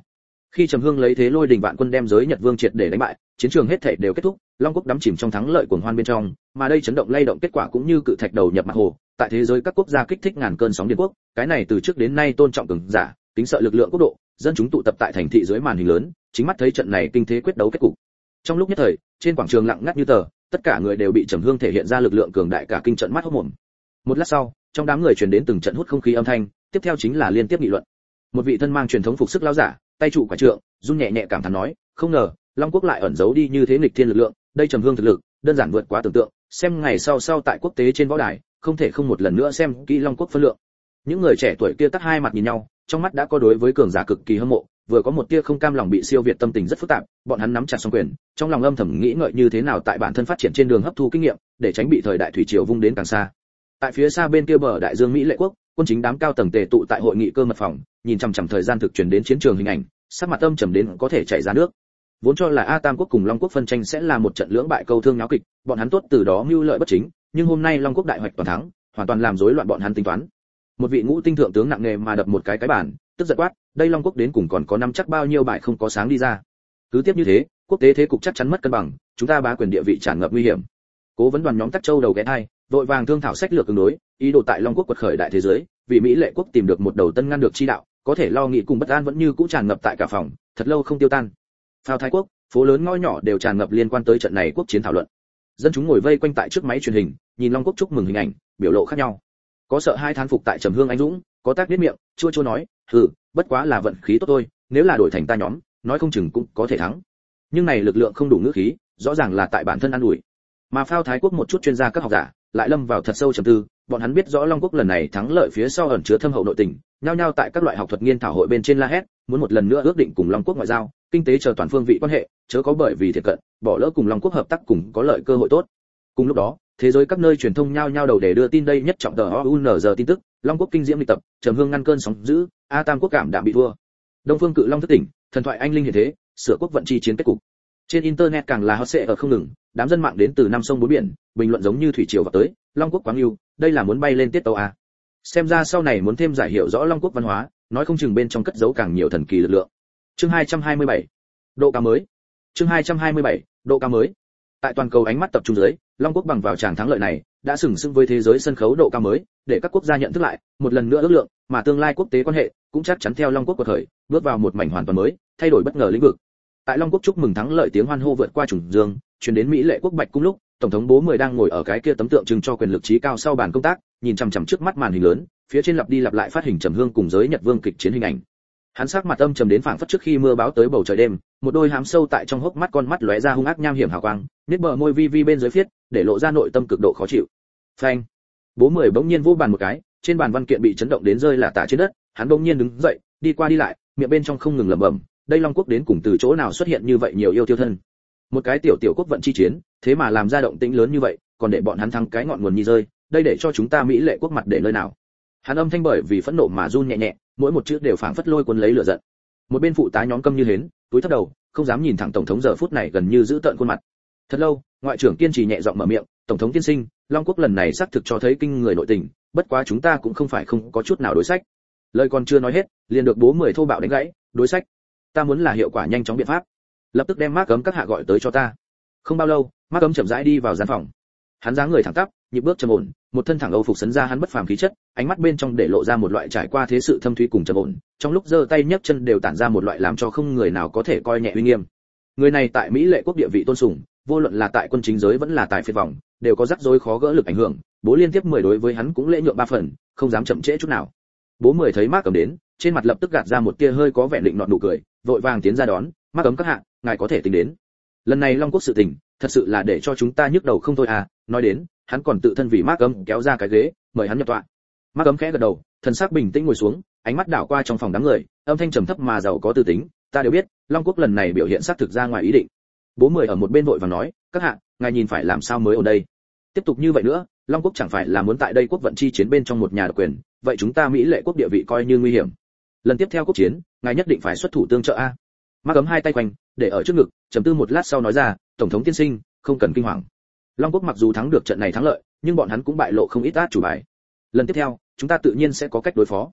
Khi Trầm Hương lấy thế lôi đình vạn quân đem giới Nhật Vương triệt để đánh bại, chiến trường hết thảy đều kết thúc, Long Quốc đắm chìm trong thắng lợi cuồng hoan bên trong, mà đây chấn động lay động kết quả cũng như cự thạch đầu nhập mặt hồ, tại thế giới các quốc gia kích thích ngàn cơn sóng điên quốc, cái này từ trước đến nay tôn trọng cường giả, kính sợ lực lượng quốc độ, dân chúng tụ tập tại thành thị dưới màn hình lớn, chính mắt thấy trận này kinh thế quyết đấu kết cục. Trong lúc nhất thời, trên quảng trường lặng ngắt như tờ, tất cả người đều bị Trầm Hương thể hiện ra lực lượng cường đại cả kinh trận mắt hốt mồm. Một lát sau, trong đám người truyền đến từng trận hút không khí âm thanh, tiếp theo chính là liên tiếp nghị luận. Một vị thân mang truyền thống phục sức lão giả, tay trụ quả trượng, run nhẹ nhẹ cảm thán nói, không ngờ, Long Quốc lại ẩn giấu đi như thế nghịch thiên lực lượng, đây Trầm Hương thực lực, đơn giản vượt quá tưởng tượng, xem ngày sau sau tại quốc tế trên võ đài, không thể không một lần nữa xem kỹ Long Quốc phân lượng. Những người trẻ tuổi kia tắt hai mặt nhìn nhau, trong mắt đã có đối với cường giả cực kỳ hâm mộ, vừa có một tia không cam lòng bị siêu việt tâm tình rất phức tạp, bọn hắn nắm chặt song quyền, trong lòng âm thầm nghĩ ngợi như thế nào tại bản thân phát triển trên đường hấp thu kinh nghiệm, để tránh bị thời đại thủy triều vung đến càng xa. Tại phía xa bên kia bờ đại dương Mỹ Lệ quốc, quân chính đám cao tầng tề tụ tại hội nghị cơ mật phòng, nhìn chằm chằm thời gian thực truyền đến chiến trường hình ảnh, sắc mặt âm trầm đến có thể chảy ra nước. Vốn cho là A Tam quốc cùng Long quốc phân tranh sẽ là một trận lưỡng bại câu thương náo kịch, bọn hắn tốt từ đó mưu lợi bất chính, nhưng hôm nay Long quốc đại hoạch toàn thắng, hoàn toàn làm rối loạn bọn hắn tính toán. Một vị ngũ tinh thượng tướng nặng nề mà đập một cái cái bàn, tức giận quát, đây Long quốc đến cùng còn có năm chắc bao nhiêu bại không có sáng đi ra. Cứ tiếp như thế, quốc tế thế cục chắc chắn mất cân bằng, chúng ta bá quyền địa vị tràn ngập nguy hiểm. Cố vấn đoàn nhóm Tắc Châu đầu ghé hai, vội vàng thương thảo sách lược ứng đối, ý đồ tại Long quốc quật khởi đại thế giới, vì Mỹ Lệ quốc tìm được một đầu tân ngăn được chi đạo, có thể lo nghĩ cùng bất an vẫn như cũ tràn ngập tại cả phòng, thật lâu không tiêu tan. Phao Thái quốc, phố lớn ngõ nhỏ đều tràn ngập liên quan tới trận này quốc chiến thảo luận. Dân chúng ngồi vây quanh tại trước máy truyền hình, nhìn Long quốc chúc mừng hình ảnh, biểu lộ khác nhau. Có sợ hai thán phục tại Trầm Hương anh dũng, có tác biết miệng, chua chua nói, hừ, bất quá là vận khí tốt thôi, nếu là đổi thành ta nhóm, nói không chừng cũng có thể thắng. Nhưng này lực lượng không đủ ngữ khí, rõ ràng là tại bản thân ăn ủi. Mà Phao Thái quốc một chút chuyên gia các học giả, lại lâm vào thật sâu trầm tư, bọn hắn biết rõ Long quốc lần này thắng lợi phía sau ẩn chứa thâm hậu nội tình, nhao nhao tại các loại học thuật nghiên thảo hội bên trên la hét, muốn một lần nữa ước định cùng Long quốc ngoại giao, kinh tế chờ toàn phương vị quan hệ, chớ có bởi vì thiệt cận, bỏ lỡ cùng Long quốc hợp tác cùng có lợi cơ hội tốt. Cùng lúc đó, thế giới các nơi truyền thông nhao nhao đầu để đưa tin đây nhất trọng tờ o u en giờ tin tức, Long quốc kinh diễm lịch tập, Trầm Hương ngăn cơn sóng dữ, A Tam quốc cảm đạm bị thua. Đông Phương Cự Long thức tỉnh, thần thoại anh linh hiện thế, sửa quốc vận chi chiến kết cục. Trên internet càng là hot search ở không ngừng, đám dân mạng đến từ năm sông bốn biển, bình luận giống như thủy triều vào tới, Long quốc quá ưu, đây là muốn bay lên tiết tàu à. Xem ra sau này muốn thêm giải hiểu rõ Long quốc văn hóa, nói không chừng bên trong cất giấu càng nhiều thần kỳ lực lượng. Chương hai trăm hai mươi bảy, độ cao mới. Chương hai trăm hai mươi bảy, độ cao mới. Tại toàn cầu ánh mắt tập trung dưới, Long quốc bằng vào tràng thắng lợi này, đã sừng sững với thế giới sân khấu độ cao mới, để các quốc gia nhận thức lại, một lần nữa ước lượng, mà tương lai quốc tế quan hệ cũng chắc chắn theo Long quốc quật khởi, bước vào một mảnh hoàn toàn mới, thay đổi bất ngờ lĩnh vực. Tại Long quốc chúc mừng thắng lợi tiếng hoan hô vượt qua trùng dương, truyền đến Mỹ Lệ quốc Bạch cung lúc, tổng thống Bố Mười đang ngồi ở cái kia tấm tượng trưng cho quyền lực trí cao sau bàn công tác, nhìn chằm chằm trước mắt màn hình lớn, phía trên lặp đi lặp lại phát hình Trầm Hương cùng giới Nhật Vương kịch chiến hình ảnh. Hắn sắc mặt âm trầm đến phảng phất trước khi mưa báo tới bầu trời đêm, một đôi hám sâu tại trong hốc mắt con mắt lóe ra hung ác nham hiểm hào quang, nét bờ môi vi vi bên dưới phiết, để lộ ra nội tâm cực độ khó chịu. Phanh! Bố Mười bỗng nhiên vỗ bàn một cái, trên bàn văn kiện bị chấn động đến rơi là tả trên đất, hắn bỗng nhiên đứng dậy, đi qua đi lại, miệng bên trong không ngừng lẩm bẩm, đây Long quốc đến cùng từ chỗ nào xuất hiện như vậy nhiều yêu tiêu thân. Một cái tiểu tiểu quốc vận chi chiến, thế mà làm ra động tĩnh lớn như vậy, còn để bọn hắn thắng cái ngọn nguồn nhi rơi, đây để cho chúng ta Mỹ Lệ quốc mặt để nơi nào. Hắn âm thanh bởi vì phẫn nộ mà run nhẹ nhẹ, mỗi một chữ đều phảng phất lôi cuốn lấy lửa giận. Một bên phụ tá nhóm câm như hến, túi thấp đầu, không dám nhìn thẳng tổng thống giờ phút này gần như giữ tợn khuôn mặt. Thật lâu, ngoại trưởng kiên trì nhẹ giọng mở miệng, tổng thống tiên sinh, Long quốc lần này xác thực cho thấy kinh người nội tình, bất quá chúng ta cũng không phải không có chút nào đối sách. Lời còn chưa nói hết, liền được Bố Mười thô bạo đánh gãy, đối sách. Ta muốn là hiệu quả nhanh chóng biện pháp, lập tức đem Mác Cấm các hạ gọi tới cho ta. Không bao lâu, Mác Cấm chậm rãi đi vào gian phòng. Hắn dáng người thẳng tắp, nhịp bước trầm ổn, một thân thẳng âu phục sấn ra hắn bất phàm khí chất, ánh mắt bên trong để lộ ra một loại trải qua thế sự thâm thúy cùng trầm ổn, trong lúc giơ tay nhấc chân đều tản ra một loại làm cho không người nào có thể coi nhẹ uy nghiêm. Người này tại Mỹ Lệ quốc địa vị tôn sùng, vô luận là tại quân chính giới vẫn là tại phiệt vòng, đều có rắc rối khó gỡ lực ảnh hưởng, Bố liên tiếp mười đối với hắn cũng lễ nhượng ba phần, không dám chậm trễ chút nào. Bố Mười thấy Mác Cấm đến, trên mặt lập tức gạt ra một tia hơi có vẻ định nọt nụ cười, vội vàng tiến ra đón, Mác Cấm các hạ, ngài có thể tính đến. Lần này Long quốc sự tình, thật sự là để cho chúng ta nhức đầu không thôi à, nói đến, hắn còn tự thân vì Mác Cấm kéo ra cái ghế, mời hắn nhập tọa. Mác Cấm khẽ gật đầu, thần sắc bình tĩnh ngồi xuống, ánh mắt đảo qua trong phòng đám người, âm thanh trầm thấp mà giàu có tư tính, ta đều biết, Long quốc lần này biểu hiện xác thực ra ngoài ý định. Bố Mười ở một bên vội vàng nói, các hạ, ngài nhìn phải làm sao mới ở đây? Tiếp tục như vậy nữa, Long quốc chẳng phải là muốn tại đây quốc vận chi chiến bên trong một nhà độc quyền, vậy chúng ta Mỹ Lệ quốc địa vị coi như nguy hiểm. Lần tiếp theo quốc chiến, ngài nhất định phải xuất thủ tương trợ a. Mác Cấm hai tay quanh, để ở trước ngực, trầm tư một lát sau nói ra, tổng thống tiên sinh, không cần kinh hoàng. Long quốc mặc dù thắng được trận này thắng lợi, nhưng bọn hắn cũng bại lộ không ít át chủ bài. Lần tiếp theo, chúng ta tự nhiên sẽ có cách đối phó.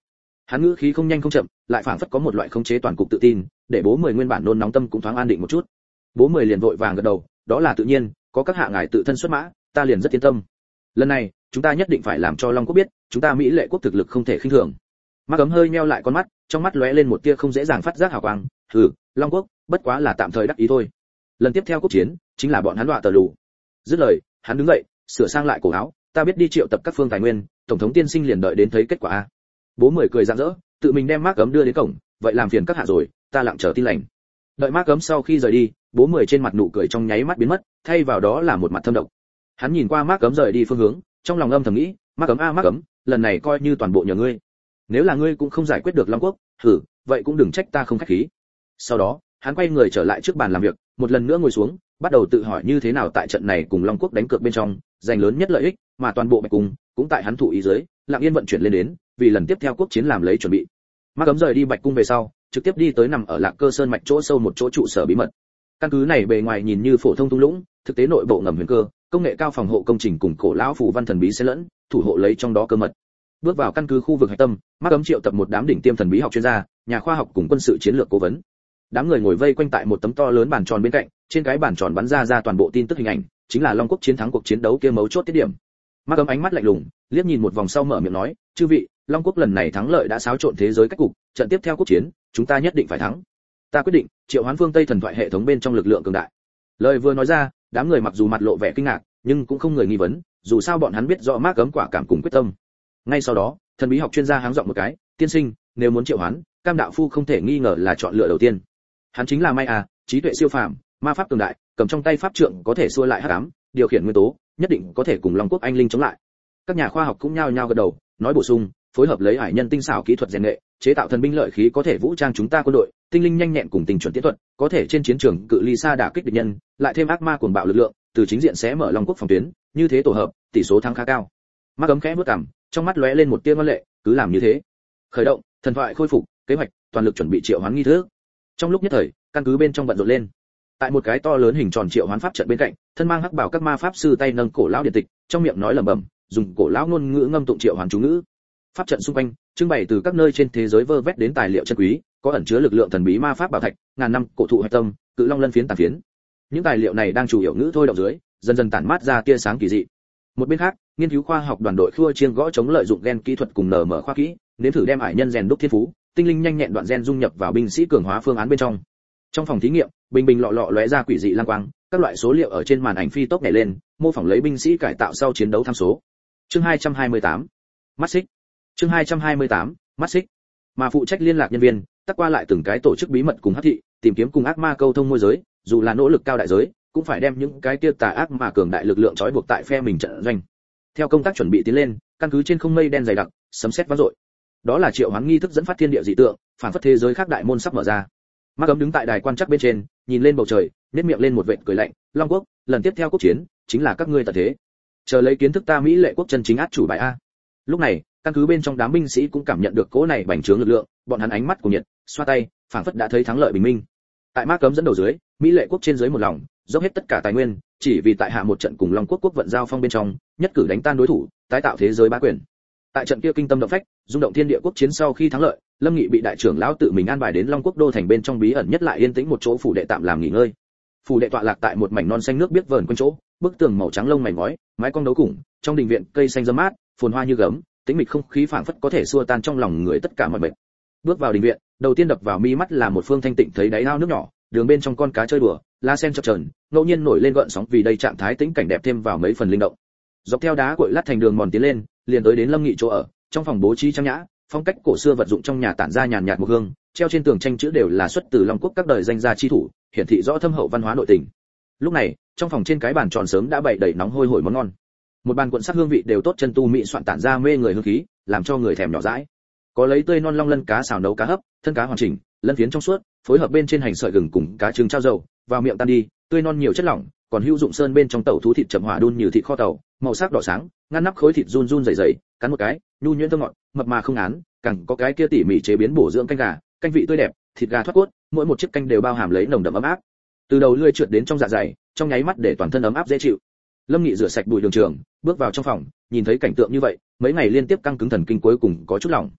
Hắn ngữ khí không nhanh không chậm, lại phảng phất có một loại khống chế toàn cục tự tin, để Bố Mười nguyên bản nôn nóng tâm cũng thoáng an định một chút. Bố Mười liền vội vàng gật đầu, đó là tự nhiên, có các hạ ngài tự thân xuất mã, ta liền rất yên tâm. Lần này, chúng ta nhất định phải làm cho Long Quốc biết, chúng ta Mỹ Lệ quốc thực lực không thể khinh thường. Mạc Ấm hơi nheo lại con mắt, trong mắt lóe lên một tia không dễ dàng phát giác hào quang, "Hừ, Long Quốc, bất quá là tạm thời đắc ý thôi. Lần tiếp theo quốc chiến, chính là bọn hắn đọa tờ lù." Dứt lời, hắn đứng dậy, sửa sang lại cổ áo, "Ta biết đi triệu tập các phương tài nguyên, tổng thống tiên sinh liền đợi đến thấy kết quả a." Bố Mười cười rạng rỡ, tự mình đem Mác Ấm đưa đến cổng, "Vậy làm phiền các hạ rồi, ta lặng chờ tin lành." Đợi Mác Ấm sau khi rời đi, Bố Mười trên mặt nụ cười trong nháy mắt biến mất, thay vào đó là một mặt thâm độc. Hắn nhìn qua Mác Ấm rời đi phương hướng, trong lòng âm thầm nghĩ, "Mác Ấm a Mác Ấm, lần này coi như toàn bộ nhờ ngươi. Nếu là ngươi cũng không giải quyết được Long Quốc, hử, vậy cũng đừng trách ta không khách khí." Sau đó, hắn quay người trở lại trước bàn làm việc, một lần nữa ngồi xuống, bắt đầu tự hỏi như thế nào tại trận này cùng Long Quốc đánh cược bên trong, giành lớn nhất lợi ích, mà toàn bộ Bạch Cung cũng tại hắn thụ ý dưới, lặng yên vận chuyển lên đến, vì lần tiếp theo quốc chiến làm lấy chuẩn bị. Mác Ấm rời đi Bạch Cung về sau, trực tiếp đi tới nằm ở Lạc Cơ Sơn mạch chỗ sâu một chỗ trụ sở bí mật. Căn cứ này bề ngoài nhìn như phổ thông thung lũng, thực tế nội bộ ngầm huyền cơ, công nghệ cao phòng hộ công trình cùng cổ lão phù văn thần bí xen lẫn, thủ hộ lấy trong đó cơ mật. Bước vào căn cứ khu vực hạch tâm, Mác Ấm triệu tập một đám đỉnh tiêm thần bí học chuyên gia, nhà khoa học cùng quân sự chiến lược cố vấn. Đám người ngồi vây quanh tại một tấm to lớn bàn tròn bên cạnh, trên cái bàn tròn bắn ra ra toàn bộ tin tức hình ảnh, chính là Long Quốc chiến thắng cuộc chiến đấu kia mấu chốt tiết điểm. Mác Ấm ánh mắt lạnh lùng, liếc nhìn một vòng sau mở miệng nói, "Chư vị, Long Quốc lần này thắng lợi đã xáo trộn thế giới cách cục, trận tiếp theo quốc chiến, chúng ta nhất định phải thắng. Ta quyết định triệu hoán phương Tây thần thoại hệ thống bên trong lực lượng cường đại." Lời vừa nói ra, đám người mặc dù mặt lộ vẻ kinh ngạc, nhưng cũng không người nghi vấn, dù sao bọn hắn biết rõ Mác Ấm quả cảm cùng quyết tâm. Ngay sau đó, thần bí học chuyên gia háng giọng một cái, "Tiên sinh, nếu muốn triệu hoán, Cam đạo phu không thể nghi ngờ là chọn lựa đầu tiên. Hắn chính là May à, trí tuệ siêu phàm, ma pháp cường đại, cầm trong tay pháp trượng có thể xua lại hắc ám, điều khiển nguyên tố, nhất định có thể cùng Long Quốc anh linh chống lại." Các nhà khoa học cũng nhao nhao gật đầu, nói bổ sung, "Phối hợp lấy hải nhân tinh xảo kỹ thuật rèn nghệ, chế tạo thần binh lợi khí có thể vũ trang chúng ta quân đội, tinh linh nhanh nhẹn cùng tình chuẩn tiến thuật, có thể trên chiến trường cự ly xa đả kích địch nhân, lại thêm ác ma cuồng bạo lực lượng, từ chính diện sẽ mở Long Quốc phòng tuyến, như thế tổ hợp, tỷ số thắng khá cao." Mác Ấm khẽ bước cằm, trong mắt lóe lên một tia ngoan lệ, "Cứ làm như thế." Khởi động, thần thoại khôi phục, kế hoạch, toàn lực chuẩn bị triệu hoán nghi thức. Trong lúc nhất thời, căn cứ bên trong bận rộn lên. Tại một cái to lớn hình tròn triệu hoán pháp trận bên cạnh, thân mang hắc bảo các ma pháp sư tay nâng cổ lão điện tịch, trong miệng nói lẩm bẩm, dùng cổ lão ngôn ngữ ngâm tụng triệu hoán chú ngữ. Pháp trận xung quanh, trưng bày từ các nơi trên thế giới vơ vét đến tài liệu chân quý, có ẩn chứa lực lượng thần bí ma pháp bảo thạch, ngàn năm cổ thụ hạch tâm, cự long lân phiến tàn phiến. Những tài liệu này đang chủ yếu ngữ thôi động dưới, dần dần tản mát ra tia sáng kỳ dị. Một bên khác, nghiên cứu khoa học đoàn đội khua chiêng gõ chống lợi dụng gen kỹ thuật cùng nở mở khoa kỹ, nếm thử đem ải nhân rèn đúc thiên phú, tinh linh nhanh nhẹn đoạn gen dung nhập vào binh sĩ cường hóa phương án bên trong. Trong phòng thí nghiệm, bình bình lọ lọ lóe ra quỷ dị lang quang, các loại số liệu ở trên màn ảnh phi tốc nhảy lên, mô phỏng lấy binh sĩ cải tạo sau chiến đấu tham số. Chương hai trăm hai mươi tám, mắt xích. Chương hai trăm hai mươi tám, mắt xích. Mà phụ trách liên lạc nhân viên, tắc qua lại từng cái tổ chức bí mật cùng hắc thị, tìm kiếm cùng ác ma câu thông môi giới, dù là nỗ lực cao đại giới, cũng phải đem những cái kia tà ác mà cường đại lực lượng trói buộc tại phe mình trận doanh. Theo công tác chuẩn bị tiến lên, căn cứ trên không mây đen dày đặc, sấm sét vang dội. Đó là triệu hoán nghi thức dẫn phát thiên địa dị tượng, phản phất thế giới khác đại môn sắp mở ra. Mác Ấm đứng tại đài quan chắc bên trên, nhìn lên bầu trời, nhếch miệng lên một vệt cười lạnh, "Long Quốc, lần tiếp theo quốc chiến, chính là các ngươi tận thế. Chờ lấy kiến thức ta Mỹ Lệ quốc chân chính át chủ bài a." Lúc này, căn cứ bên trong đám binh sĩ cũng cảm nhận được cỗ này bành trướng lực lượng, bọn hắn ánh mắt cùng nhiệt, xoa tay, phảng phất đã thấy thắng lợi bình minh. Tại Mác Ấm dẫn đầu dưới, Mỹ Lệ quốc trên dưới một lòng, dốc hết tất cả tài nguyên, chỉ vì tại hạ một trận cùng Long Quốc quốc vận giao phong bên trong, nhất cử đánh tan đối thủ, tái tạo thế giới bá quyền. Tại trận kia kinh tâm động phách, rung động thiên địa quốc chiến sau khi thắng lợi, Lâm Nghị bị đại trưởng lão tự mình an bài đến Long Quốc đô thành bên trong bí ẩn nhất lại yên tĩnh một chỗ phủ đệ tạm làm nghỉ ngơi. Phủ đệ tọa lạc tại một mảnh non xanh nước biếc vờn quanh chỗ, bức tường màu trắng lông mày ngói, mái cong đấu củng, trong đình viện cây xanh râm mát, phồn hoa như gấm, tĩnh mịch không khí phảng phất có thể xua tan trong lòng người tất cả mọi bệnh. Bước vào đình viện, đầu tiên đập vào mi mắt là một phương thanh tịnh thấy đáy ao nước nhỏ, đường bên trong con cá chơi đùa, lá sen chập chờn, ngẫu nhiên nổi lên gợn sóng vì đây trạng thái tĩnh cảnh đẹp thêm vào mấy phần linh động. Dọc theo đá cuội lát thành đường mòn tiến lên, liền tới đến Lâm Nghị chỗ ở, trong phòng bố trí trang nhã, phong cách cổ xưa vật dụng trong nhà tản ra nhàn nhạt mùi hương, treo trên tường tranh chữ đều là xuất từ Long Quốc các đời danh gia chi thủ, hiển thị rõ thâm hậu văn hóa nội tình. Lúc này, trong phòng trên cái bàn tròn sớm đã bày đầy nóng hôi hổi món ngon. Một bàn cuộn sắc hương vị đều tốt chân tu mỹ soạn tản ra mê người hương khí, làm cho người thèm nhỏ dãi. Có lấy tươi non long lân cá xào nấu cá hấp, thân cá hoàn chỉnh, lân phiến trong suốt, phối hợp bên trên hành sợi gừng cùng cá trứng trao dầu, vào miệng tan đi, tươi non nhiều chất lỏng, còn hữu dụng sơn bên trong tẩu thú thịt chậm hỏa đun như thịt kho tàu, màu sắc đỏ sáng, ngăn nắp khối thịt run run rẩy rẩy, cắn một cái, nhu nhuyễn thơm ngọt, mập mà không án, càng có cái kia tỉ mỉ chế biến bổ dưỡng canh gà, canh vị tươi đẹp, thịt gà thoát cốt, mỗi một chiếc canh đều bao hàm lấy nồng đậm ấm áp. Từ đầu lưỡi trượt đến trong dạ dày, trong nháy mắt để toàn thân ấm áp dễ chịu. Lâm Nghị rửa sạch bụi đường trường, bước vào trong phòng, nhìn thấy cảnh tượng như vậy, mấy ngày liên tiếp căng cứng thần kinh cuối cùng có chút lòng.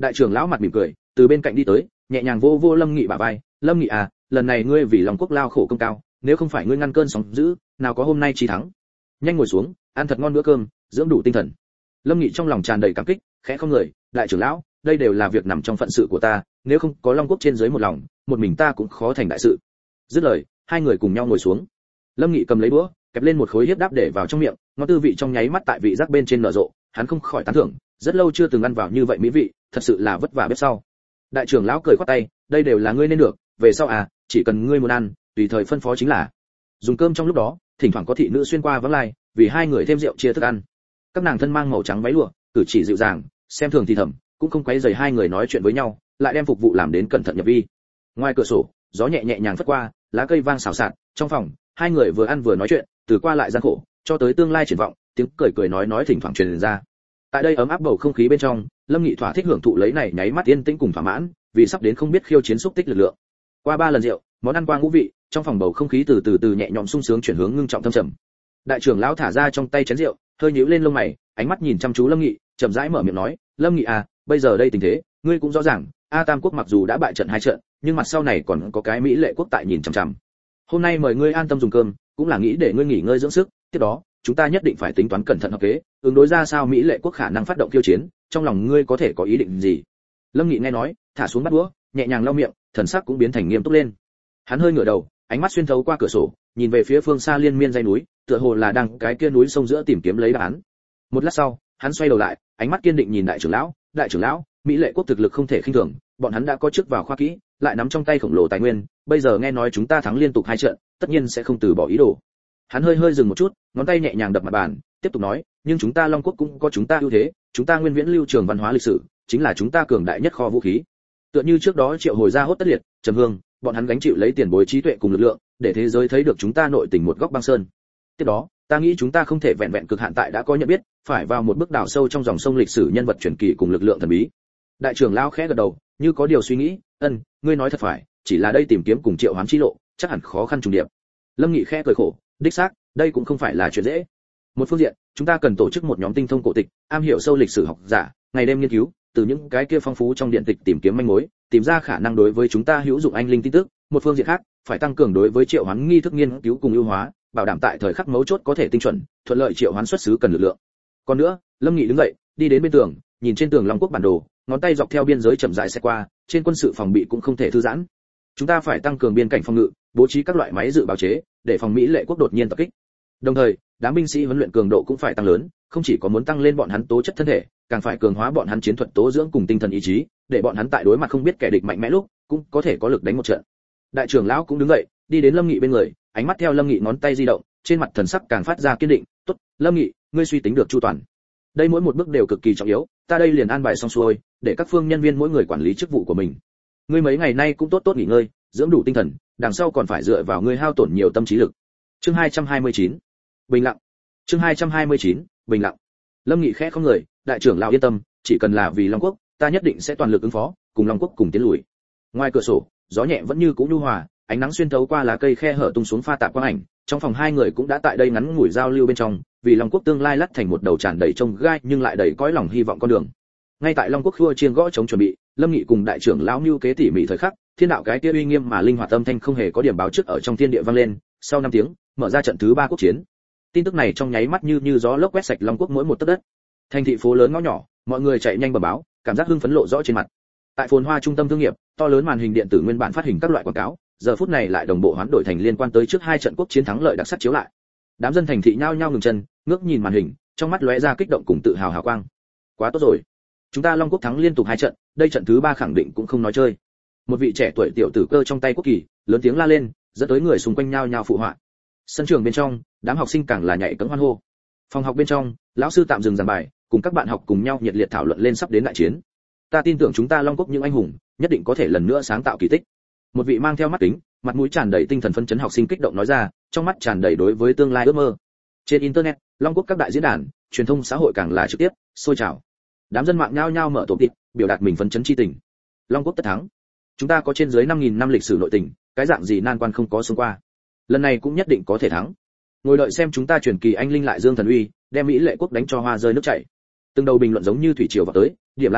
Đại trưởng lão mặt mỉm cười, từ bên cạnh đi tới, nhẹ nhàng vô vô Lâm Nghị bả vai, "Lâm Nghị à, lần này ngươi vì Long Quốc lao khổ công cao, nếu không phải ngươi ngăn cơn sóng dữ, nào có hôm nay chí thắng. Nhanh ngồi xuống, ăn thật ngon bữa cơm, dưỡng đủ tinh thần." Lâm Nghị trong lòng tràn đầy cảm kích, khẽ không người, "Đại trưởng lão, đây đều là việc nằm trong phận sự của ta, nếu không có Long Quốc trên dưới một lòng, một mình ta cũng khó thành đại sự." Dứt lời, hai người cùng nhau ngồi xuống. Lâm Nghị cầm lấy đũa, kẹp lên một khối hiếp đáp để vào trong miệng, ngon tư vị trong nháy mắt tại vị giác bên trên nở rộ, hắn không khỏi tán thưởng, rất lâu chưa từng ăn vào như vậy mỹ vị, thật sự là vất vả bếp sau. Đại trưởng lão cười khoát tay, "Đây đều là ngươi nên được, về sau à, chỉ cần ngươi muốn ăn, tùy thời phân phó chính là." Dùng cơm trong lúc đó, thỉnh thoảng có thị nữ xuyên qua vắng lai, vì hai người thêm rượu chia thức ăn. Các nàng thân mang màu trắng váy lụa, cử chỉ dịu dàng, xem thường thì thầm, cũng không quấy rầy hai người nói chuyện với nhau, lại đem phục vụ làm đến cẩn thận nhập vi. Ngoài cửa sổ, gió nhẹ nhẹ nhàng phất qua, lá cây vang xào xạc, trong phòng, hai người vừa ăn vừa nói chuyện, từ qua lại gian khổ, cho tới tương lai triển vọng, tiếng cười cười nói nói thỉnh thoảng truyền ra. Tại đây ấm áp bầu không khí bên trong, Lâm Nghị thỏa thích hưởng thụ lấy này nháy mắt yên tĩnh cùng thỏa mãn, vì sắp đến không biết khiêu chiến xúc tích lực lượng. Qua ba lần rượu, món ăn qua ngũ vị, trong phòng bầu không khí từ từ từ nhẹ nhõm sung sướng chuyển hướng ngưng trọng thâm trầm. Đại trưởng lão thả ra trong tay chén rượu, hơi nhíu lên lông mày, ánh mắt nhìn chăm chú Lâm Nghị, chậm rãi mở miệng nói, "Lâm Nghị à, bây giờ đây tình thế, ngươi cũng rõ ràng, A Tam quốc mặc dù đã bại trận hai trận, nhưng mặt sau này còn có cái Mỹ Lệ quốc tại nhìn chằm chằm. Hôm nay mời ngươi an tâm dùng cơm, cũng là nghĩ để ngươi nghỉ ngơi dưỡng sức, tiếp đó, chúng ta nhất định phải tính toán cẩn thận hợp kế, ứng đối ra sao Mỹ Lệ quốc khả năng phát động khiêu chiến, trong lòng ngươi có thể có ý định gì?" Lâm Nghị nghe nói, thả xuống bát đũa, nhẹ nhàng lau miệng, thần sắc cũng biến thành nghiêm túc lên. Hắn hơi ngửa đầu, ánh mắt xuyên thấu qua cửa sổ, nhìn về phía phương xa liên miên dãy núi, tựa hồ là đang cái kia núi sông giữa tìm kiếm lấy đáp án. Một lát sau, hắn xoay đầu lại, ánh mắt kiên định nhìn đại trưởng lão, "Đại trưởng lão, Mỹ Lệ quốc thực lực không thể khinh thường, bọn hắn đã có chức vào khoa kỹ, lại nắm trong tay khổng lồ tài nguyên, bây giờ nghe nói chúng ta thắng liên tục hai trận, tất nhiên sẽ không từ bỏ ý đồ." Hắn hơi hơi dừng một chút, ngón tay nhẹ nhàng đập mặt bàn, tiếp tục nói, "Nhưng chúng ta Long quốc cũng có chúng ta ưu thế, chúng ta nguyên viễn lưu trường văn hóa lịch sử, chính là chúng ta cường đại nhất kho vũ khí." Tựa như trước đó Triệu Hồi ra hốt tất liệt, Trầm Hương, bọn hắn gánh chịu lấy tiền bối trí tuệ cùng lực lượng, để thế giới thấy được chúng ta nội tình một góc băng sơn. Tiếp đó, ta nghĩ chúng ta không thể vẹn vẹn cực hạn tại đã có nhận biết, phải vào một bước đào sâu trong dòng sông lịch sử nhân vật truyền kỳ cùng lực lượng thần bí. Đại trưởng lão khẽ gật đầu, như có điều suy nghĩ, "Ân, ngươi nói thật phải, chỉ là đây tìm kiếm cùng Triệu Hoán chi lộ, chắc hẳn khó khăn trùng điệp." Lâm Nghị khẽ cười khổ, "Đích xác, đây cũng không phải là chuyện dễ. Một phương diện, chúng ta cần tổ chức một nhóm tinh thông cổ tịch, am hiểu sâu lịch sử học giả, ngày đêm nghiên cứu, từ những cái kia phong phú trong điện tịch tìm kiếm manh mối, tìm ra khả năng đối với chúng ta hữu dụng anh linh tin tức. Một phương diện khác, phải tăng cường đối với Triệu Hoán nghi thức nghiên cứu cùng ưu hóa, bảo đảm tại thời khắc mấu chốt có thể tinh chuẩn, thuận lợi Triệu Hoán xuất xứ cần lực lượng. Còn nữa." Lâm Nghị đứng dậy, đi đến bên tường, nhìn trên tường Long quốc bản đồ, ngón tay dọc theo biên giới chậm rãi sẽ qua, trên quân sự phòng bị cũng không thể thư giãn. Chúng ta phải tăng cường biên cảnh phòng ngự, bố trí các loại máy dự báo chế, để phòng Mỹ Lệ quốc đột nhiên tập kích. Đồng thời, đám binh sĩ huấn luyện cường độ cũng phải tăng lớn, không chỉ có muốn tăng lên bọn hắn tố chất thân thể, càng phải cường hóa bọn hắn chiến thuật tố dưỡng cùng tinh thần ý chí, để bọn hắn tại đối mặt không biết kẻ địch mạnh mẽ lúc, cũng có thể có lực đánh một trận. Đại trưởng lão cũng đứng dậy, đi đến Lâm Nghị bên người, ánh mắt theo Lâm Nghị ngón tay di động, trên mặt thần sắc càng phát ra kiên định, "Tốt, Lâm Nghị, ngươi suy tính được chu toàn. Đây mỗi một bước đều cực kỳ trọng yếu, ta đây liền an bài xong xuôi, để các phương nhân viên mỗi người quản lý chức vụ của mình. Ngươi mấy ngày nay cũng tốt tốt nghỉ ngơi, dưỡng đủ tinh thần, đằng sau còn phải dựa vào ngươi hao tổn nhiều tâm trí lực." Chương hai trăm hai mươi chín, bình lặng. Chương hai trăm hai mươi chín, bình lặng. Lâm Nghị khẽ không người, "Đại trưởng lão yên tâm, chỉ cần là vì Long quốc, ta nhất định sẽ toàn lực ứng phó, cùng Long quốc cùng tiến lùi." Ngoài cửa sổ, gió nhẹ vẫn như cũ nhu hòa, ánh nắng xuyên thấu qua lá cây khe hở tung xuống pha tạp quang ảnh, trong phòng hai người cũng đã tại đây ngắn ngủi giao lưu bên trong, vì Long quốc tương lai lắt thành một đầu tràn đầy trông gai nhưng lại đầy cõi lòng hy vọng con đường. Ngay tại Long quốc khua chiên gõ chống chuẩn bị, Lâm Nghị cùng đại trưởng lão Nưu kế tỉ mỉ thời khắc, thiên đạo cái kia uy nghiêm mà linh hoạt âm thanh không hề có điểm báo trước ở trong thiên địa vang lên, sau năm tiếng, mở ra trận thứ ba quốc chiến. Tin tức này trong nháy mắt như như gió lốc quét sạch Long quốc mỗi một tấc đất. Thành thị phố lớn ngõ nhỏ, mọi người chạy nhanh bẩm báo, cảm giác hưng phấn lộ rõ trên mặt. Tại phồn hoa trung tâm thương nghiệp, to lớn màn hình điện tử nguyên bản phát hình các loại quảng cáo, giờ phút này lại đồng bộ hoán đổi thành liên quan tới trước hai trận quốc chiến thắng lợi đặc sắc chiếu lại. Đám dân thành thị nhao nhao ngừng chân, ngước nhìn màn hình, trong mắt lóe ra kích động cùng tự hào hào quang. Quá tốt rồi, chúng ta Long quốc thắng liên tục hai trận, đây trận thứ ba khẳng định cũng không nói chơi. Một vị trẻ tuổi tiểu tử cơ trong tay quốc kỳ, lớn tiếng la lên, dẫn tới người xung quanh nhao nhao phụ họa. Sân trường bên trong, đám học sinh càng là nhảy cẫng hoan hô. Phòng học bên trong, lão sư tạm dừng giảng bài, cùng các bạn học cùng nhau nhiệt liệt thảo luận lên sắp đến đại chiến. Ta tin tưởng chúng ta Long quốc những anh hùng, nhất định có thể lần nữa sáng tạo kỳ tích. Một vị mang theo mắt kính, mặt mũi tràn đầy tinh thần phấn chấn học sinh kích động nói ra, trong mắt tràn đầy đối với tương lai ước mơ. Trên internet, Long quốc các đại diễn đàn, truyền thông xã hội càng là trực tiếp sôi trào. Đám dân mạng nhao nhao mở tổ tiệp, biểu đạt mình phấn chấn chi tình. Long quốc tất thắng. Chúng ta có trên dưới năm nghìn năm lịch sử nội tình, cái dạng gì nan quan không có xông qua. Lần này cũng nhất định có thể thắng. Ngồi đợi xem chúng ta truyền kỳ anh linh lại dương thần uy, đem Mỹ Lệ quốc đánh cho hoa rơi nước chảy. Từng đầu bình luận giống như thủy triều vào tới, điểm like,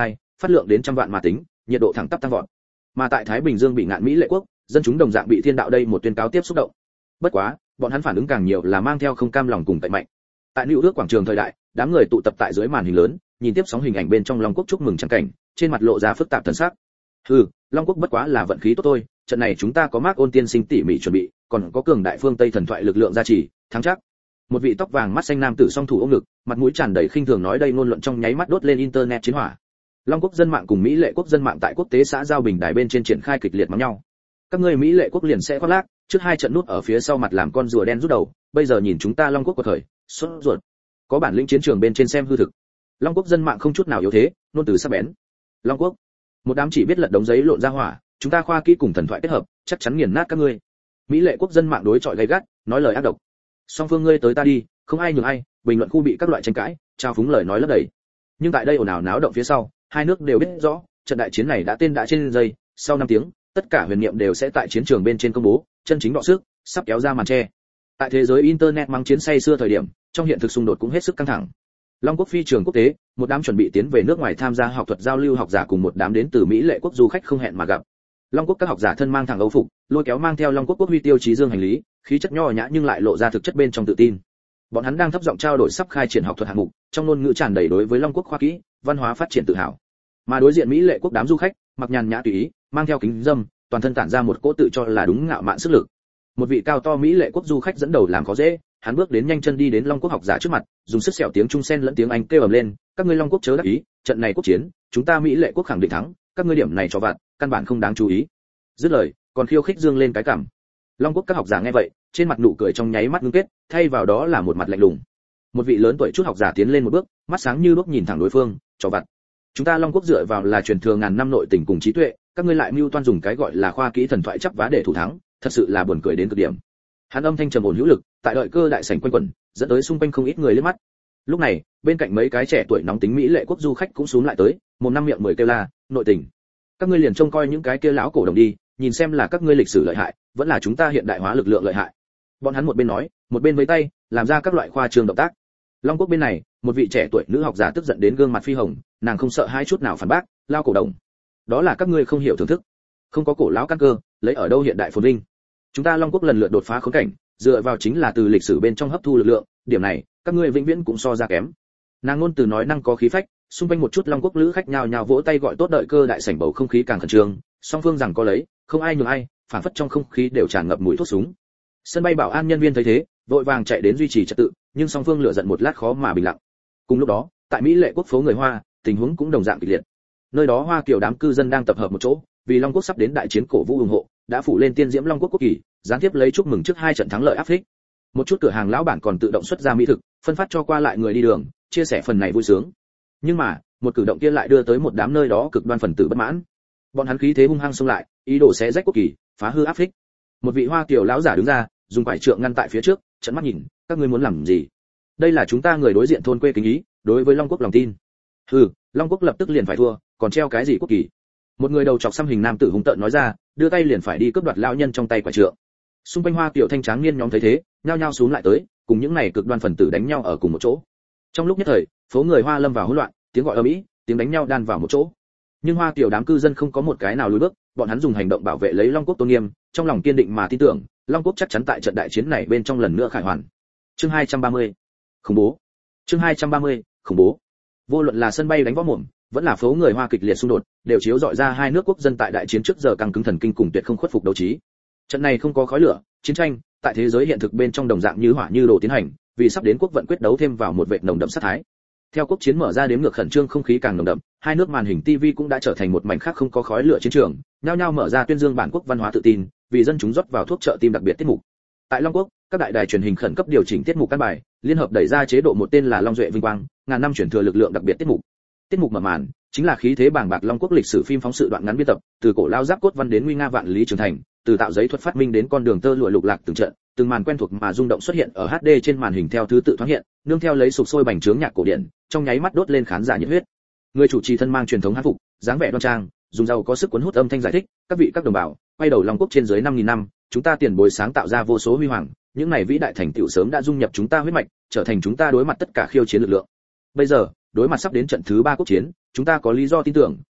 phát lượng đến trăm vạn mà tính, nhiệt độ thẳng tắp tăng vọt. Mà tại Thái Bình Dương bị ngạn Mỹ lệ quốc, dân chúng đồng dạng bị thiên đạo đây một tuyên cáo tiếp xúc động. Bất quá, bọn hắn phản ứng càng nhiều là mang theo không cam lòng cùng tẩy mạnh. Tại New York quảng trường thời đại, đám người tụ tập tại dưới màn hình lớn, nhìn tiếp sóng hình ảnh bên trong Long Quốc chúc mừng chẳng cảnh, trên mặt lộ ra phức tạp thần sắc. Hừ, Long Quốc bất quá là vận khí tốt thôi, trận này chúng ta có Mark Ôn tiên sinh tỉ mỉ chuẩn bị, còn có cường đại phương Tây thần thoại lực lượng gia trì, thắng chắc. Một vị tóc vàng mắt xanh nam tử song thủ ôm ngực, mặt mũi tràn đầy khinh thường nói đây ngôn luận trong nháy mắt đốt lên internet chiến hỏa. Long Quốc dân mạng cùng Mỹ lệ quốc dân mạng tại quốc tế xã giao bình đài bên trên triển khai kịch liệt mắng nhau. Các ngươi Mỹ lệ quốc liền sẽ khoác lác, trước hai trận nút ở phía sau mặt làm con rùa đen rút đầu, bây giờ nhìn chúng ta Long Quốc quật khởi, sốt ruột. Có bản lĩnh chiến trường bên trên xem hư thực. Long Quốc dân mạng không chút nào yếu thế, nôn từ sắc bén. Long Quốc, một đám chỉ biết lật đống giấy lộn ra hỏa, chúng ta khoa kỹ cùng thần thoại kết hợp, chắc chắn nghiền nát các ngươi. Mỹ lệ quốc dân mạng đối chọi gay gắt, nói lời ác độc. Song phương ngươi tới ta đi, không ai nhường ai, bình luận khu bị các loại tranh cãi, trao phúng lời nói lấp đầy. Nhưng tại đây ồn ào náo động phía sau, hai nước đều biết rõ, trận đại chiến này đã tên đã trên dây, sau năm tiếng, tất cả huyền niệm đều sẽ tại chiến trường bên trên công bố, chân chính đọ sức, sắp kéo ra màn che. Tại thế giới internet mang chiến say xưa thời điểm, trong hiện thực xung đột cũng hết sức căng thẳng. Long Quốc phi trường quốc tế, một đám chuẩn bị tiến về nước ngoài tham gia học thuật giao lưu học giả cùng một đám đến từ Mỹ lệ quốc du khách không hẹn mà gặp. Long Quốc các học giả thân mang thẳng âu phục, lôi kéo mang theo Long Quốc quốc huy tiêu chí dương hành lý, khí chất nho nhã nhưng lại lộ ra thực chất bên trong tự tin. Bọn hắn đang thấp giọng trao đổi sắp khai triển học thuật hạng mục, trong ngôn ngữ tràn đầy đối với Long Quốc khoa kỹ, văn hóa phát triển tự hào. Mà đối diện Mỹ lệ quốc đám du khách, mặc nhàn nhã tùy ý, mang theo kính dâm, toàn thân tản ra một cỗ tự cho là đúng ngạo mạn sức lực. Một vị cao to Mỹ lệ quốc du khách dẫn đầu làm khó dễ, hắn bước đến nhanh chân đi đến Long Quốc học giả trước mặt, dùng sức sẹo tiếng Trung sen lẫn tiếng Anh kêu ầm lên, các ngươi Long Quốc chớ đắc ý, trận này quốc chiến, chúng ta Mỹ lệ quốc khẳng định thắng, các ngươi điểm này cho vặt, căn bản không đáng chú ý. Dứt lời, còn khiêu khích dương lên cái cằm. Long Quốc các học giả nghe vậy, trên mặt nụ cười trong nháy mắt ngưng kết, thay vào đó là một mặt lạnh lùng. Một vị lớn tuổi chút học giả tiến lên một bước, mắt sáng như đuốc nhìn thẳng đối phương, cho vặt. Chúng ta Long Quốc dựa vào là truyền thừa ngàn năm nội tình cùng trí tuệ, các ngươi lại mưu toan dùng cái gọi là khoa kỹ thần thoại chấp vá để thủ thắng, thật sự là buồn cười đến cực điểm. Hắn âm thanh trầm ổn hữu lực, tại đợi cơ đại sảnh quanh quẩn, dẫn tới xung quanh không ít người liếc mắt. Lúc này, bên cạnh mấy cái trẻ tuổi nóng tính Mỹ lệ quốc du khách cũng xuống lại tới, một năm miệng mười kêu la, nội tình. Các ngươi liền trông coi những cái kia lão cổ đồng đi, nhìn xem là các ngươi lịch sử lợi hại, vẫn là chúng ta hiện đại hóa lực lượng lợi hại. Bọn hắn một bên nói, một bên vẫy tay, làm ra các loại khoa trương động tác. Long Quốc bên này, một vị trẻ tuổi nữ học giả tức giận đến gương mặt phi hồng, nàng không sợ hai chút nào phản bác, lao cổ đồng. Đó là các ngươi không hiểu thưởng thức, không có cổ lão căn cơ, lấy ở đâu hiện đại phồn vinh. Chúng ta Long Quốc lần lượt đột phá khốn cảnh, dựa vào chính là từ lịch sử bên trong hấp thu lực lượng, điểm này, các ngươi vĩnh viễn cũng so ra kém. Nàng luôn từ nói năng có khí phách, xung quanh một chút Long Quốc lữ khách nhào nhào vỗ tay gọi tốt, đợi cơ đại sảnh bầu không khí càng khẩn trương, song phương rằng có lấy, không ai nhường ai, phản phất trong không khí đều tràn ngập mùi thuốc súng. Sân bay bảo an nhân viên thấy thế, vội vàng chạy đến duy trì trật tự, nhưng song phương lựa giận một lát khó mà bình lặng. Cùng lúc đó, tại Mỹ lệ quốc phố người Hoa, tình huống cũng đồng dạng kịch liệt. Nơi đó Hoa Kiều đám cư dân đang tập hợp một chỗ, vì Long Quốc sắp đến đại chiến cổ vũ ủng hộ, đã phủ lên tiên diễm Long Quốc quốc kỳ, gián tiếp lấy chúc mừng trước hai trận thắng lợi áp phích. Một chút cửa hàng lão bản còn tự động xuất ra mỹ thực, phân phát cho qua lại người đi đường, chia sẻ phần này vui sướng. Nhưng mà, một cử động kia lại đưa tới một đám nơi đó cực đoan phần tử bất mãn. Bọn hắn khí thế hung hăng xông lại, ý đồ xé rách quốc kỳ, phá hư áp phích. Một vị Hoa Kiều lão giả đứng ra, dùng quải trượng ngăn tại phía trước, trợn mắt nhìn, các ngươi muốn làm gì? Đây là chúng ta người đối diện thôn quê kính ý, đối với Long Quốc lòng tin. Hừ, Long Quốc lập tức liền phải thua, còn treo cái gì quốc kỳ? Một người đầu chọc xăm hình nam tử hung tợn nói ra, đưa tay liền phải đi cướp đoạt lão nhân trong tay quả trượng. Xung quanh Hoa Kiều thanh tráng niên nhóm thấy thế, nhao nhao xuống lại tới, cùng những này cực đoan phần tử đánh nhau ở cùng một chỗ. Trong lúc nhất thời, phố người Hoa lâm vào hỗn loạn, tiếng gọi ầm ĩ, tiếng đánh nhau đan vào một chỗ. Nhưng Hoa Kiều đám cư dân không có một cái nào lùi bước, bọn hắn dùng hành động bảo vệ lấy Long Quốc tôn nghiêm, trong lòng kiên định mà tin tưởng, Long Quốc chắc chắn tại trận đại chiến này bên trong lần nữa khải hoàn. Chương hai trăm ba mươi, khủng bố. Chương hai trăm ba mươi, khủng bố. Vô luận là sân bay đánh võ mồm, vẫn là phố người Hoa kịch liệt xung đột, đều chiếu rọi ra hai nước quốc dân tại đại chiến trước giờ căng cứng thần kinh cùng tuyệt không khuất phục đấu trí. Trận này không có khói lửa, chiến tranh, tại thế giới hiện thực bên trong đồng dạng như hỏa như đồ tiến hành, vì sắp đến quốc vận quyết đấu thêm vào một vệt nồng đậm sát thái. Theo quốc chiến mở ra đếm ngược khẩn trương không khí càng nồng đậm, hai nước màn hình ti vi cũng đã trở thành một mảnh khác không có khói lửa chiến trường, nhao nhao mở ra tuyên dương bản quốc văn hóa tự tin, vì dân chúng rót vào thuốc trợ tim đặc biệt tiết mục. Tại Long Quốc, các đại đài truyền hình khẩn cấp điều chỉnh tiết mục căn bài, liên hợp đẩy ra chế độ một tên là Long Duệ vinh quang, ngàn năm chuyển thừa lực lượng đặc biệt tiết mục. Tiết mục mở màn chính là khí thế bàng bạc Long Quốc lịch sử phim phóng sự đoạn ngắn biên tập, từ cổ lao giáp cốt văn đến nguy nga vạn lý trường thành, từ tạo giấy thuật phát minh đến con đường tơ lụa lục lạc từng trận, từng màn quen thuộc mà rung động xuất hiện ở hát đê trên màn hình theo thứ tự thoáng hiện, nương theo lấy sục sôi bành trướng nhạc cổ điển, trong nháy mắt đốt lên khán giả nhiệt huyết. Người chủ trì thân mang truyền thống hán phục, dáng vẻ đoan trang, dùng giàu có sức cuốn hút âm thanh giải thích, các vị các đồng bào, quay đầu Long Quốc trên dưới năm nghìn năm, chúng ta tiền bối sáng tạo ra vô số huy hoàng, những này vĩ đại thành tựu sớm đã dung nhập chúng ta huyết mạch, trở thành chúng ta đối mặt tất cả khiêu chiến lực lượng. Bây giờ, đối mặt sắp đến trận thứ ba quốc chiến, chúng ta có lý do tin tưởng,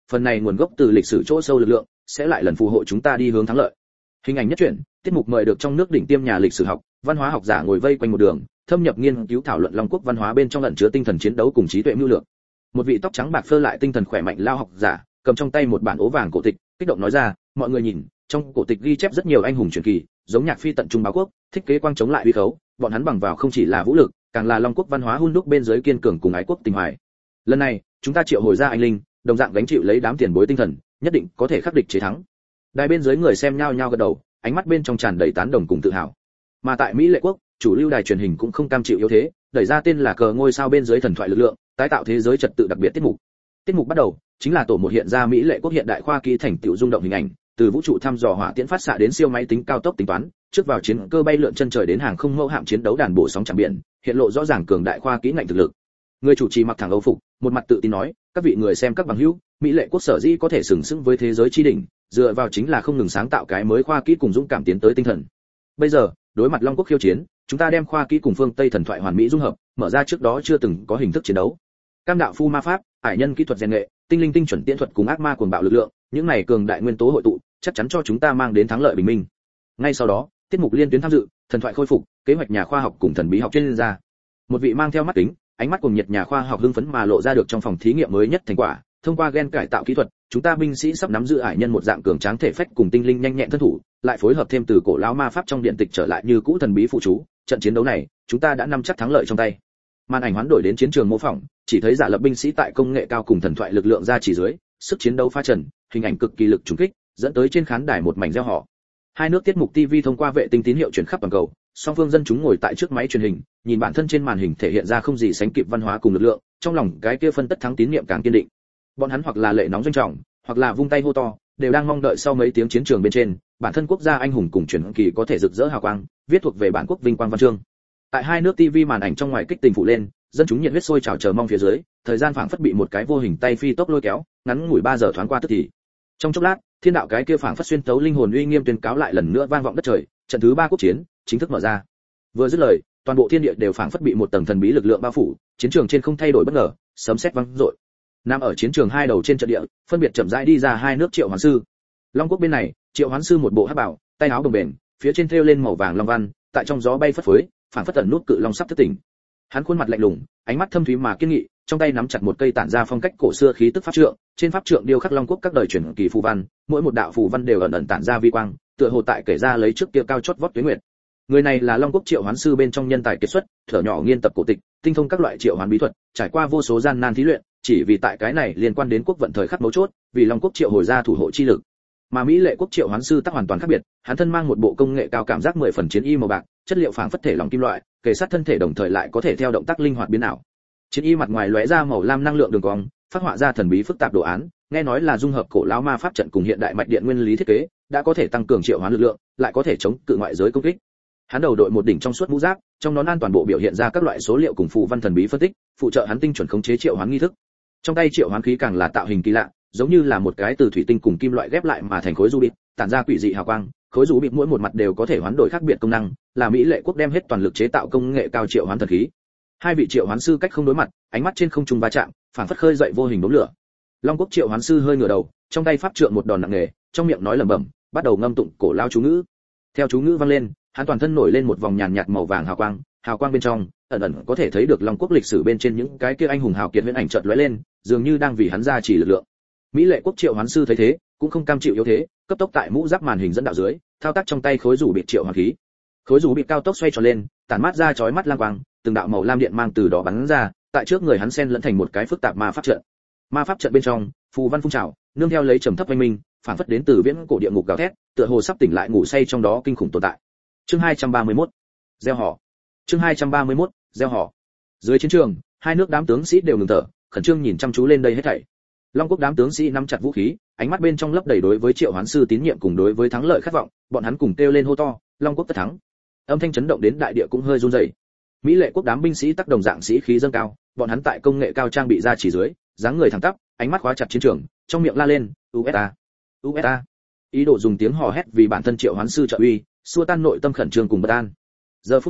phần này nguồn gốc từ lịch sử chỗ sâu lực lượng sẽ lại lần phù hộ chúng ta đi hướng thắng lợi. Hình ảnh nhất truyện, tiết mục mời được trong nước đỉnh tiêm nhà lịch sử học, văn hóa học giả ngồi vây quanh một đường, thâm nhập nghiên cứu thảo luận Long Quốc văn hóa bên trong ẩn chứa tinh thần chiến đấu cùng trí tuệ mưu lược. Một vị tóc trắng bạc phơ lại tinh thần khỏe mạnh lao học giả, cầm trong tay một bản ố vàng cổ tịch, kích động nói ra, mọi người nhìn, trong cổ tịch ghi chép rất nhiều anh hùng truyền kỳ, giống Nhạc Phi tận trung báo quốc, thích kế quang chống lại uy khấu, bọn hắn bằng vào không chỉ là vũ lực, càng là Long Quốc văn hóa hun đúc bên dưới kiên cường cùng ái quốc tình hoài. Lần này, chúng ta triệu hồi ra anh linh, đồng dạng gánh chịu lấy đám tiền bối tinh thần, nhất định có thể khắc địch chế thắng. Đài bên dưới người xem nhao nhao gật đầu, ánh mắt bên trong tràn đầy tán đồng cùng tự hào. Mà tại Mỹ Lệ quốc, chủ lưu đài truyền hình cũng không cam chịu yếu thế, đẩy ra tên là cờ ngôi sao bên dưới thần thoại lực lượng, tái tạo thế giới trật tự đặc biệt tiết mục. Tiết mục bắt đầu chính là tổ một hiện ra Mỹ Lệ quốc hiện đại khoa kỹ thành tựu rung động hình ảnh, từ vũ trụ thăm dò hỏa tiễn phát xạ đến siêu máy tính cao tốc tính toán, trước vào chiến cơ bay lượn chân trời đến hàng không mẫu hạm chiến đấu đàn bổ sóng chẳng biển, hiện lộ rõ ràng cường đại khoa kỹ ngạnh thực lực. Người chủ trì mặc thẳng âu phục, một mặt tự tin nói, các vị người xem các bằng hữu, Mỹ Lệ quốc sở dĩ có thể sừng sững với thế giới chi đỉnh, dựa vào chính là không ngừng sáng tạo cái mới khoa kỹ cùng dũng cảm tiến tới tinh thần. Bây giờ, đối mặt Long Quốc khiêu chiến, chúng ta đem khoa kỹ cùng phương Tây thần thoại hoàn mỹ dung hợp, mở ra trước đó chưa từng có hình thức chiến đấu. Cam đạo phu ma pháp, ải nhân kỹ thuật rèn nghệ, tinh linh tinh chuẩn tiễn thuật cùng ác ma cuồng bạo lực lượng, những này cường đại nguyên tố hội tụ, chắc chắn cho chúng ta mang đến thắng lợi bình minh. Ngay sau đó, tiết mục liên tuyến tham dự, thần thoại khôi phục, kế hoạch nhà khoa học cùng thần bí học chuyên gia. Một vị mang theo mắt kính, ánh mắt cùng nhiệt nhà khoa học hưng phấn mà lộ ra được trong phòng thí nghiệm mới nhất thành quả, thông qua gen cải tạo kỹ thuật, chúng ta binh sĩ sắp nắm giữ ải nhân một dạng cường tráng thể phách cùng tinh linh nhanh nhẹn thân thủ, lại phối hợp thêm từ cổ lão ma pháp trong điện tịch trở lại như cũ thần bí phụ chú, trận chiến đấu này, chúng ta đã nắm chắc thắng lợi trong tay. Màn ảnh hoán đổi đến chiến trường mô phỏng, chỉ thấy giả lập binh sĩ tại công nghệ cao cùng thần thoại lực lượng ra chỉ dưới, sức chiến đấu phá trần, hình ảnh cực kỳ lực trùng kích, dẫn tới trên khán đài một mảnh reo hò. Hai nước tiết mục ti vi thông qua vệ tinh tín hiệu truyền khắp toàn cầu, song phương dân chúng ngồi tại trước máy truyền hình, nhìn bản thân trên màn hình thể hiện ra không gì sánh kịp văn hóa cùng lực lượng, trong lòng cái kia phân tất thắng tín niệm càng kiên định. Bọn hắn hoặc là lệ nóng doanh trọng, hoặc là vung tay hô to, đều đang mong đợi sau mấy tiếng chiến trường bên trên, bản thân quốc gia anh hùng cùng truyền kỳ có thể rực rỡ hào quang, viết thuộc về bản quốc vinh quang văn chương. Tại hai nước ti vi màn ảnh trong ngoài kích tình phụ lên, dân chúng nhiệt huyết sôi trào chờ mong phía dưới, thời gian phảng phất bị một cái vô hình tay phi tốc lôi kéo, ngắn ngủi ba giờ thoáng qua tức thì. Trong chốc lát, thiên đạo cái kia phảng phất xuyên tấu linh hồn uy nghiêm tuyên cáo lại lần nữa vang vọng đất trời, trận thứ ba quốc chiến chính thức mở ra. Vừa dứt lời, toàn bộ thiên địa đều phảng phất bị một tầng thần bí lực lượng bao phủ, chiến trường trên không thay đổi bất ngờ, sấm sét vang dội. Nằm ở chiến trường hai đầu trên trận địa, phân biệt chậm rãi đi ra hai nước Triệu Hoán sư. Long Quốc bên này, Triệu Hoán sư một bộ hắc bảo, tay áo đồng bền, phía trên thêu lên màu vàng long văn, tại trong gió bay phất phới, phảng phất tẩn nút cự long sắp thức tỉnh. Hắn khuôn mặt lạnh lùng, ánh mắt thâm thúy mà kiên nghị, trong tay nắm chặt một cây tản ra phong cách cổ xưa khí tức pháp trượng, trên pháp trượng điêu khắc Long Quốc các đời truyền kỳ phù văn, mỗi một đạo phù văn đều ẩn ẩn tản ra vi quang, tựa hồ tại kể ra lấy trước kia cao chót vót tuyết nguyệt. Người này là Long Quốc Triệu Hoán sư bên trong nhân tài kiệt xuất, thở nhỏ nghiên tập cổ tịch, tinh thông các loại triệu hoán bí thuật, trải qua vô số gian nan thí luyện, chỉ vì tại cái này liên quan đến quốc vận thời khắc mấu chốt, vì Long Quốc triệu hồi ra thủ hộ chi lực. Mà Mỹ Lệ Quốc Triệu Hoán sư tác hoàn toàn khác biệt, hắn thân mang một bộ công nghệ cao cảm giác mười phần chiến y màu bạc, chất liệu phảng phất thể lòng kim loại, kề sát thân thể đồng thời lại có thể theo động tác linh hoạt biến ảo. Chiến y mặt ngoài lóe ra màu lam năng lượng đường cong, phát họa ra thần bí phức tạp đồ án, nghe nói là dung hợp cổ lão ma pháp trận cùng hiện đại mạch điện nguyên lý thiết kế, đã có thể tăng cường triệu hoán lực lượng, lại có thể chống cự ngoại giới công kích. Hắn đầu đội một đỉnh trong suốt mũ giáp, trong nón an toàn bộ biểu hiện ra các loại số liệu cùng phù văn thần bí phân tích, phụ trợ hắn tinh chuẩn khống chế triệu hoán nghi thức. Trong tay triệu hoán khí càng là tạo hình kỳ lạ, giống như là một cái từ thủy tinh cùng kim loại ghép lại mà thành khối du bịt, tản ra quỷ dị hào quang, khối du bịt mỗi một mặt đều có thể hoán đổi khác biệt công năng, là Mỹ Lệ Quốc đem hết toàn lực chế tạo công nghệ cao triệu hoán thần khí. Hai vị triệu hoán sư cách không đối mặt, ánh mắt trên không trung va chạm, phảng phất khơi dậy vô hình đốm lửa. Long Quốc triệu hoán sư hơi ngửa đầu, trong tay pháp trượng một đòn nặng nề, trong miệng nói lẩm bẩm, bắt đầu ngâm tụng cổ lao chú ngữ. Theo chú ngữ vang lên, hắn toàn thân nổi lên một vòng nhàn nhạt màu vàng hào quang, hào quang bên trong ẩn ẩn có thể thấy được Long Quốc lịch sử bên trên những cái kia anh hùng hào kiệt huyễn ảnh chợt lóe lên, dường như đang vì hắn ra chỉ lực lượng. Mỹ Lệ Quốc triệu hoán sư thấy thế, cũng không cam chịu yếu thế, cấp tốc tại mũ giáp màn hình dẫn đạo dưới, thao tác trong tay khối rủ bị triệu hoán khí. Khối rủ bị cao tốc xoay tròn lên, tản mát ra chói mắt lam quang, từng đạo màu lam điện mang từ đó bắn ra, tại trước người hắn xen lẫn thành một cái phức tạp ma pháp trận. Ma pháp trận bên trong, phù văn phun trào, nương theo lấy trầm thấp oanh minh, phản phất đến từ viễn cổ địa ngục gào thét, tựa hồ sắp tỉnh lại ngủ say trong đó kinh khủng tồn tại. Chương hai trăm ba mươi mốt, gieo họ. Chương hai trăm ba mươi mốt, gieo họ. Dưới chiến trường, hai nước đám tướng sĩ đều ngừng thở, khẩn trương nhìn chăm chú lên đây hết thảy. Long Quốc đám tướng sĩ nắm chặt vũ khí, ánh mắt bên trong lấp đầy đối với Triệu Hoán sư tín nhiệm cùng đối với thắng lợi khát vọng, bọn hắn cùng kêu lên hô to, Long Quốc tất thắng. Âm thanh chấn động đến đại địa cũng hơi run rẩy. Mỹ Lệ Quốc đám binh sĩ tác đồng dạng sĩ khí dâng cao, bọn hắn tại công nghệ cao trang bị ra chỉ dưới, dáng người thẳng tắp, ánh mắt khóa chặt chiến trường, trong miệng la lên, u ét a, u ét a. Ý đồ dùng tiếng hò hét vì bản thân Triệu Hoán sư trợ uy, xua tan nội tâm khẩn trương cùng bất an. Giờ phút này,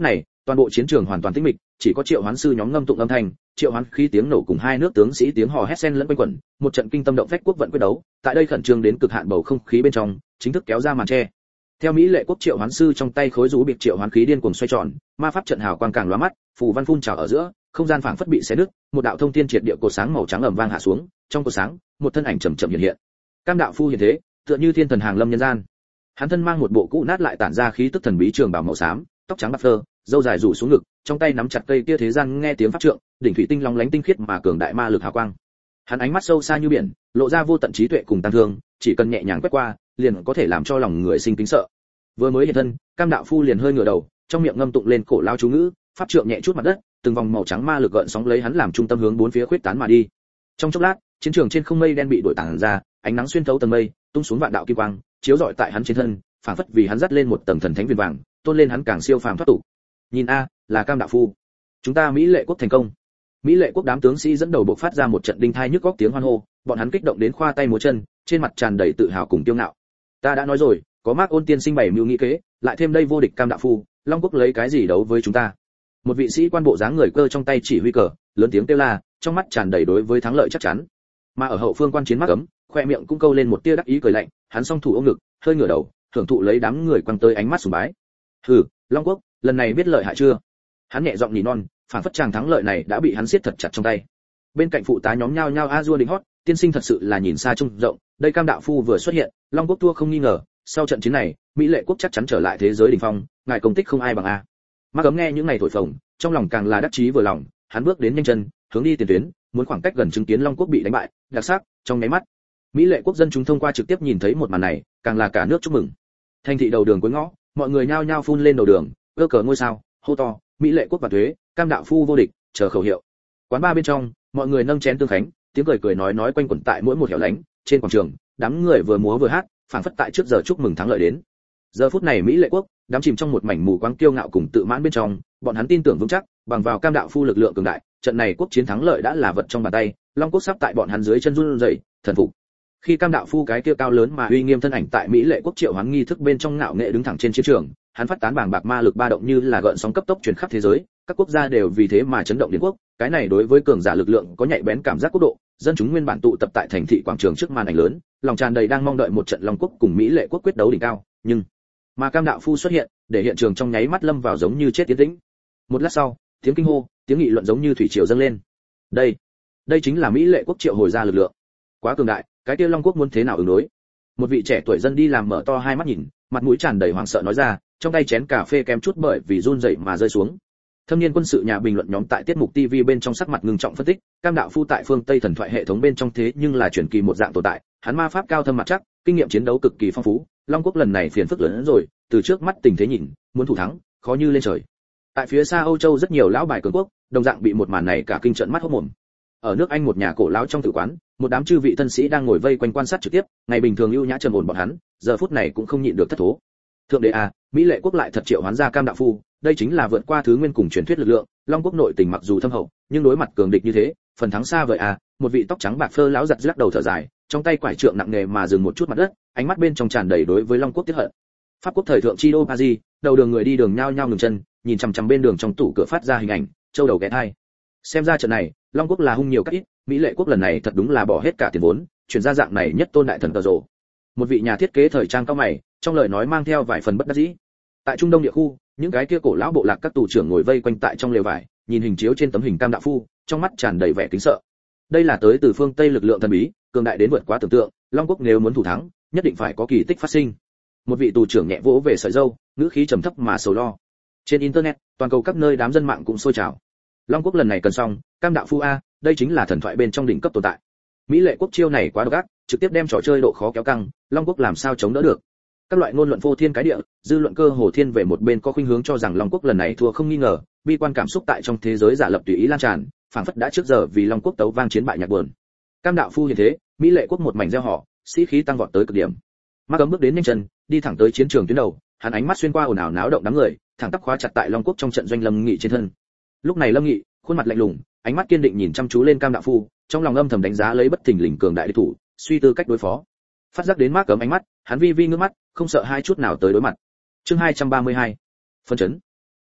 Toàn bộ chiến trường hoàn toàn tĩnh mịch, chỉ có triệu hoán sư nhóm ngâm tụng âm thanh, triệu hoán khí tiếng nổ cùng hai nước tướng sĩ tiếng hò hét xen lẫn quanh quẩn, một trận kinh tâm động phách quốc vận quyết đấu, tại đây khẩn trương đến cực hạn bầu không khí bên trong, chính thức kéo ra màn che. Theo Mỹ lệ quốc triệu hoán sư trong tay khối rũ biệt triệu hoán khí điên cuồng xoay tròn, ma pháp trận hào quang càng lóa mắt, phù văn phun trào ở giữa, không gian phảng phất bị xé nứt, một đạo thông thiên triệt địa cột sáng màu trắng ầm vang hạ xuống, trong cột sáng, một thân ảnh chậm chậm hiện hiện. Cam đạo phu hiện thế, tựa như thiên thần hàng lâm nhân gian. Hắn thân mang một bộ cũ nát lại tản ra khí tức thần bí trường bào màu xám, tóc trắng bạc phơ, râu dài rủ xuống ngực, trong tay nắm chặt cây kia thế gian nghe tiếng pháp trượng, đỉnh thủy tinh long lánh tinh khiết mà cường đại ma lực hào quang. Hắn ánh mắt sâu xa như biển, lộ ra vô tận trí tuệ cùng tăng thương, chỉ cần nhẹ nhàng quét qua, liền có thể làm cho lòng người sinh kính sợ. Vừa mới hiện thân, Cam đạo phu liền hơi ngửa đầu, trong miệng ngâm tụng lên cổ lao chú ngữ, pháp trượng nhẹ chút mặt đất, từng vòng màu trắng ma lực gợn sóng lấy hắn làm trung tâm hướng bốn phía khuếch tán mà đi. Trong chốc lát, chiến trường trên không mây đen bị đổi tản ra, ánh nắng xuyên thấu tầng mây, tung xuống vạn đạo kim quang, chiếu rọi tại hắn trên thân, phảng phất vì hắn dắt lên một tầng thần thánh viền vàng, tôn lên hắn càng siêu phàm thoát tục. Nhìn a, là Cam đạo phu. Chúng ta Mỹ lệ quốc thành công. Mỹ lệ quốc đám tướng sĩ dẫn đầu bộc phát ra một trận đinh thai nhức góc tiếng hoan hô, bọn hắn kích động đến khoa tay múa chân, trên mặt tràn đầy tự hào cùng kiêu ngạo. Ta đã nói rồi, có Mark Ôn tiên sinh bảy mưu nghị kế, lại thêm đây vô địch Cam đạo phu, Long quốc lấy cái gì đấu với chúng ta? Một vị sĩ quan bộ dáng người cơ trong tay chỉ huy cờ, lớn tiếng kêu la, trong mắt tràn đầy đối với thắng lợi chắc chắn. Mà ở hậu phương quan chiến Mark Ấm, khoe miệng cũng câu lên một tia đắc ý cười lạnh, hắn song thủ ôm ngực, hơi ngửa đầu, hưởng thụ lấy đám người quăng tới ánh mắt sùng bái. Hừ, Long quốc, lần này biết lợi hại chưa? Hắn nhẹ giọng nỉ non, phản phất chàng thắng lợi này đã bị hắn siết thật chặt trong tay. Bên cạnh phụ tá nhóm nhao nhao a dua đính hót, tiên sinh thật sự là nhìn xa trông rộng, đây Cam đạo phu vừa xuất hiện, Long quốc thua không nghi ngờ, sau trận chiến này, Mỹ lệ quốc chắc chắn trở lại thế giới đỉnh phong, ngài công tích không ai bằng a. Mark Ấm nghe những này thổi phồng, trong lòng càng là đắc chí vừa lòng, hắn bước đến nhanh chân, hướng đi tiền tuyến, muốn khoảng cách gần chứng kiến Long quốc bị đánh bại, đặc sắc, trong nháy mắt. Mỹ lệ quốc dân chúng thông qua trực tiếp nhìn thấy một màn này, càng là cả nước chúc mừng. Thành thị đầu đường cuối ngõ, mọi người nhao nhao phun lên đầu đường, ơ cờ ngôi sao, hô to, Mỹ lệ quốc và thuế, Cam đạo phu vô địch, chờ khẩu hiệu. Quán ba bên trong, mọi người nâng chén tương khánh, tiếng cười cười nói nói quanh quẩn tại mỗi một hẻo lánh, trên quảng trường, đám người vừa múa vừa hát, phảng phất tại trước giờ chúc mừng thắng lợi đến. Giờ phút này Mỹ lệ quốc, đám chìm trong một mảnh mù quáng kiêu ngạo cùng tự mãn bên trong, bọn hắn tin tưởng vững chắc, bằng vào Cam đạo phu lực lượng cường đại, trận này quốc chiến thắng lợi đã là vật trong bàn tay, Long quốc sắp tại bọn hắn dưới chân run rẩy, thần phục. Khi Cam đạo phu cái kia cao lớn mà uy nghiêm thân ảnh tại Mỹ lệ quốc triệu hoán nghi thức bên trong ngạo nghệ đứng thẳng trên chiến trường, hắn phát tán bàng bạc ma lực ba động như là gợn sóng cấp tốc truyền khắp thế giới, các quốc gia đều vì thế mà chấn động đến quốc, cái này đối với cường giả lực lượng có nhạy bén cảm giác quốc độ, dân chúng nguyên bản tụ tập tại thành thị quảng trường trước màn ảnh lớn, lòng tràn đầy đang mong đợi một trận Long quốc cùng Mỹ lệ quốc quyết đấu đỉnh cao, nhưng mà Cam đạo phu xuất hiện, để hiện trường trong nháy mắt lâm vào giống như chết tiến tĩnh. Một lát sau, tiếng kinh hô, tiếng nghị luận giống như thủy triều dâng lên. Đây, đây chính là Mỹ lệ quốc triệu hồi ra lực lượng. Quá cường đại, cái kia Long quốc muốn thế nào ứng đối? Một vị trẻ tuổi dân đi làm mở to hai mắt nhìn, mặt mũi tràn đầy hoảng sợ nói ra, trong tay chén cà phê kém chút bởi vì run rẩy mà rơi xuống. Thâm niên quân sự nhà bình luận nhóm tại tiết mục ti vi bên trong sắc mặt ngưng trọng phân tích, Cam đạo phu tại phương Tây thần thoại hệ thống bên trong thế nhưng là truyền kỳ một dạng tồn tại, hắn ma pháp cao thâm mặt chắc, kinh nghiệm chiến đấu cực kỳ phong phú, Long quốc lần này phiền phức lớn hơn rồi, từ trước mắt tình thế nhìn, muốn thủ thắng, khó như lên trời. Tại phía xa Âu Châu rất nhiều lão bài cường quốc, đồng dạng bị một màn này cả kinh trợn mắt hốt mồm. Ở nước Anh một nhà cổ lão trong tử quán, một đám chư vị thân sĩ đang ngồi vây quanh quan sát trực tiếp, ngày bình thường ưu nhã trầm ổn bọn hắn, giờ phút này cũng không nhịn được thất thố. Thượng đế à, Mỹ lệ quốc lại thật triệu hoán ra Cam đạo phu, đây chính là vượt qua thứ nguyên cùng truyền thuyết lực lượng, Long quốc nội tình mặc dù thâm hậu, nhưng đối mặt cường địch như thế, phần thắng xa vời à. Một vị tóc trắng bạc phơ lão giật lắc đầu thở dài, trong tay quải trượng nặng nề mà dừng một chút mặt đất, ánh mắt bên trong tràn đầy đối với Long quốc tiếc hận. Pháp quốc thời thượng chi đô Paris, đầu đường người đi đường nhao nhao ngừng chân, nhìn chằm chằm bên đường trong tủ cửa phát ra hình ảnh, châu đầu ghé thai. Xem ra trận này, Long quốc là hung nhiều cách ít, Mỹ lệ quốc lần này thật đúng là bỏ hết cả tiền vốn, chuyển ra dạng này nhất tôn đại thần tờ rồ. Một vị nhà thiết kế thời trang cao mày, trong lời nói mang theo vài phần bất đắc dĩ. Tại Trung Đông địa khu, những cái kia cổ lão bộ lạc các tù trưởng ngồi vây quanh tại trong lều vải, nhìn hình chiếu trên tấm hình Cam đạo phu, trong mắt tràn đầy vẻ kính sợ. Đây là tới từ phương Tây lực lượng thần bí, cường đại đến vượt quá tưởng tượng, Long quốc nếu muốn thủ thắng, nhất định phải có kỳ tích phát sinh. Một vị tù trưởng nhẹ vỗ về sợi râu, ngữ khí trầm thấp mà sầu lo. Trên internet, toàn cầu các nơi đám dân mạng cũng sôi trào. Long quốc lần này cần xong, Cam đạo phu a, đây chính là thần thoại bên trong đỉnh cấp tồn tại. Mỹ lệ quốc chiêu này quá độc ác, trực tiếp đem trò chơi độ khó kéo căng, Long quốc làm sao chống đỡ được? Các loại ngôn luận vô thiên cái địa, dư luận cơ hồ thiên về một bên có khuynh hướng cho rằng Long quốc lần này thua không nghi ngờ, bi quan cảm xúc tại trong thế giới giả lập tùy ý lan tràn, phảng phất đã trước giờ vì Long quốc tấu vang chiến bại nhạc buồn. Cam đạo phu như thế, Mỹ lệ quốc một mảnh reo hò, sĩ khí tăng vọt tới cực điểm. Mark Ấm bước đến nhanh chân, đi thẳng tới chiến trường tuyến đầu, hắn ánh mắt xuyên qua ồn ào náo động đám người, thẳng tắp khóa chặt tại Long quốc trong trận doanh Lâm Nghị trên thân. Lúc này Lâm Nghị, khuôn mặt lạnh lùng, ánh mắt kiên định nhìn chăm chú lên Cam đạo phu, trong lòng âm thầm đánh giá lấy bất thình lình cường đại địch thủ, suy tư cách đối phó. Phát giác đến Mark Ấm ánh mắt, hắn vi vi ngước mắt, không sợ hai chút nào tới đối mặt. Chương hai trăm ba mươi hai, phân chấn.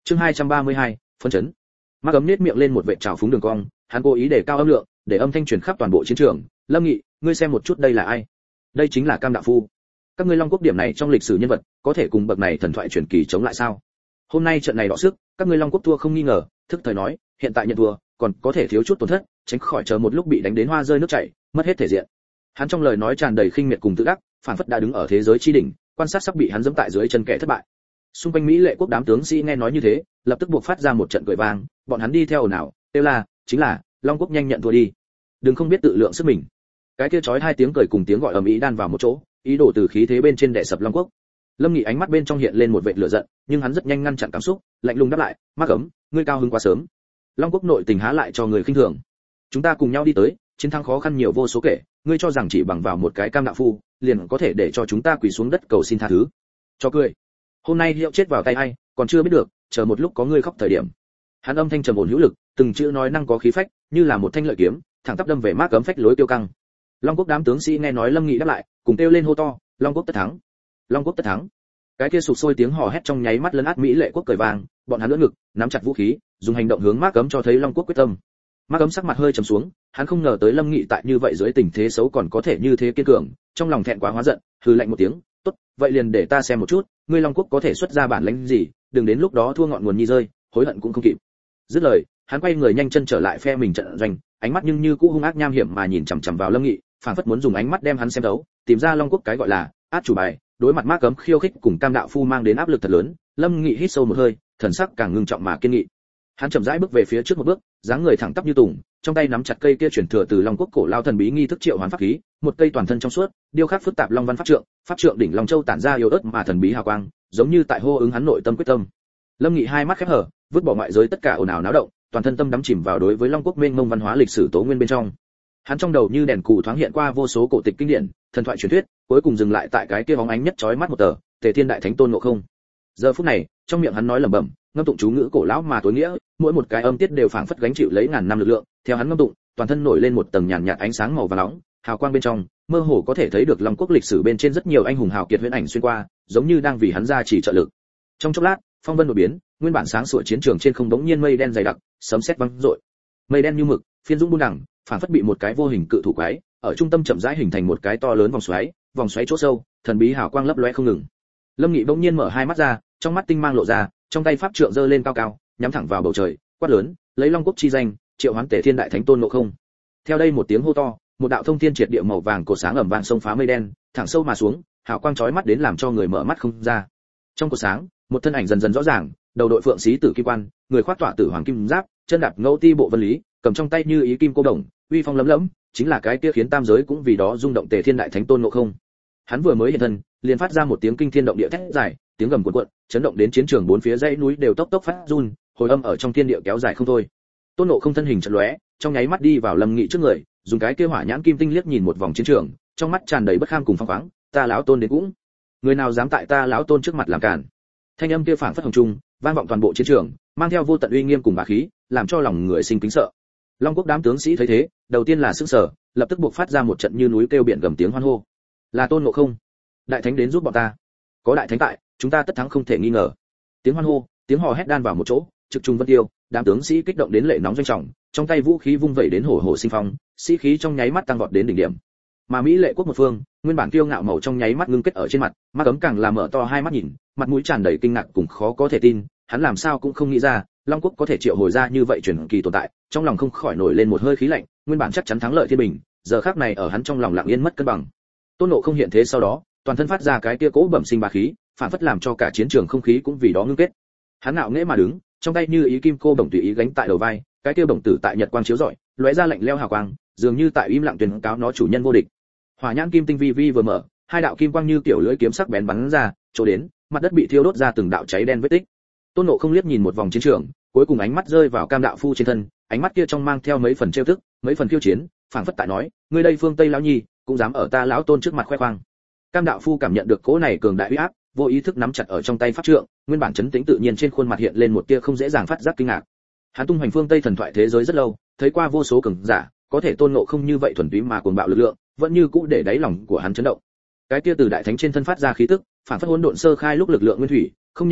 Chương hai trăm ba mươi hai, phân chấn. Mạc Cấm nhếch miệng lên một vệt trào phúng đường cong, hắn cố ý để cao âm lượng, để âm thanh truyền khắp toàn bộ chiến trường. Lâm Nghị, ngươi xem một chút đây là ai? Đây chính là Cam Đạo Phu. Các ngươi Long Quốc điểm này trong lịch sử nhân vật, có thể cùng bậc này thần thoại truyền kỳ chống lại sao? Hôm nay trận này đọ sức, các ngươi Long Quốc thua không nghi ngờ, thức thời nói, hiện tại nhận thua, còn có thể thiếu chút tổn thất, tránh khỏi chờ một lúc bị đánh đến hoa rơi nước chảy, mất hết thể diện. Hắn trong lời nói tràn đầy khinh miệt cùng tự đắc, phản phất đã đứng ở thế giới chi đỉnh, quan sát sắp bị hắn giẫm tại dưới chân kẻ thất bại. Xung quanh Mỹ Lệ quốc đám tướng sĩ nghe nói như thế, lập tức buộc phát ra một trận cười vang, bọn hắn đi theo ồn ào, kêu là, chính là, Long Quốc nhanh nhận thua đi. Đừng không biết tự lượng sức mình. Cái kia chói hai tiếng cười cùng tiếng gọi ầm ĩ đan vào một chỗ, ý đồ từ khí thế bên trên đè sập Long Quốc. Lâm Nghị ánh mắt bên trong hiện lên một vệt lửa giận, nhưng hắn rất nhanh ngăn chặn cảm xúc, lạnh lùng đáp lại, "Mạc Cấm, ngươi cao hứng quá sớm. Long Quốc nội tình há lại cho người khinh thường. Chúng ta cùng nhau đi tới, chiến thắng khó khăn nhiều vô số kể, ngươi cho rằng chỉ bằng vào một cái Cam Đạo Phu, liền có thể để cho chúng ta quỳ xuống đất cầu xin tha thứ? Cho cười. Hôm nay hiệu chết vào tay ai, còn chưa biết được, chờ một lúc có ngươi khóc thời điểm." Hắn âm thanh trầm ổn hữu lực, từng chữ nói năng có khí phách, như là một thanh lợi kiếm, thẳng tắp đâm về Mạc Cấm phách lối tiêu căng. Long Quốc đám tướng sĩ nghe nói Lâm Nghị đáp lại, cùng kêu lên hô to, "Long Quốc tất thắng! Long Quốc tất thắng!" Cái kia sục sôi tiếng hò hét trong nháy mắt lấn át Mỹ Lệ quốc cười vang, bọn hắn lưỡn ngực, nắm chặt vũ khí, dùng hành động hướng Mạc Cấm cho thấy Long Quốc quyết tâm. Mạc Cấm sắc mặt hơi trầm xuống, hắn không ngờ tới Lâm Nghị tại như vậy dưới tình thế xấu còn có thể như thế kiên cường, trong lòng thẹn quá hóa giận, hừ lạnh một tiếng, "Tốt, vậy liền để ta xem một chút, ngươi Long Quốc có thể xuất ra bản lĩnh gì, đừng đến lúc đó thua ngọn nguồn nhi rơi, hối hận cũng không kịp." Dứt lời, hắn quay người nhanh chân trở lại phe mình trận doanh, ánh mắt nhưng như cũ hung ác nham hiểm mà nhìn chằm chằm vào Lâm Nghị, phảng phất muốn dùng ánh mắt đem hắn xem đấu, tìm ra Long Quốc cái gọi là át chủ bài. Đối mặt Mạc Cấm khiêu khích cùng Cam Đạo Phu mang đến áp lực thật lớn, Lâm Nghị hít sâu một hơi, thần sắc càng ngưng trọng mà kiên nghị. Hắn chậm rãi bước về phía trước một bước, dáng người thẳng tắp như tùng, trong tay nắm chặt cây kia truyền thừa từ Long Quốc cổ lao thần bí nghi thức triệu hoán pháp khí, một cây toàn thân trong suốt, điêu khắc phức tạp long văn pháp trượng, pháp trượng đỉnh Long Châu tản ra yếu ớt mà thần bí hào quang, giống như tại hô ứng hắn nội tâm quyết tâm. Lâm Nghị hai mắt khép hờ, vứt bỏ ngoại giới tất cả ồn ào náo động, toàn thân tâm đắm chìm vào đối với Long Quốc mênh mông văn hóa lịch sử tố nguyên bên trong. Hắn trong đầu như đèn cù thoáng hiện qua vô số cổ tịch kinh điển, thần thoại truyền thuyết, cuối cùng dừng lại tại cái kia bóng ánh nhất chói mắt một tờ, Tề Thiên Đại Thánh Tôn Ngộ Không. Giờ phút này, trong miệng hắn nói lẩm bẩm, ngâm tụng chú ngữ cổ lão mà tối nghĩa, mỗi một cái âm tiết đều phảng phất gánh chịu lấy ngàn năm lực lượng, theo hắn ngâm tụng, toàn thân nổi lên một tầng nhàn nhạt ánh sáng màu vàng nóng, hào quang bên trong, mơ hồ có thể thấy được Long Quốc lịch sử bên trên rất nhiều anh hùng hào kiệt huyễn ảnh xuyên qua, giống như đang vì hắn ra chỉ trợ lực. Trong chốc lát, phong vân đột biến, nguyên bản sáng sủa chiến trường trên không bỗng nhiên mây đen dày đặc, sấm sét vang dội. Mây đen như mực, phiên dũng buôn đẳng, phảng phất bị một cái vô hình cự thủ quái, ở trung tâm chậm rãi hình thành một cái to lớn vòng xoáy, vòng xoáy chỗ sâu, thần bí hào quang lấp lóe không ngừng. Lâm Nghị bỗng nhiên mở hai mắt ra, trong mắt tinh mang lộ ra, trong tay pháp trượng giơ lên cao cao, nhắm thẳng vào bầu trời, quát lớn, lấy Long Quốc chi danh, triệu hoán Tề Thiên Đại Thánh Tôn Ngộ Không. Theo đây một tiếng hô to, một đạo thông thiên triệt địa màu vàng cột sáng ầm vang xông phá mây đen, thẳng sâu mà xuống, hào quang chói mắt đến làm cho người mở mắt không ra. Trong cột sáng, một thân ảnh dần dần rõ ràng, đầu đội phượng xí tử kim quan, người khoác tọa tử hoàng kim giáp, chân đạp ngẫu ti bộ vân lý, cầm trong tay như ý kim cô đồng, uy phong lấm lẫm, chính là cái kia khiến tam giới cũng vì đó rung động Tề Thiên Đại Thánh Tôn Ngộ Không. Hắn vừa mới hiện thân, liền phát ra một tiếng kinh thiên động địa thét dài, tiếng gầm cuộn cuộn, chấn động đến chiến trường bốn phía dãy núi đều tốc tốc phát run, hồi âm ở trong thiên địa kéo dài không thôi. Tôn Ngộ Không thân hình chợt lóe, trong nháy mắt đi vào Lâm Nghị trước người, dùng cái kia hỏa nhãn kim tinh liếc nhìn một vòng chiến trường, trong mắt tràn đầy bất kham cùng phăng khoáng, "Ta lão Tôn đến cũng, người nào dám tại ta lão Tôn trước mặt làm cản?" Thanh âm kia phảng phất hồng trung, vang vọng toàn bộ chiến trường, mang theo vô tận uy nghiêm cùng bá khí, làm cho lòng người sinh kính sợ. Long Quốc đám tướng sĩ thấy thế, đầu tiên là sửng sở, lập tức buộc phát ra một trận như núi kêu biển gầm tiếng hoan hô. "Là Tôn Ngộ Không, Đại Thánh đến giúp bọn ta. Có Đại Thánh tại, chúng ta tất thắng không thể nghi ngờ." Tiếng hoan hô, tiếng hò hét đan vào một chỗ, trực trung vân tiêu, đám tướng sĩ kích động đến lệ nóng doanh trọng, trong tay vũ khí vung vẩy đến hổ hổ sinh phong, sĩ khí trong nháy mắt tăng vọt đến đỉnh điểm. Mà Mỹ Lệ quốc một phương, nguyên bản kiêu ngạo màu trong nháy mắt ngưng kết ở trên mặt, Mạc Cấm càng là mở to hai mắt nhìn, mặt mũi tràn đầy kinh ngạc cùng khó có thể tin, hắn làm sao cũng không nghĩ ra, Long Quốc có thể triệu hồi ra như vậy truyền kỳ tồn tại, trong lòng không khỏi nổi lên một hơi khí lạnh, nguyên bản chắc chắn thắng lợi thiên bình, giờ khắc này ở hắn trong lòng lặng yên mất cân bằng. Tôn Ngộ Không hiện thế sau đó, toàn thân phát ra cái kia cỗ bẩm sinh bá khí, phản phất làm cho cả chiến trường không khí cũng vì đó ngưng kết. Hắn ngạo nghễ mà đứng, trong tay như ý kim cô bổng tùy ý gánh tại đầu vai, cái kia bổng tử tại nhật quang chiếu rọi, lóe ra lạnh lẽo hào quang, dường như tại im lặng tuyên cáo nó chủ nhân vô địch. Hỏa nhãn kim tinh vi vi vừa mở, hai đạo kim quang như kiểu lưỡi kiếm sắc bén bắn ra, chỗ đến, mặt đất bị thiêu đốt ra từng đạo cháy đen vết tích. Tôn Ngộ Không liếc nhìn một vòng chiến trường, cuối cùng ánh mắt rơi vào Cam Đạo Phu trên thân, ánh mắt kia trong mang theo mấy phần trêu tức, mấy phần khiêu chiến, phảng phất tại nói, ngươi đây phương Tây lão nhi, cũng dám ở ta lão Tôn trước mặt khoe khoang. Cam Đạo Phu cảm nhận được cỗ này cường đại uy áp, vô ý thức nắm chặt ở trong tay pháp trượng, nguyên bản chấn tĩnh tự nhiên trên khuôn mặt hiện lên một tia không dễ dàng phát giác kinh ngạc. Hắn tung hoành phương Tây thần thoại thế giới rất lâu, thấy qua vô số cường giả, có thể Tôn Ngộ Không như vậy thuần túy mà cuồng bạo lực lượng, vẫn như cũ để đáy lòng của hắn chấn động. Cái tia từ đại thánh trên thân phát ra khí tức, phản phất hỗn độn sơ khai lúc lực lượng nguyên thủy, không nhận câu thúc,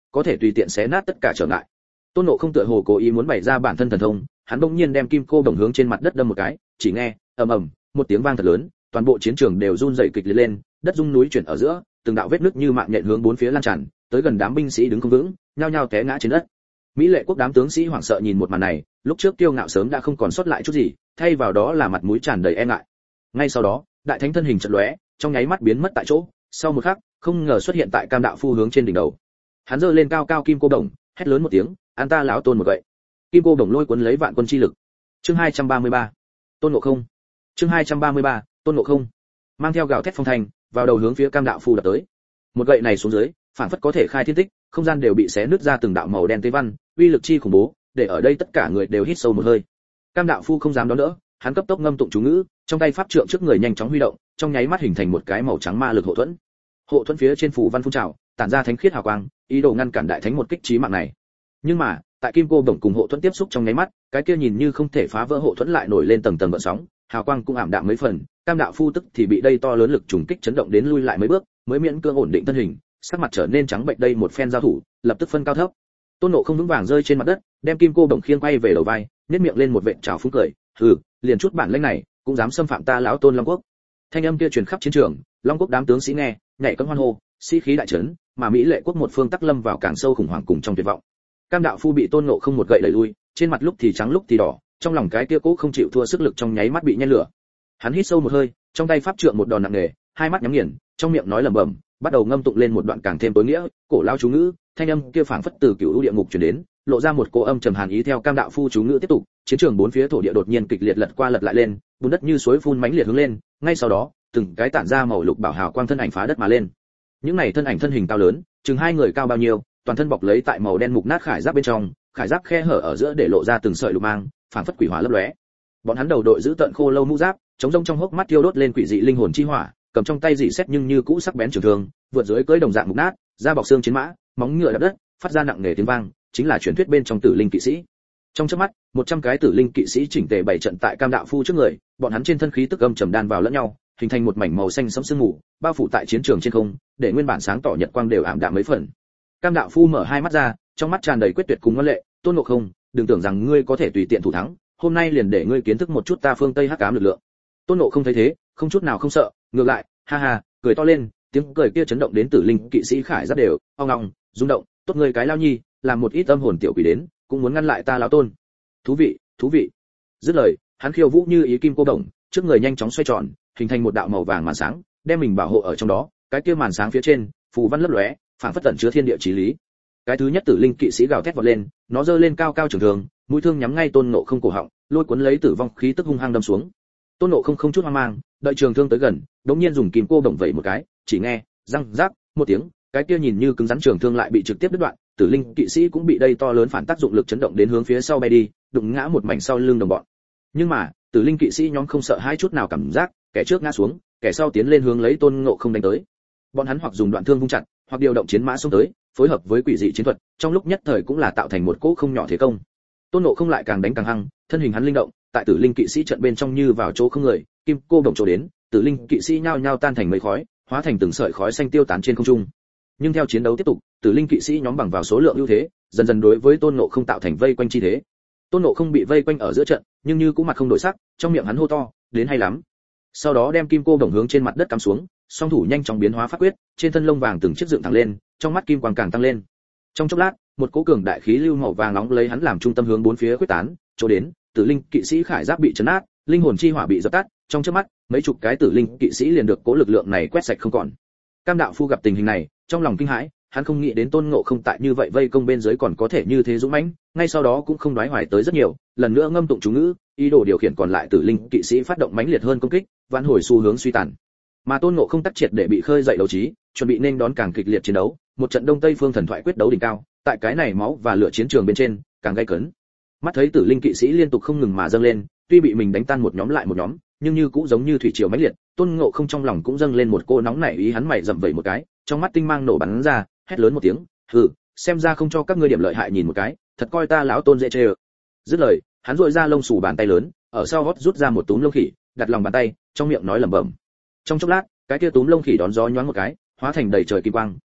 có thể tùy tiện xé nát tất cả trở ngại. Tôn Ngộ Không tựa hồ cố ý muốn bày ra bản thân thần thông, hắn bỗng nhiên đem kim cô đồng hướng trên mặt đất đâm một cái, chỉ nghe ầm ầm một tiếng vang thật lớn, toàn bộ chiến trường đều run rẩy kịch liệt lên, đất rung núi chuyển ở giữa, từng đạo vết nứt như mạng nhện hướng bốn phía lan tràn, tới gần đám binh sĩ đứng không vững, nhao nhao té ngã trên đất. Mỹ Lệ quốc đám tướng sĩ hoảng sợ nhìn một màn này, lúc trước kiêu ngạo sớm đã không còn sót lại chút gì, thay vào đó là mặt mũi tràn đầy e ngại. Ngay sau đó, đại thánh thân hình chợt lóe, trong nháy mắt biến mất tại chỗ, sau một khắc, không ngờ xuất hiện tại Cam đạo phu hướng trên đỉnh đầu. Hắn giơ lên cao cao kim cô đồng, hét lớn một tiếng, "An ta lão Tôn một gậy." Kim cô đồng lôi cuốn lấy vạn quân chi lực. Chương hai trăm ba mươi ba, Tôn Ngộ Không. Chương hai trăm ba mươi ba, Tôn Ngộ Không. Mang theo gào thét phong thành, vào đầu hướng phía Cam đạo phu đập tới. Một gậy này xuống dưới, phản phất có thể khai thiên tích, không gian đều bị xé nứt ra từng đạo màu đen tế văn, uy lực chi khủng bố, để ở đây tất cả người đều hít sâu một hơi. Cam đạo phu không dám đón đỡ, hắn cấp tốc ngâm tụng chú ngữ, trong tay pháp trượng trước người nhanh chóng huy động, trong nháy mắt hình thành một cái màu trắng ma lực hộ thuẫn. Hộ thuẫn phía trên phủ văn phun trào, tản ra thánh khiết hào quang, ý đồ ngăn cản đại thánh một kích chí mạng này. Nhưng mà, tại kim cô đồng cùng hộ thuẫn tiếp xúc trong nháy mắt, cái kia nhìn như không thể phá vỡ hộ thuẫn lại nổi lên tầng tầng gợn sóng, hào quang cũng ảm đạm mấy phần, Cam đạo phu tức thì bị đây to lớn lực trùng kích chấn động đến lui lại mấy bước, mới miễn cưỡng ổn định thân hình, sắc mặt trở nên trắng bệch. Đây một phen giao thủ, lập tức phân cao thấp. Tôn Ngộ Không vững vàng rơi trên mặt đất, đem kim cô đồng khiêng quay về đầu vai, nhếch miệng lên một vệt trào phúng cười, "Hừ, liền chút bản lĩnh này, cũng dám xâm phạm ta lão Tôn Long Quốc." Thanh âm kia truyền khắp chiến trường, Long Quốc đám tướng sĩ nghe, nhảy cẫng hoan hô, sĩ khí đại trấn, mà Mỹ Lệ quốc một phương tắc lâm vào càng sâu khủng hoảng cùng trong tuyệt vọng. Cam đạo phu bị Tôn Ngộ Không một gậy đẩy lui, trên mặt lúc thì trắng lúc thì đỏ, trong lòng cái kia cố không chịu thua sức lực trong nháy mắt bị nhen lửa. Hắn hít sâu một hơi, trong tay pháp trượng một đòn nặng nề, hai mắt nhắm nghiền, trong miệng nói lẩm bẩm, bắt đầu ngâm tụng lên một đoạn càng thêm tối nghĩa, cổ lao chú ngữ, thanh âm kia phảng phất từ cửu u địa ngục truyền đến, lộ ra một cô âm trầm hàn ý. Theo Cam đạo phu chú ngữ tiếp tục, chiến trường bốn phía thổ địa đột nhiên kịch liệt lật qua lật lại lên, bùn đất như suối phun mãnh liệt hướng lên, ngay sau đó, từng cái tản ra màu lục bảo hào quang thân ảnh phá đất mà lên. Những này thân ảnh thân hình cao lớn, chừng hai người cao bao nhiêu, toàn thân bọc lấy tại màu đen mục nát khải giáp bên trong, khải giáp khe hở ở giữa để lộ ra từng sợi lục mang, phảng phất quỷ hỏa lấp lóe. Bọn hắn đầu đội giữ tận khô lâu mũ giáp, chống rông trong hốc mắt thiêu đốt lên quỷ dị linh hồn chi hỏa, cầm trong tay dị xét nhưng như cũ sắc bén trường thương, vượt dưới cưỡi đồng dạng mục nát, da bọc xương chiến mã, móng ngựa đập đất, phát ra nặng nề tiếng vang, chính là truyền thuyết bên trong tử linh kỵ sĩ. Trong chớp mắt, một trăm cái tử linh kỵ sĩ chỉnh tề bày trận tại Cam đạo phu trước người, bọn hắn trên thân khí tức âm trầm đan vào lẫn nhau, hình thành một mảnh màu xanh sẫm sương mù, bao phủ tại chiến trường trên không, để nguyên bản sáng tỏ nhật quang đều ảm đạm mấy phần. Cam đạo phu mở hai mắt ra, trong mắt tràn đầy quyết tuyệt cùng ngoan lệ, "Tôn Ngộ Không, đừng tưởng rằng ngươi có thể tùy tiện thủ thắng, hôm nay liền để ngươi kiến thức một chút ta phương Tây Hắc Ám lực lượng." Tôn Ngộ Không thấy thế, không chút nào không sợ, ngược lại, ha ha, cười to lên, tiếng cười kia chấn động đến tử linh kỵ sĩ khải giáp đều, ong ong, rung động, "Tốt ngươi cái lao nhi, làm một ít âm hồn tiểu quỷ đến, cũng muốn ngăn lại ta lão Tôn. Thú vị, thú vị." Dứt lời, hắn khiêu vũ như ý kim cô đồng, trước người nhanh chóng xoay tròn, hình thành một đạo màu vàng màn sáng, đem mình bảo hộ ở trong đó, cái kia màn sáng phía trên, phù văn lấp lóe, phảng phất tẩn chứa thiên địa chí lý. Cái thứ nhất tử linh kỵ sĩ gào thét vọt lên, nó giơ lên cao cao trường thương, mũi thương nhắm ngay Tôn Ngộ Không cổ họng, lôi cuốn lấy tử vong khí tức hung hăng đâm xuống. Tôn Ngộ Không không chút hoang mang, đợi trường thương tới gần, đống nhiên dùng kim cô đồng vẩy một cái, chỉ nghe răng rắc một tiếng, cái kia nhìn như cứng rắn trường thương lại bị trực tiếp đứt đoạn, tử linh kỵ sĩ cũng bị đây to lớn phản tác dụng lực chấn động đến hướng phía sau bay đi, đụng ngã một mảnh sau lưng đồng bọn. Nhưng mà, tử linh kỵ sĩ nhóm không sợ hai chút nào cảm giác, kẻ trước ngã xuống, kẻ sau tiến lên hướng lấy Tôn Ngộ Không đánh tới. Bọn hắn hoặc dùng đoạn thương vung chặt, hoặc điều động chiến mã xông tới, phối hợp với quỷ dị chiến thuật, trong lúc nhất thời cũng là tạo thành một cỗ không nhỏ thế công. Tôn Ngộ Không lại càng đánh càng hăng, thân hình hắn linh động, tại tử linh kỵ sĩ trận bên trong như vào chỗ không người, kim cô đồng chỗ đến, tử linh kỵ sĩ nhao nhao tan thành mây khói, hóa thành từng sợi khói xanh tiêu tán trên không trung. Nhưng theo chiến đấu tiếp tục, tử linh kỵ sĩ nhóm bằng vào số lượng ưu thế, dần dần đối với Tôn Ngộ Không tạo thành vây quanh chi thế. Tôn Ngộ Không bị vây quanh ở giữa trận, nhưng như cũng mặt không đổi sắc, trong miệng hắn hô to, "Đến hay lắm." Sau đó đem kim cô đồng hướng trên mặt đất cắm xuống, song thủ nhanh chóng biến hóa pháp quyết, trên thân lông vàng từng chiếc dựng thẳng lên, trong mắt kim quang càng tăng lên. Trong chốc lát, một cỗ cường đại khí lưu màu vàng nóng lấy hắn làm trung tâm hướng bốn phía khuếch tán, chỗ đến, tử linh kỵ sĩ khải giáp bị chấn nát, linh hồn chi hỏa bị dập tắt, trong chớp mắt, mấy chục cái tử linh kỵ sĩ liền được cỗ lực lượng này quét sạch không còn. Cam đạo phu gặp tình hình này, trong lòng kinh hãi, hắn không nghĩ đến Tôn Ngộ Không tại như vậy vây công bên dưới còn có thể như thế dũng mãnh, ngay sau đó cũng không đoái hoài tới rất nhiều, lần nữa ngâm tụng chú ngữ, ý đồ điều khiển còn lại tử linh kỵ sĩ phát động mãnh liệt hơn công kích, vãn hồi xu hướng suy tàn. Mà Tôn Ngộ Không tắc triệt để bị khơi dậy đấu trí, chuẩn bị nên đón càng kịch liệt chiến đấu, một trận Đông Tây phương thần thoại quyết đấu đỉnh cao, tại cái này máu và lửa chiến trường bên trên, càng gay cấn. Mắt thấy tử linh kỵ sĩ liên tục không ngừng mà dâng lên, tuy bị mình đánh tan một nhóm lại một nhóm, nhưng như cũng giống như thủy triều mãnh liệt, Tôn Ngộ Không trong lòng cũng dâng lên một cô nóng nảy ý, hắn mày rậm vẩy một cái, trong mắt tinh mang nổ bắn ra, hét lớn một tiếng, "Hừ, xem ra không cho các ngươi điểm lợi hại nhìn một cái, thật coi ta lão Tôn dễ chơi." Dứt lời, hắn duỗi ra lông xù bàn tay lớn, ở sau gót rút ra một túm lông khỉ, đặt lòng bàn tay, trong miệng nói lẩm bẩm. Trong chốc lát, cái kia túm lông khỉ đón gió nhoáng một cái, hóa thành đầy trời kim quang,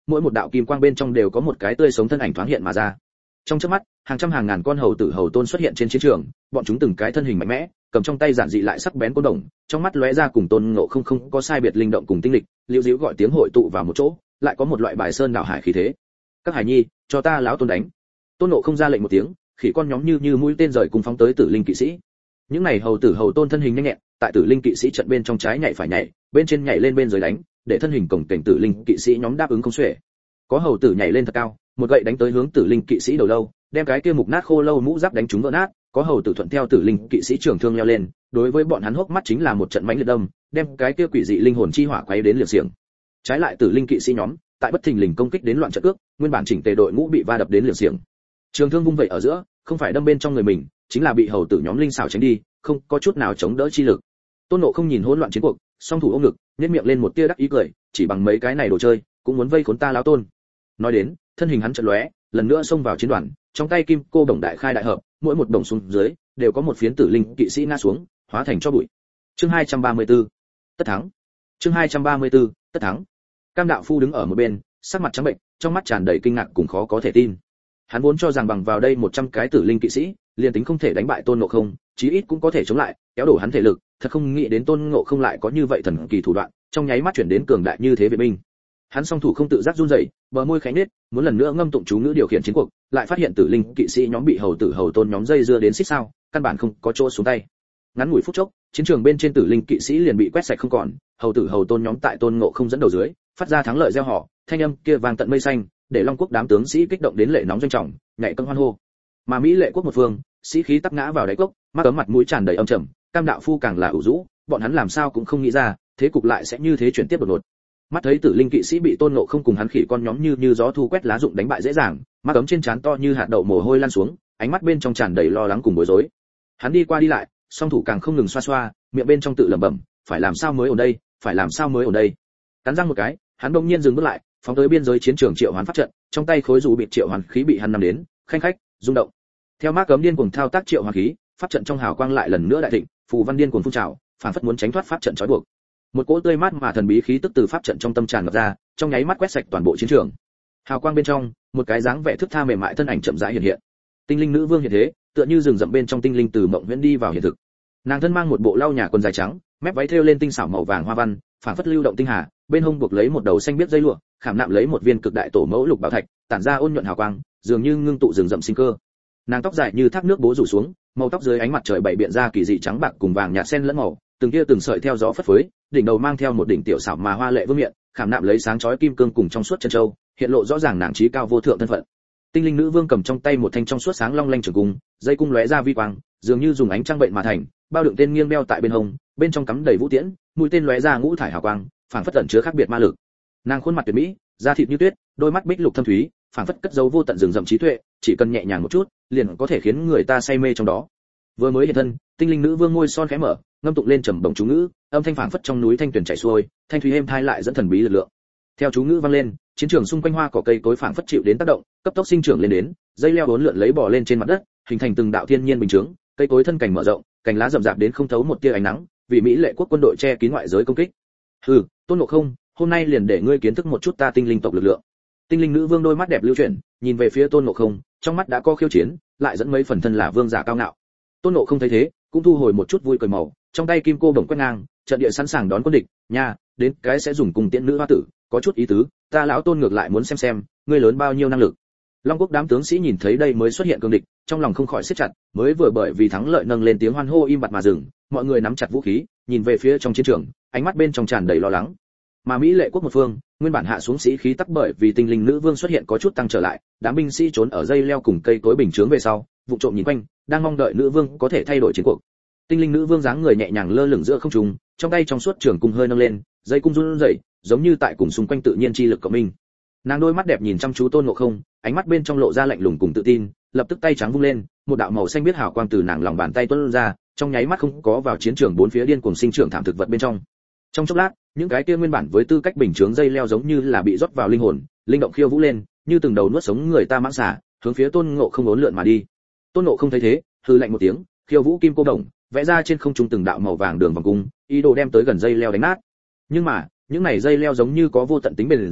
mỗi một đạo kim quang bên trong đều có một cái tươi sống thân ảnh thoáng hiện mà ra. Trong chớp mắt, hàng trăm hàng ngàn con hầu tử hầu tôn xuất hiện trên chiến trường, bọn chúng từng cái thân hình mạnh mẽ, cầm trong tay giản dị lại sắc bén côn đồng, trong mắt lóe ra cùng Tôn Ngộ Không không có sai biệt linh động cùng tinh lịch, liễu diễu gọi tiếng hội tụ vào một chỗ, lại có một loại bài sơn đảo hải khí thế. Các hải nhi, cho ta lão tôn đánh. Tôn Ngộ Không ra lệnh một tiếng, khỉ con nhóm như như mũi tên rời cùng phóng tới Tử Linh kỵ sĩ. Những này hầu tử hầu tôn thân hình nhanh nhẹn, tại Tử Linh kỵ sĩ trận bên trong trái nhảy phải nhảy, bên trên nhảy lên bên dưới đánh, để thân hình cổng cảnh Tử Linh kỵ sĩ nhóm đáp ứng không xuể. Có hầu tử nhảy lên thật cao, một gậy đánh tới hướng Tử Linh kỵ sĩ đầu lâu, đem cái kia mục nát khô lâu mũ giáp đánh trúng vỡ nát. Có hầu tử thuận theo Tử Linh kỵ sĩ trường thương leo lên, đối với bọn hắn hốc mắt chính là một trận mãnh liệt đâm, đem cái kia quỷ dị linh hồn chi hỏa quấy đến liệt xiềng. Trái lại Tử Linh kỵ sĩ nhóm, tại bất thình lình công kích đến loạn trận cước, nguyên bản chỉnh tề đội ngũ bị va đập đến liệt xiềng. Trường thương vung vậy ở giữa, không phải đâm bên trong người mình, chính là bị hầu tử nhóm linh xảo tránh đi, không có chút nào chống đỡ chi lực. Tôn Ngộ Không nhìn hỗn loạn chiến cuộc, song thủ ôm ngực, nhếch miệng lên một tia đắc ý cười, chỉ bằng mấy cái này đồ chơi, cũng muốn vây khốn ta lão tôn. Nói đến, thân hình hắn chợt lóe, lần nữa xông vào chiến đoàn, trong tay kim cô đồng đại khai đại hợp, mỗi một đồng xuống dưới đều có một phiến Tử Linh kỵ sĩ ngã xuống, hóa thành cho bụi. Chương hai trăm ba mươi tư, tất thắng. Chương hai trăm ba mươi tư, tất thắng. Cam đạo phu đứng ở một bên, sắc mặt trắng bệnh, trong mắt tràn đầy kinh ngạc cùng khó có thể tin. Hắn vốn cho rằng bằng vào đây một trăm cái Tử Linh kỵ sĩ, liền tính không thể đánh bại Tôn Ngộ Không, chí ít cũng có thể chống lại, kéo đổ hắn thể lực, thật không nghĩ đến Tôn Ngộ Không lại có như vậy thần kỳ thủ đoạn, trong nháy mắt chuyển đến cường đại như thế vệ binh. Hắn song thủ không tự giác run rẩy, bờ môi khẽ nhếch, muốn lần nữa ngâm tụng chú ngữ điều khiển chiến cuộc, lại phát hiện Tử Linh kỵ sĩ nhóm bị hầu tử hầu tôn nhóm dây dưa đến xích sao, căn bản không có chỗ xuống tay. Ngắn ngủi phút chốc, chiến trường bên trên Tử Linh kỵ sĩ liền bị quét sạch không còn, hầu tử hầu tôn nhóm tại Tôn Ngộ Không dẫn đầu dưới, phát ra thắng lợi reo hò, thanh âm kia vang tận mây xanh, để Long Quốc đám tướng sĩ kích động đến lệ nóng doanh trọng, nhảy cẫng hoan hô. Mà Mỹ Lệ quốc một phương, sĩ khí tắc ngã vào đáy cốc, mắt cấm mặt mũi tràn đầy âm trầm, Cam đạo phu càng là ủ rũ, bọn hắn làm sao cũng không nghĩ ra, thế cục lại sẽ như thế chuyển tiếp đột ngột. Mắt thấy Tử Linh kỵ sĩ bị Tôn Ngộ Không cùng hắn khỉ con nhóm như như gió thu quét lá rụng đánh bại dễ dàng, mắt cấm trên trán to như hạt đậu mồ hôi lan xuống, ánh mắt bên trong tràn đầy lo lắng cùng bối rối. Hắn đi qua đi lại, song thủ càng không ngừng xoa xoa, miệng bên trong tự lẩm bẩm, phải làm sao mới ở đây, phải làm sao mới ở đây. Cắn răng một cái, hắn đột nhiên dừng bước lại, phóng tới biên giới chiến trường triệu hoán pháp trận, trong tay khối dù bị triệu hoán khí bị hắn nắm đến, khanh khách, rung động. Theo mắt cấm điên cuồng thao tác triệu hoán khí, pháp trận trong hào quang lại lần nữa đại thịnh, phù văn điên cuồng phun trào, phản phất muốn tránh thoát pháp trận trói buộc. Một cỗ tươi mát mà thần bí khí tức từ pháp trận trong tâm tràn ngập ra, trong nháy mắt quét sạch toàn bộ chiến trường. Hào quang bên trong, một cái dáng vẻ thước tha mềm mại thân ảnh chậm rãi hiện hiện. Tinh linh nữ vương hiện thế, tựa như rừng rậm bên trong tinh linh từ mộng huyễn đi vào hiện thực. Nàng thân mang một bộ lau nhà quần dài trắng, mép váy thêu lên tinh xảo màu vàng hoa văn, phản phất lưu động tinh hà, bên hông buộc lấy một đầu xanh biếc dây lụa, khảm nạm lấy một viên cực đại tổ mẫu lục bảo thạch, tản ra ôn nhuận hào quang, dường như ngưng tụ rừng rậm sinh cơ. Nàng tóc dài như thác nước bố rủ xuống, màu tóc dưới ánh mặt trời bảy biện ra kỳ dị trắng bạc cùng vàng nhạt xen lẫn màu, từng kia từng sợi theo gió phất phới, đỉnh đầu mang theo một đỉnh tiểu xảo mà hoa lệ vương miện, khảm nạm lấy sáng chói kim cương cùng trong suốt chân châu, hiện lộ rõ ràng nàng trí cao vô thượng thân phận. Tinh linh nữ vương cầm trong tay một thanh trong suốt sáng long lanh trường cung, dây cung lóe ra vi quang, dường như dùng ánh trăng bệnh mà thành, bao đựng tên nghiêng đeo tại bên hông, bên trong cắm đầy vũ tiễn, mũi tên lóe ra ngũ thải hào quang, phảng phất ẩn chứa khác biệt ma lực. Nàng khuôn mặt tuyệt mỹ, da thịt như tuyết, đôi mắt bích lục thâm thúy, phảng phất cất giấu vô tận rừng rậm trí tuệ, chỉ cần nhẹ nhàng một chút, liền có thể khiến người ta say mê trong đó. Vừa mới hiện thân, tinh linh nữ vương môi son khẽ mở, ngâm tụng lên trầm bổng chú ngữ, âm thanh phảng phất trong núi thanh tuyền chảy xuôi, thanh thúy êm thai lại dẫn thần bí lực lượng. Theo chú ngữ vang lên, chiến trường xung quanh hoa cỏ cây cối phảng phất chịu đến tác động, cấp tốc sinh trưởng lên đến, dây leo uốn lượn lấy bò lên trên mặt đất, hình thành từng đạo thiên nhiên bình chứng, cây cối thân cảnh mở rộng, cành lá rậm rạp đến không thấu một tia ánh nắng, vì Mỹ Lệ quốc quân đội che kín ngoại giới công kích. Hừ, Tôn Ngộ Không, hôm nay liền để ngươi kiến thức một chút ta tinh linh tộc lực lượng. Tinh linh nữ vương đôi mắt đẹp lưu chuyển, nhìn về phía Tôn Ngộ Không, trong mắt đã có khiêu chiến, lại dẫn mấy phần thân là vương giả cao ngạo. Tôn Ngộ Không thấy thế, cũng thu hồi một chút vui cười màu, trong tay kim cô bổng quét ngang, trận địa sẵn sàng đón quân địch, nha, đến cái sẽ dùng cùng tiễn nữ hoa tử, có chút ý tứ, ta lão Tôn ngược lại muốn xem xem, ngươi lớn bao nhiêu năng lực. Long Quốc đám tướng sĩ nhìn thấy đây mới xuất hiện cường địch, trong lòng không khỏi siết chặt, mới vừa bởi vì thắng lợi nâng lên tiếng hoan hô im bặt mà dừng, mọi người nắm chặt vũ khí, nhìn về phía trong chiến trường, ánh mắt bên trong tràn đầy lo lắng. Mà Mỹ Lệ quốc một phương, nguyên bản hạ xuống sĩ khí tắc bởi vì tinh linh nữ vương xuất hiện có chút tăng trở lại, đám binh sĩ trốn ở dây leo cùng cây cối bình chướng về sau, vụ trộm nhìn quanh, đang mong đợi nữ vương có thể thay đổi chiến cuộc. Tinh linh nữ vương dáng người nhẹ nhàng lơ lửng giữa không trung, trong tay trong suốt trường cung hơi nâng lên, dây cung run rẩy, giống như tại cùng xung quanh tự nhiên chi lực cộng minh. Nàng đôi mắt đẹp nhìn chăm chú Tôn Ngộ Không, ánh mắt bên trong lộ ra lạnh lùng cùng tự tin, lập tức tay trắng vung lên, một đạo màu xanh biết hào quang từ nàng lòng bàn tay tuôn ra, trong nháy mắt không có vào chiến trường bốn phía điên cuồng sinh trưởng thảm thực vật bên trong. Trong chốc lát, những cái kia nguyên bản với tư cách bình chướng dây leo giống như là bị rót vào linh hồn, linh động khiêu vũ lên, như từng đầu nuốt sống người ta mãng xà, hướng phía Tôn Ngộ Không uốn lượn mà đi. Tôn Ngộ Không thấy thế, hừ lạnh một tiếng, khiêu vũ kim cô đồng, vẽ ra trên không trung từng đạo màu vàng đường vòng cung, ý đồ đem tới gần dây leo đánh nát. Nhưng mà, những này dây leo giống như có vô tận tính bền dẻo,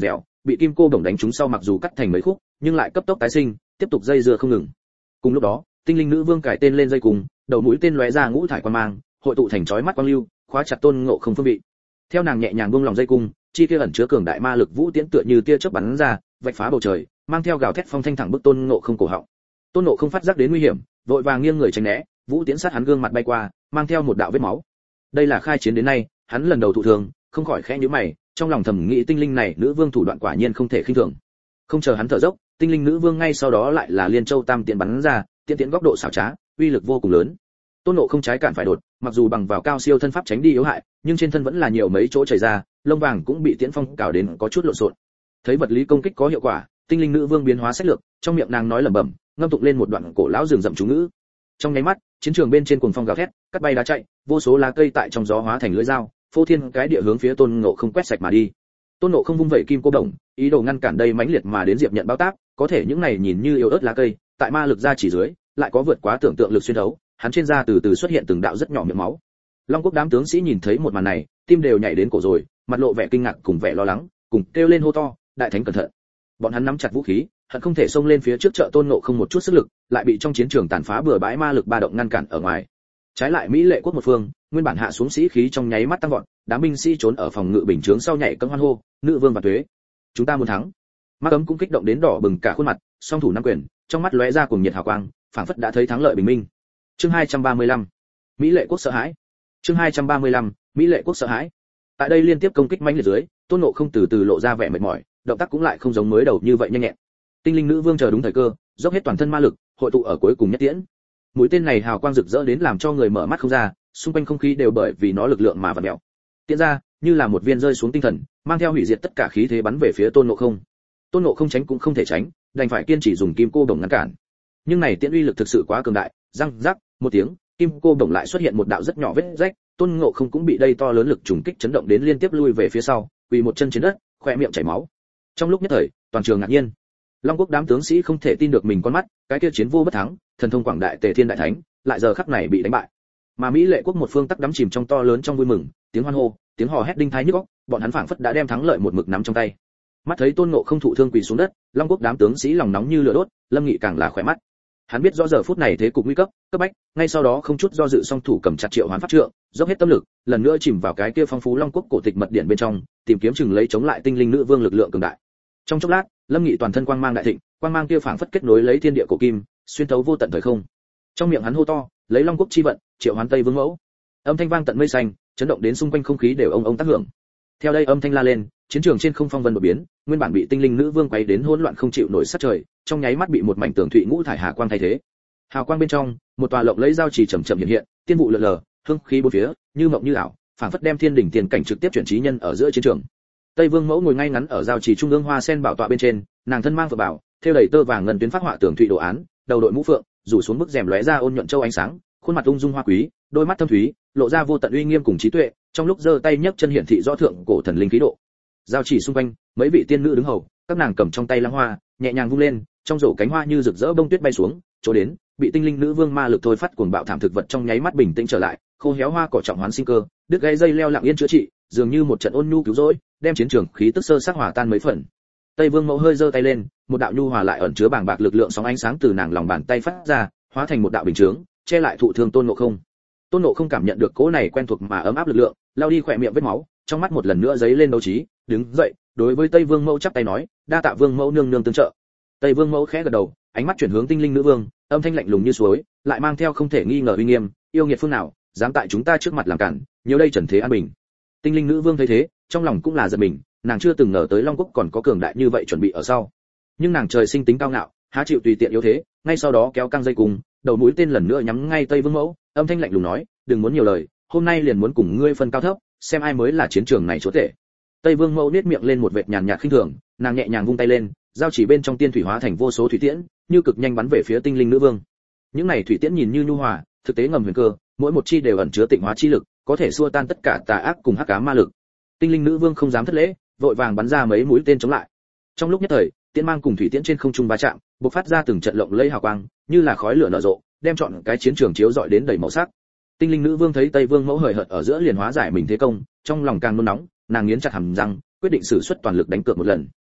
bị kim cô đồng đánh trúng sau mặc dù cắt thành mấy khúc, nhưng lại cấp tốc tái sinh, tiếp tục dây dưa không ngừng. Cùng lúc đó, tinh linh nữ vương cải tên lên dây cùng, đầu mũi tên lóe ra ngũ thải quang mang, hội tụ thành chói mắt quang lưu, khóa chặt Tôn Ngộ Không phương vị. Theo nàng nhẹ nhàng buông lòng dây cung, chi kia ẩn chứa cường đại ma lực vũ tiễn tựa như tia chớp bắn ra, vạch phá bầu trời, mang theo gào thét phong thanh thẳng bức Tôn Ngộ Không cổ họng. Tôn Ngộ Không phát giác đến nguy hiểm, vội vàng nghiêng người tránh né, vũ tiễn sát hắn gương mặt bay qua, mang theo một đạo vết máu. Đây là khai chiến đến nay, hắn lần đầu thụ thương, không khỏi khẽ nhíu mày, trong lòng thầm nghĩ tinh linh này nữ vương thủ đoạn quả nhiên không thể khinh thường. Không chờ hắn thở dốc, tinh linh nữ vương ngay sau đó lại là liên châu tam tiễn bắn ra, tiễn tiễn góc độ xảo trá, uy lực vô cùng lớn. Tôn Ngộ Không trái cản phải đột, mặc dù bằng vào cao siêu thân pháp tránh đi yếu hại, nhưng trên thân vẫn là nhiều mấy chỗ chảy ra, lông vàng cũng bị tiễn phong cào đến có chút lộn xộn. Thấy vật lý công kích có hiệu quả, tinh linh nữ vương biến hóa sách lược, trong miệng nàng nói lẩm bẩm, ngâm tụng lên một đoạn cổ lão rừng rậm chú ngữ. Trong nháy mắt, chiến trường bên trên cuồng phong gào thét, cắt bay đá chạy, vô số lá cây tại trong gió hóa thành lưỡi dao, phô thiên cái địa hướng phía Tôn Ngộ Không quét sạch mà đi. Tôn Ngộ Không vung vẩy kim cô đồng, ý đồ ngăn cản đây mãnh liệt mà đến diệp nhận bao tác, có thể những này nhìn như yếu ớt lá cây, tại ma lực ra chỉ dưới, lại có vượt quá tưởng tượng lực xuyên thấu, hắn trên da từ từ xuất hiện từng đạo rất nhỏ miệng máu. Long Quốc đám tướng sĩ nhìn thấy một màn này, tim đều nhảy đến cổ rồi, mặt lộ vẻ kinh ngạc cùng vẻ lo lắng, cùng kêu lên hô to, đại thánh cẩn thận. Bọn hắn nắm chặt vũ khí, hận không thể xông lên phía trước trợ Tôn Ngộ Không một chút sức lực, lại bị trong chiến trường tàn phá bừa bãi ma lực ba động ngăn cản ở ngoài. Trái lại Mỹ Lệ quốc một phương, nguyên bản hạ xuống sĩ khí trong nháy mắt tăng vọt, đám binh sĩ trốn ở phòng ngự bình chướng sau nhảy cẫng hoan hô, nữ vương và tuế, chúng ta muốn thắng. Ma Cấm cũng kích động đến đỏ bừng cả khuôn mặt, song thủ nắm quyền, trong mắt lóe ra cuồng nhiệt hào quang, phảng phất đã thấy thắng lợi bình minh. Chương hai trăm ba mươi lăm, Mỹ Lệ quốc sợ hãi. Chương hai trăm ba mươi lăm, Mỹ Lệ quốc sợ hãi. Tại đây liên tiếp công kích mãnh liệt dưới, Tôn Ngộ Không từ từ lộ ra vẻ mệt mỏi, động tác cũng lại không giống mới đầu như vậy nhanh nhẹn. Tinh linh nữ vương chờ đúng thời cơ, dốc hết toàn thân ma lực, hội tụ ở cuối cùng nhất tiễn. Mũi tên này hào quang rực rỡ đến làm cho người mở mắt không ra, xung quanh không khí đều bởi vì nó lực lượng mà vặn vẹo. Tiễn ra, như là một viên rơi xuống tinh thần, mang theo hủy diệt tất cả khí thế bắn về phía Tôn Ngộ Không. Tôn Ngộ Không tránh cũng không thể tránh, đành phải kiên trì dùng kim cô đồng ngăn cản. Nhưng này tiễn uy lực thực sự quá cường đại, răng rắc, một tiếng, kim cô đồng lại xuất hiện một đạo rất nhỏ vết rách, Tôn Ngộ Không cũng bị đây to lớn lực trùng kích chấn động đến liên tiếp lui về phía sau, quỳ một chân trên đất, khóe miệng chảy máu. Trong lúc nhất thời, toàn trường ngạc nhiên. Long Quốc đám tướng sĩ không thể tin được mình con mắt, cái kia chiến vô bất thắng, thần thông quảng đại Tề Thiên đại thánh, lại giờ khắc này bị đánh bại. Mà Mỹ Lệ quốc một phương tắc đắm chìm trong to lớn trong vui mừng, tiếng hoan hô, tiếng hò hét đinh thái nhức óc, bọn hắn phảng phất đã đem thắng lợi một mực nắm trong tay. Mắt thấy Tôn Ngộ Không thụ thương quỳ xuống đất, Long Quốc đám tướng sĩ lòng nóng như lửa đốt, Lâm Nghị càng là khỏe mắt. Hắn biết rõ giờ phút này thế cục nguy cấp, cấp bách, ngay sau đó không chút do dự song thủ cầm chặt Triệu Hoán pháp trượng, dốc hết tâm lực, lần nữa chìm vào cái kia phong phú Long Quốc cổ tịch mật điện bên trong, tìm kiếm chừng lấy chống lại tinh linh nữ vương lực lượng cường đại. Trong chốc lát, Lâm Nghị toàn thân quang mang đại thịnh, quang mang kia phảng phất kết nối lấy thiên địa cổ kim, xuyên thấu vô tận thời không. Trong miệng hắn hô to, lấy Long Quốc chi vận, Triệu Hoán Tây Vương mẫu. Âm thanh vang tận mây xanh, chấn động đến xung quanh không khí đều ông ông tác hưởng. Theo đây âm thanh la lên, chiến trường trên không phong vân đột biến, nguyên bản bị tinh linh nữ vương quấy đến hỗn loạn không chịu nổi sát trời, trong nháy mắt bị một mảnh tường thụy ngũ thải hà quang thay thế. Hào quang bên trong, một tòa lộng lẫy giao chỉ chậm chậm hiện hiện, tiên vụ lượn lờ, hương khí bốn phía, như mộng như ảo, phảng phất đem thiên đỉnh tiền cảnh trực tiếp chuyển trí nhân ở giữa chiến trường. Tây Vương mẫu ngồi ngay ngắn ở giao chỉ trung ương hoa sen bảo tọa bên trên, nàng thân mang vừa bảo, thêu đầy tơ vàng ngân tuyến phát họa tường thụy đồ án, đầu đội mũ phượng, rủ xuống bức rèm lóe ra ôn nhuận châu ánh sáng, khuôn mặt ung dung hoa quý, đôi mắt thâm thúy, lộ ra vô tận uy nghiêm cùng trí tuệ, trong lúc giơ tay nhấc chân hiển thị rõ thượng cổ thần linh khí độ. Giao chỉ xung quanh, mấy vị tiên nữ đứng hầu, các nàng cầm trong tay lăng hoa, nhẹ nhàng vung lên, trong rổ cánh hoa như rực rỡ bông tuyết bay xuống, chỗ đến, bị tinh linh nữ vương ma lực thôi phát cuồng bạo thảm thực vật trong nháy mắt bình tĩnh trở lại, khô héo hoa cỏ trọng hoán sinh cơ, đứt gãy dây leo lặng yên chữa trị, dường như một trận ôn nhu cứu rỗi, đem chiến trường khí tức sơ sắc hòa tan mấy phần. Tây Vương mẫu hơi giơ tay lên, một đạo nhu hòa lại ẩn chứa bàng bạc lực lượng sóng ánh sáng từ nàng lòng bàn tay phát ra, hóa thành một đạo bình chướng, che lại thụ thương Tôn Ngộ Không. Tôn Ngộ Không cảm nhận được cỗ này quen thuộc mà ấm áp lực lượng, lao đi khỏe miệng vết máu, trong mắt một lần nữa giấy lên đấu trí, đứng dậy, đối với Tây Vương mẫu chắp tay nói, đa tạ Vương mẫu nương nương tương trợ. Tây Vương mẫu khẽ gật đầu, ánh mắt chuyển hướng tinh linh nữ vương, âm thanh lạnh lùng như suối, lại mang theo không thể nghi ngờ uy nghiêm, yêu nghiệt phương nào, dám tại chúng ta trước mặt làm cản, nhiều đây trần thế an bình. Tinh linh nữ vương thấy thế, trong lòng cũng là giật mình, nàng chưa từng ngờ tới Long Quốc còn có cường đại như vậy chuẩn bị ở sau. Nhưng nàng trời sinh tính cao ngạo, há chịu tùy tiện yếu thế, ngay sau đó kéo căng dây cùng, đầu mũi tên lần nữa nhắm ngay Tây Vương mẫu, âm thanh lạnh lùng nói, đừng muốn nhiều lời, hôm nay liền muốn cùng ngươi phân cao thấp, xem ai mới là chiến trường này chúa tể. Tây Vương mẫu nhếch miệng lên một vệt nhàn nhạt khinh thường, nàng nhẹ nhàng vung tay lên, giao chỉ bên trong tiên thủy hóa thành vô số thủy tiễn, như cực nhanh bắn về phía tinh linh nữ vương. Những này thủy tiễn nhìn như nhu hòa, thực tế ngầm huyền cơ, mỗi một chi đều ẩn chứa tịnh hóa chi lực, có thể xua tan tất cả tà ác cùng hắc ám ma lực. Tinh linh nữ vương không dám thất lễ, vội vàng bắn ra mấy mũi tên chống lại. Trong lúc nhất thời, tiễn mang cùng thủy tiễn trên không trung va chạm, bộc phát ra từng trận lộng lẫy hào quang, như là khói lửa nở rộ, đem trọn cái chiến trường chiếu rọi đến đầy màu sắc. Tinh linh nữ vương thấy Tây Vương mẫu hời hợt ở giữa liền hóa giải mình thế công, trong lòng càng nôn nóng, nàng nghiến chặt hàm răng, quyết định sử xuất toàn lực đánh cược một lần.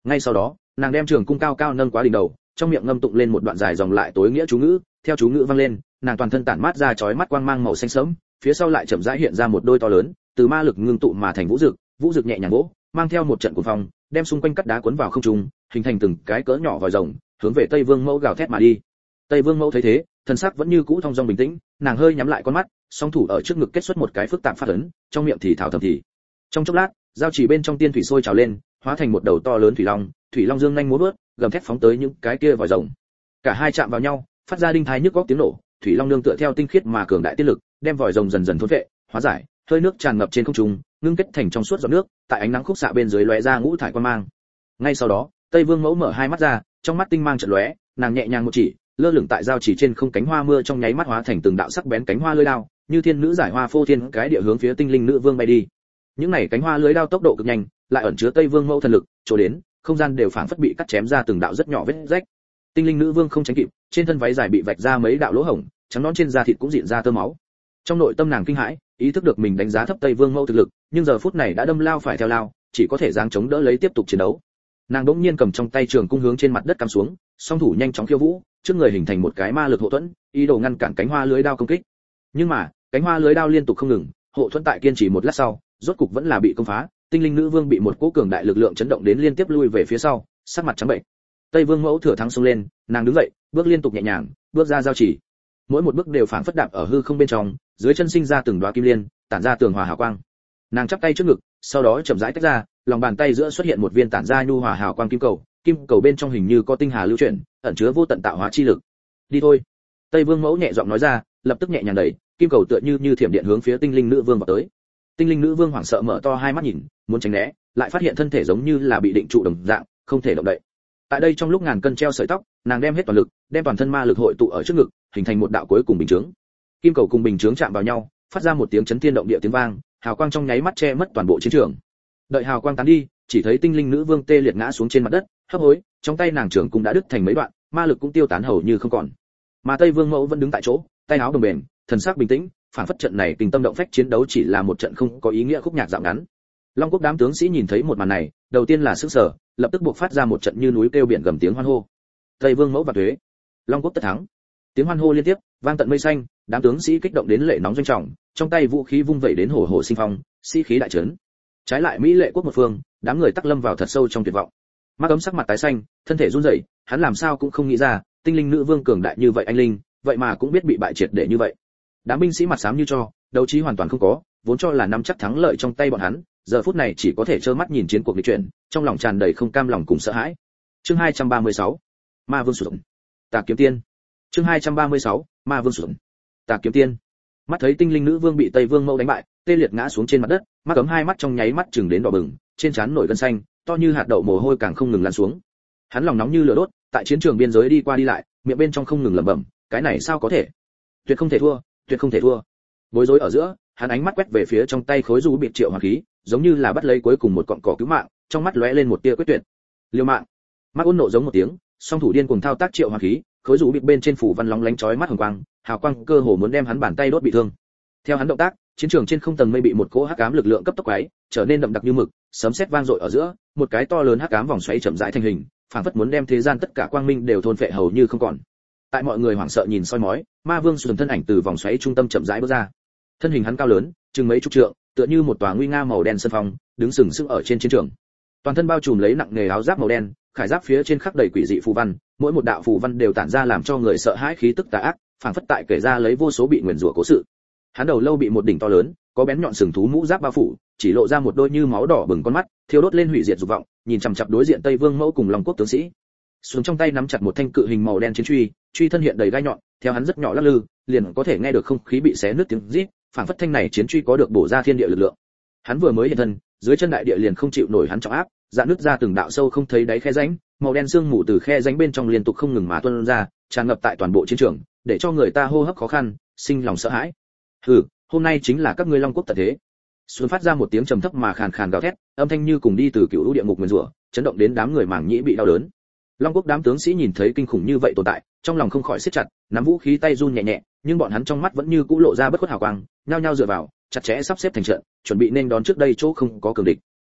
Ngay sau đó, nàng đem trường cung cao cao nâng quá đỉnh đầu, trong miệng ngâm tụng lên một đoạn dài dòng lại tối nghĩa chú ngữ, theo chú ngữ vang lên, nàng toàn thân tản mát ra chói mắt quang mang màu xanh sẫm, phía sau lại chậm rãi hiện ra một đôi to lớn, từ ma lực ngưng tụ mà thành vũ dực, vũ dực nhẹ nhàng vỗ, mang theo một trận cuồng phong, đem xung quanh cắt đá cuốn vào không trung, hình thành từng cái cỡ nhỏ vòi rồng, hướng về Tây Vương Mẫu gào thét mà đi. Tây Vương Mẫu thấy thế, thần sắc vẫn như cũ thong dong bình tĩnh, nàng hơi nhắm lại con mắt, song thủ ở trước ngực kết xuất một cái phức tạp phát ấn, trong miệng thì thảo thầm thì. Trong chốc lát, giao chỉ bên trong tiên thủy sôi trào lên, hóa thành một đầu to lớn thủy long, thủy long dương nhanh múa vớt, gầm thét phóng tới những cái kia vòi rồng. Cả hai chạm vào nhau, phát ra đinh thái nhức góc tiếng nổ, thủy long nương tựa theo tinh khiết mà cường đại tiết lực, đem vòi rồng dần dần thôn vệ, hóa giải, hơi nước tràn ngập trên không trung, ngưng kết thành trong suốt giọt nước, tại ánh nắng khúc xạ bên dưới lóe ra ngũ thải quang mang. Ngay sau đó, Tây Vương Mẫu mở hai mắt ra, trong mắt tinh mang chợt lóe, nàng nhẹ nhàng một chỉ, lơ lửng tại giao chỉ trên không cánh hoa mưa trong nháy mắt hóa thành từng đạo sắc bén cánh hoa lưỡi đao, như thiên nữ giải hoa phô thiên cái địa hướng phía tinh linh nữ vương bay đi. Những này cánh hoa lưỡi đao tốc độ cực nhanh, lại ẩn chứa Tây Vương Mẫu thần lực, chỗ đến, không gian đều phảng phất bị cắt chém ra từng đạo rất nhỏ vết rách. Tinh linh nữ vương không tránh kịp, trên thân váy dài bị vạch ra mấy đạo lỗ hổng, trắng nõn trên da thịt cũng rịn ra tơ máu. Trong nội tâm nàng kinh hãi, ý thức được mình đánh giá thấp Tây Vương Mẫu thực lực, nhưng giờ phút này đã đâm lao phải theo lao, chỉ có thể giáng chống đỡ lấy tiếp tục chiến đấu. Nàng đỗng nhiên cầm trong tay trường cung hướng trên mặt đất cắm xuống, song thủ nhanh chóng khiêu vũ, trước người hình thành một cái ma lực hộ thuẫn, ý đồ ngăn cản cánh hoa lưới đao công kích. Nhưng mà, cánh hoa lưới đao liên tục không ngừng, hộ thuẫn tại kiên trì một lát sau, rốt cục vẫn là bị công phá, tinh linh nữ vương bị một cỗ cường đại lực lượng chấn động đến liên tiếp lui về phía sau, sắc mặt trắng bệch. Tây Vương Mẫu thừa thắng xông lên, nàng đứng dậy, bước liên tục nhẹ nhàng, bước ra giao chỉ. Mỗi một bước đều phảng phất đạp ở hư không bên trong, dưới chân sinh ra từng đóa kim liên, tản ra tường hòa hào quang. Nàng chắp tay trước ngực, sau đó chậm rãi tách ra, lòng bàn tay giữa xuất hiện một viên tản ra nhu hòa hào quang kim cầu, kim cầu bên trong hình như có tinh hà lưu chuyển, ẩn chứa vô tận tạo hóa chi lực. Đi thôi. Tây Vương Mẫu nhẹ giọng nói ra, lập tức nhẹ nhàng đẩy, kim cầu tựa như như thiểm điện hướng phía tinh linh nữ vương vào tới. Tinh linh nữ vương hoảng sợ mở to hai mắt nhìn, muốn tránh né, lại phát hiện thân thể giống như là bị định trụ đồng dạng, không thể động đậy. Tại đây trong lúc ngàn cân treo sợi tóc, nàng đem hết toàn lực, đem toàn thân ma lực hội tụ ở trước ngực, hình thành một đạo cuối cùng bình chướng. Kim cầu cùng bình chướng chạm vào nhau, phát ra một tiếng chấn thiên động địa tiếng vang, hào quang trong nháy mắt che mất toàn bộ chiến trường. Đợi hào quang tán đi, chỉ thấy tinh linh nữ vương tê liệt ngã xuống trên mặt đất, hấp hối, trong tay nàng trường cũng đã đứt thành mấy đoạn, ma lực cũng tiêu tán hầu như không còn. Mà Tây Vương Mẫu vẫn đứng tại chỗ, tay áo đồng bền, thần sắc bình tĩnh, phản phất trận này kinh tâm động phách chiến đấu chỉ là một trận không có ý nghĩa khúc nhạc dạo ngắn. Long Quốc đám tướng sĩ nhìn thấy một màn này, đầu tiên là sửng sở, lập tức buộc phát ra một trận như núi kêu biển gầm tiếng hoan hô. Tây Vương Mẫu và thuế, Long Quốc tất thắng. Tiếng hoan hô liên tiếp, vang tận mây xanh, đám tướng sĩ kích động đến lệ nóng doanh trọng, trong tay vũ khí vung vẩy đến hổ hổ sinh phong, sĩ khí đại trấn. Trái lại Mỹ Lệ quốc một phương, đám người tắc lâm vào thật sâu trong tuyệt vọng. Mạc Ấm sắc mặt tái xanh, thân thể run rẩy, hắn làm sao cũng không nghĩ ra, tinh linh nữ vương cường đại như vậy anh linh, vậy mà cũng biết bị bại triệt để như vậy. Đám binh sĩ mặt xám như cho, đấu trí hoàn toàn không có, vốn cho là nắm chắc thắng lợi trong tay bọn hắn, giờ phút này chỉ có thể trơ mắt nhìn chiến cuộc nghịch chuyển, trong lòng tràn đầy không cam lòng cùng sợ hãi. Chương hai trăm ba mươi sáu, Ma Vương sử dụng. Tà kiếm tiên. Chương hai trăm ba mươi sáu, Ma Vương sử dụng. Tà kiếm tiên. Mắt thấy tinh linh nữ vương bị Tây Vương Mẫu đánh bại, tê liệt ngã xuống trên mặt đất, Mạc Ấm hai mắt trong nháy mắt chừng đến đỏ bừng, trên trán nổi gân xanh, to như hạt đậu mồ hôi càng không ngừng lan xuống. Hắn lòng nóng như lửa đốt, tại chiến trường biên giới đi qua đi lại, miệng bên trong không ngừng lẩm bẩm, cái này sao có thể? Tuyệt không thể thua, tuyệt không thể thua. Bối rối ở giữa, hắn ánh mắt quét về phía trong tay khối du bị triệu hoàng khí, giống như là bắt lấy cuối cùng một cọng cỏ cứu mạng, trong mắt lóe lên một tia quyết tuyệt. Liều mạng. Mạc Ôn nộ giống một tiếng, song thủ điên cuồng thao tác triệu hoàng khí, khối du bị bên trên phủ văn lóng lánh chói mắt hồng quang, hào quang cơ hồ muốn đem hắn bàn tay đốt bị thương. Theo hắn động tác, chiến trường trên không tầng mây bị một cỗ hắc ám lực lượng cấp tốc quấy, trở nên đậm đặc như mực, sấm sét vang dội ở giữa, một cái to lớn hắc ám vòng xoáy chậm rãi thành hình, phảng phất muốn đem thế gian tất cả quang minh đều thôn phệ hầu như không còn. Tại mọi người hoảng sợ nhìn soi mói, Ma Vương sườn thân ảnh từ vòng xoáy trung tâm chậm rãi bước ra. Thân hình hắn cao lớn, chừng mấy chục trượng, tựa như một tòa nguy nga màu đen sân phong, đứng sừng sững ở trên chiến trường. Toàn thân bao trùm lấy nặng nề áo giáp màu đen, khải giáp phía trên khắc đầy quỷ dị phù văn, mỗi một đạo phù văn đều tản ra làm cho người sợ hãi khí tức tà ác, phảng phất tại kể ra lấy vô số bị nguyền rủa cố sự. Hắn đầu lâu bị một đỉnh to lớn, có bén nhọn sừng thú mũ giáp bao phủ, chỉ lộ ra một đôi như máu đỏ bừng con mắt, thiêu đốt lên hủy diệt dục vọng, nhìn chằm chằm đối diện Tây Vương Mẫu cùng Long Quốc tướng sĩ. Xuống trong tay nắm chặt một thanh cự hình màu đen chiến truy, truy thân hiện đầy gai nhọn, theo hắn rất nhỏ lắc lư, liền có thể nghe được không khí bị xé nứt tiếng rít, phảng phất thanh này chiến truy có được bổ ra thiên địa lực lượng. Hắn vừa mới hiện thân, dưới chân đại địa liền không chịu nổi hắn trọng áp, dạn nứt ra từng đạo sâu không thấy đáy khe rãnh, màu đen sương mù từ khe rãnh bên trong liên tục không ngừng mà tuôn ra, tràn ngập tại toàn bộ chiến trường, để cho người ta hô hấp khó khăn, sinh lòng sợ hãi. Hừ, hôm nay chính là các ngươi Long Quốc tận thế. Xuân phát ra một tiếng trầm thấp mà khàn khàn gào thét, âm thanh như cùng đi từ cựu lũ địa ngục nguyên rủa, chấn động đến đám người màng nhĩ bị đau đớn. Long Quốc đám tướng sĩ nhìn thấy kinh khủng như vậy tồn tại, trong lòng không khỏi siết chặt, nắm vũ khí tay run nhẹ nhẹ, nhưng bọn hắn trong mắt vẫn như cũ lộ ra bất khuất hào quang, nhao nhao dựa vào, chặt chẽ sắp xếp thành trận, chuẩn bị nên đón trước đây chỗ không có cường địch.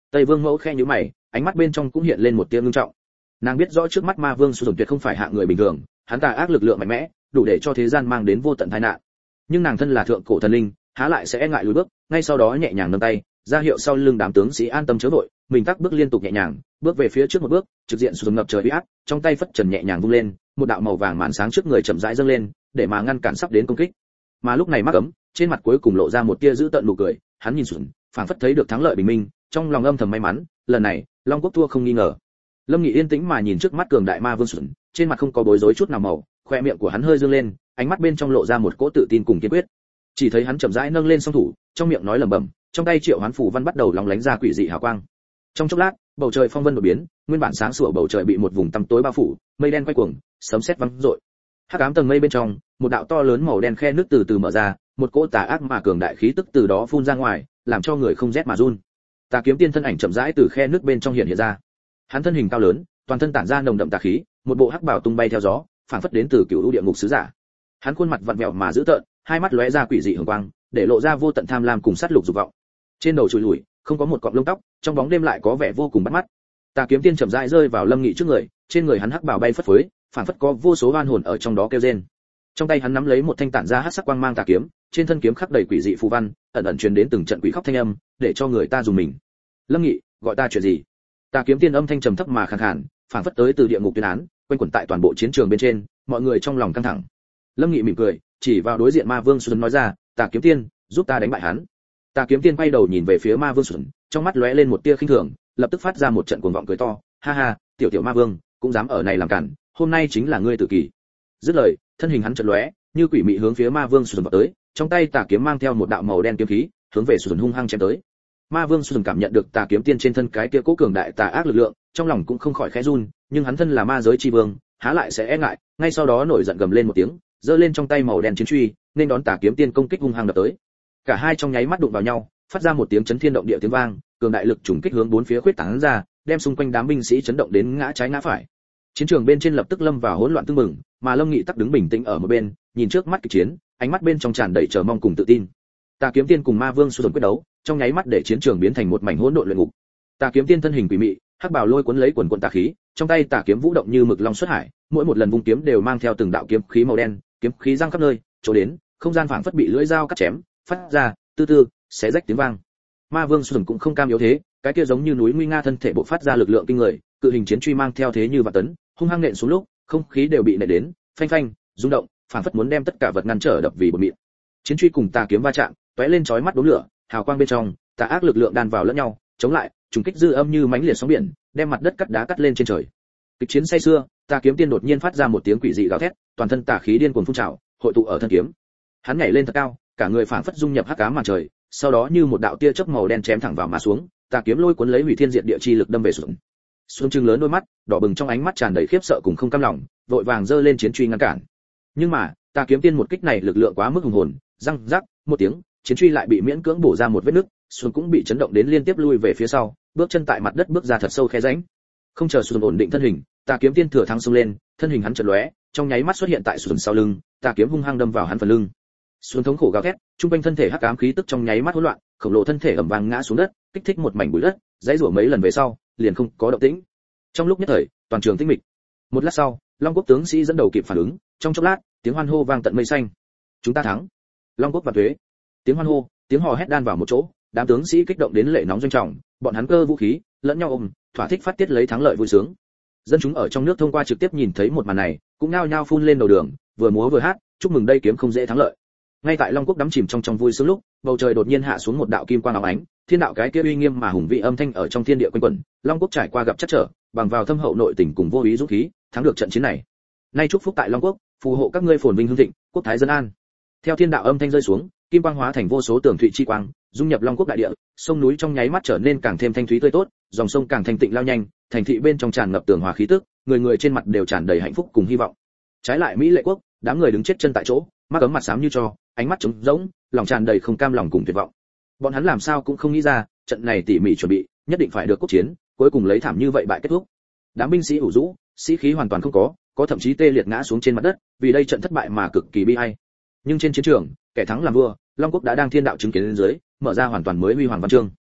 Tây Vương Mẫu khe nhíu mày, ánh mắt bên trong cũng hiện lên một tia ngưng trọng. Nàng biết rõ trước mắt Ma Vương Sử Dụng tuyệt không phải hạng người bình thường, hắn ta ác lực lượng mạnh mẽ, đủ để cho thế gian mang đến vô tận tai nạn. Nhưng nàng thân là thượng cổ thần linh, há lại sẽ e ngại lùi bước, ngay sau đó nhẹ nhàng nâng tay, ra hiệu sau lưng đám tướng sĩ an tâm chớ vội, mình tắc bước liên tục nhẹ nhàng, bước về phía trước một bước, trực diện Sử Dụng ngập trời uy áp, trong tay phất trần nhẹ nhàng vung lên, một đạo màu vàng màn sáng trước người chậm rãi dâng lên, để mà ngăn cản sắp đến công kích. Mà lúc này Mắc Ấm, trên mặt cuối cùng lộ ra một tia dữ tợn nụ cười, hắn nhìn xuống, phảng phất thấy được thắng lợi bình minh, trong lòng âm thầm may mắn, lần này, Long Quốc thua không nghi ngờ. Lâm Nghị yên tĩnh mà nhìn trước mắt cường đại Ma Vương Sử Dụng, trên mặt không có bối rối chút nào màu, khoe miệng của hắn hơi dương lên, ánh mắt bên trong lộ ra một cỗ tự tin cùng kiên quyết. Chỉ thấy hắn chậm rãi nâng lên song thủ, trong miệng nói lẩm bẩm, trong tay triệu hoán phù văn bắt đầu lóng lánh ra quỷ dị hào quang. Trong chốc lát, bầu trời phong vân đột biến, nguyên bản sáng sủa bầu trời bị một vùng tăm tối bao phủ, mây đen quay cuồng, sấm sét vang rội. Hắc ám tầng mây bên trong, một đạo to lớn màu đen khe nước từ từ mở ra, một cỗ tà ác mà cường đại khí tức từ đó phun ra ngoài, làm cho người không rét mà run. Tà Kiếm Tiên thân ảnh chậm rãi từ khe nước bên trong hiện hiện ra. Hắn thân hình cao lớn, toàn thân tản ra nồng đậm tà khí, một bộ hắc bào tung bay theo gió, phảng phất đến từ cựu u địa ngục sứ giả. Hắn khuôn mặt vặn vẹo mà dữ tợn, hai mắt lóe ra quỷ dị hường quang, để lộ ra vô tận tham lam cùng sát lục dục vọng. Trên đầu chùi lủi, không có một cọng lông tóc, trong bóng đêm lại có vẻ vô cùng bắt mắt. Tà Kiếm Tiên chậm rãi rơi vào Lâm Nghị trước người, trên người hắn hắc bào bay phất phới, phảng phất có vô số oan hồn ở trong đó kêu rên. Trong tay hắn nắm lấy một thanh tản ra hắc sắc quang mang tà kiếm, trên thân kiếm khắc đầy quỷ dị phù văn, ẩn ẩn truyền đến từng trận quỷ khóc thanh âm, để cho người ta dùng mình. Lâm Nghị, gọi ta chuyện gì? Tà Kiếm Tiên âm thanh trầm thấp mà khàn khàn, phảng phất tới từ địa ngục tuyên án, quanh quẩn tại toàn bộ chiến trường bên trên, mọi người trong lòng căng thẳng. Lâm Nghị mỉm cười, chỉ vào đối diện Ma Vương Xuân nói ra, Tà Kiếm Tiên, giúp ta đánh bại hắn. Tà Kiếm Tiên quay đầu nhìn về phía Ma Vương Xuân, trong mắt lóe lên một tia khinh thường, lập tức phát ra một trận cuồng vọng cười to, ha ha, tiểu tiểu Ma Vương, cũng dám ở này làm cản, hôm nay chính là ngươi tự kỳ. Dứt lời, thân hình hắn chợt lóe, như quỷ mị hướng phía Ma Vương Xuân vọt tới, trong tay Tà kiếm mang theo một đạo màu đen kiếm khí, hướng về Xuân hung hăng chém tới. Ma Vương Xuân cảm nhận được Tà Kiếm Tiên trên thân cái kia cố cường đại tà ác lực lượng, trong lòng cũng không khỏi khẽ run, nhưng hắn thân là ma giới chi vương, há lại sẽ e ngại, ngay sau đó nổi giận gầm lên một tiếng, giơ lên trong tay màu đen chiến truy, nên đón Tà Kiếm Tiên công kích hung hăng đập tới. Cả hai trong nháy mắt đụng vào nhau, phát ra một tiếng chấn thiên động địa tiếng vang, cường đại lực trùng kích hướng bốn phía khuyết tán ra, đem xung quanh đám binh sĩ chấn động đến ngã trái ngã phải. Chiến trường bên trên lập tức lâm vào hỗn loạn tương mừng, mà Lâm Nghị tắc đứng bình tĩnh ở một bên, nhìn trước mắt kịch chiến, ánh mắt bên trong tràn đầy chờ mong cùng tự tin. Tà Kiếm Tiên cùng Ma Vương Xuân quyết đấu, trong nháy mắt để chiến trường biến thành một mảnh hỗn độn luyện ngục. Tà Kiếm Tiên thân hình quỷ mị, hắc bào lôi cuốn lấy quần quần tà khí, trong tay tà kiếm vũ động như mực long xuất hải, mỗi một lần vung kiếm đều mang theo từng đạo kiếm khí màu đen, kiếm khí giăng khắp nơi, chỗ đến, không gian phảng phất bị lưỡi dao cắt chém, phát ra tư tư, xé rách tiếng vang. Ma Vương Xuân cũng không cam yếu thế, cái kia giống như núi nguy nga thân thể bộc phát ra lực lượng kinh người, cự hình chiến truy mang theo thế như vạn tấn, hung hăng nện xuống lúc, không khí đều bị nện đến, phanh phanh, rung động, phảng phất muốn đem tất cả vật ngăn trở đập vì bột mịn. Chiến truy cùng tà kiếm va chạm, tóe lên chói mắt đốm lửa, hào quang bên trong, tà ác lực lượng đan vào lẫn nhau, chống lại, trùng kích dư âm như mãnh liệt sóng biển, đem mặt đất cắt đá cắt lên trên trời. Kịch chiến say xưa, Tà Kiếm Tiên đột nhiên phát ra một tiếng quỷ dị gào thét, toàn thân tà khí điên cuồng phun trào, hội tụ ở thân kiếm. Hắn nhảy lên thật cao, cả người phảng phất dung nhập hắc ám màn trời, sau đó như một đạo tia chớp màu đen chém thẳng vào mà xuống, tà kiếm lôi cuốn lấy hủy thiên diệt địa chi lực đâm về xuống. Xuân trừng lớn đôi mắt, đỏ bừng trong ánh mắt tràn đầy khiếp sợ cùng không cam lòng, vội vàng giơ lên chiến truy ngăn cản. Nhưng mà, Tà Kiếm Tiên một kích này lực lượng quá mức hùng hồn, răng rắc, một tiếng, chiến truy lại bị miễn cưỡng bổ ra một vết nứt, Xuân cũng bị chấn động đến liên tiếp lui về phía sau, bước chân tại mặt đất bước ra thật sâu khe rãnh. Không chờ Xuân ổn định thân hình, Tà Kiếm Tiên thừa thắng xông lên, thân hình hắn chợt lóe, trong nháy mắt xuất hiện tại Xuân sau lưng, tà kiếm hung hăng đâm vào hắn phần lưng. Xuân thống khổ gào thét, trung quanh thân thể hắc ám khí tức trong nháy mắt hỗn loạn, khổng lồ thân thể ầm vang ngã xuống đất, kích thích một mảnh bụi đất, dãy rủa mấy lần về sau, liền không có động tĩnh. Trong lúc nhất thời, toàn trường tĩnh mịch. Một lát sau, Long Quốc tướng sĩ dẫn đầu kịp phản ứng, trong chốc lát, tiếng hoan hô vang tận mây xanh. Chúng ta thắng! Long Quốc và thuế! Tiếng hoan hô, tiếng hò hét đan vào một chỗ, đám tướng sĩ kích động đến lệ nóng doanh trọng, bọn hắn cơ vũ khí, lẫn nhau ôm, thỏa thích phát tiết lấy thắng lợi vui sướng. Dân chúng ở trong nước thông qua trực tiếp nhìn thấy một màn này, cũng nao nhao phun lên đầu đường, vừa múa vừa hát, chúc mừng đây kiếm không dễ thắng lợi. Ngay tại Long Quốc đắm chìm trong trong vui sướng lúc, bầu trời đột nhiên hạ xuống một đạo kim quang óng ánh, thiên đạo cái kia uy nghiêm mà hùng vĩ âm thanh ở trong thiên địa quanh quẩn, Long Quốc trải qua gặp chắc trở, bằng vào thâm hậu nội tình cùng vô ý dũng khí, thắng được trận chiến này. Nay chúc phúc tại Long Quốc, phù hộ các ngươi phồn vinh hưng thịnh, quốc thái dân an. Theo thiên đạo âm thanh rơi xuống, kim quang hóa thành vô số tường thụy chi quang, dung nhập Long Quốc đại địa, sông núi trong nháy mắt trở nên càng thêm thanh thúy tươi tốt, dòng sông càng thanh tịnh lao nhanh, thành thị bên trong tràn ngập tường hòa khí tức, người người trên mặt đều tràn đầy hạnh phúc cùng hy vọng. Trái lại Mỹ Lệ Quốc, đám người đứng chết chân tại chỗ, mắt ấm mặt xám như tro, ánh mắt trống rỗng, lòng tràn đầy không cam lòng cùng tuyệt vọng. Bọn hắn làm sao cũng không nghĩ ra, trận này tỉ mỉ chuẩn bị, nhất định phải được quốc chiến, cuối cùng lấy thảm như vậy bại kết thúc. Đám binh sĩ ủ rũ, sĩ khí hoàn toàn không có, có thậm chí tê liệt ngã xuống trên mặt đất, vì đây trận thất bại mà cực kỳ bi ai. Nhưng trên chiến trường, kẻ thắng làm vua, Long Quốc đã đang thiên đạo chứng kiến lên dưới, mở ra hoàn toàn mới huy hoàng văn chương.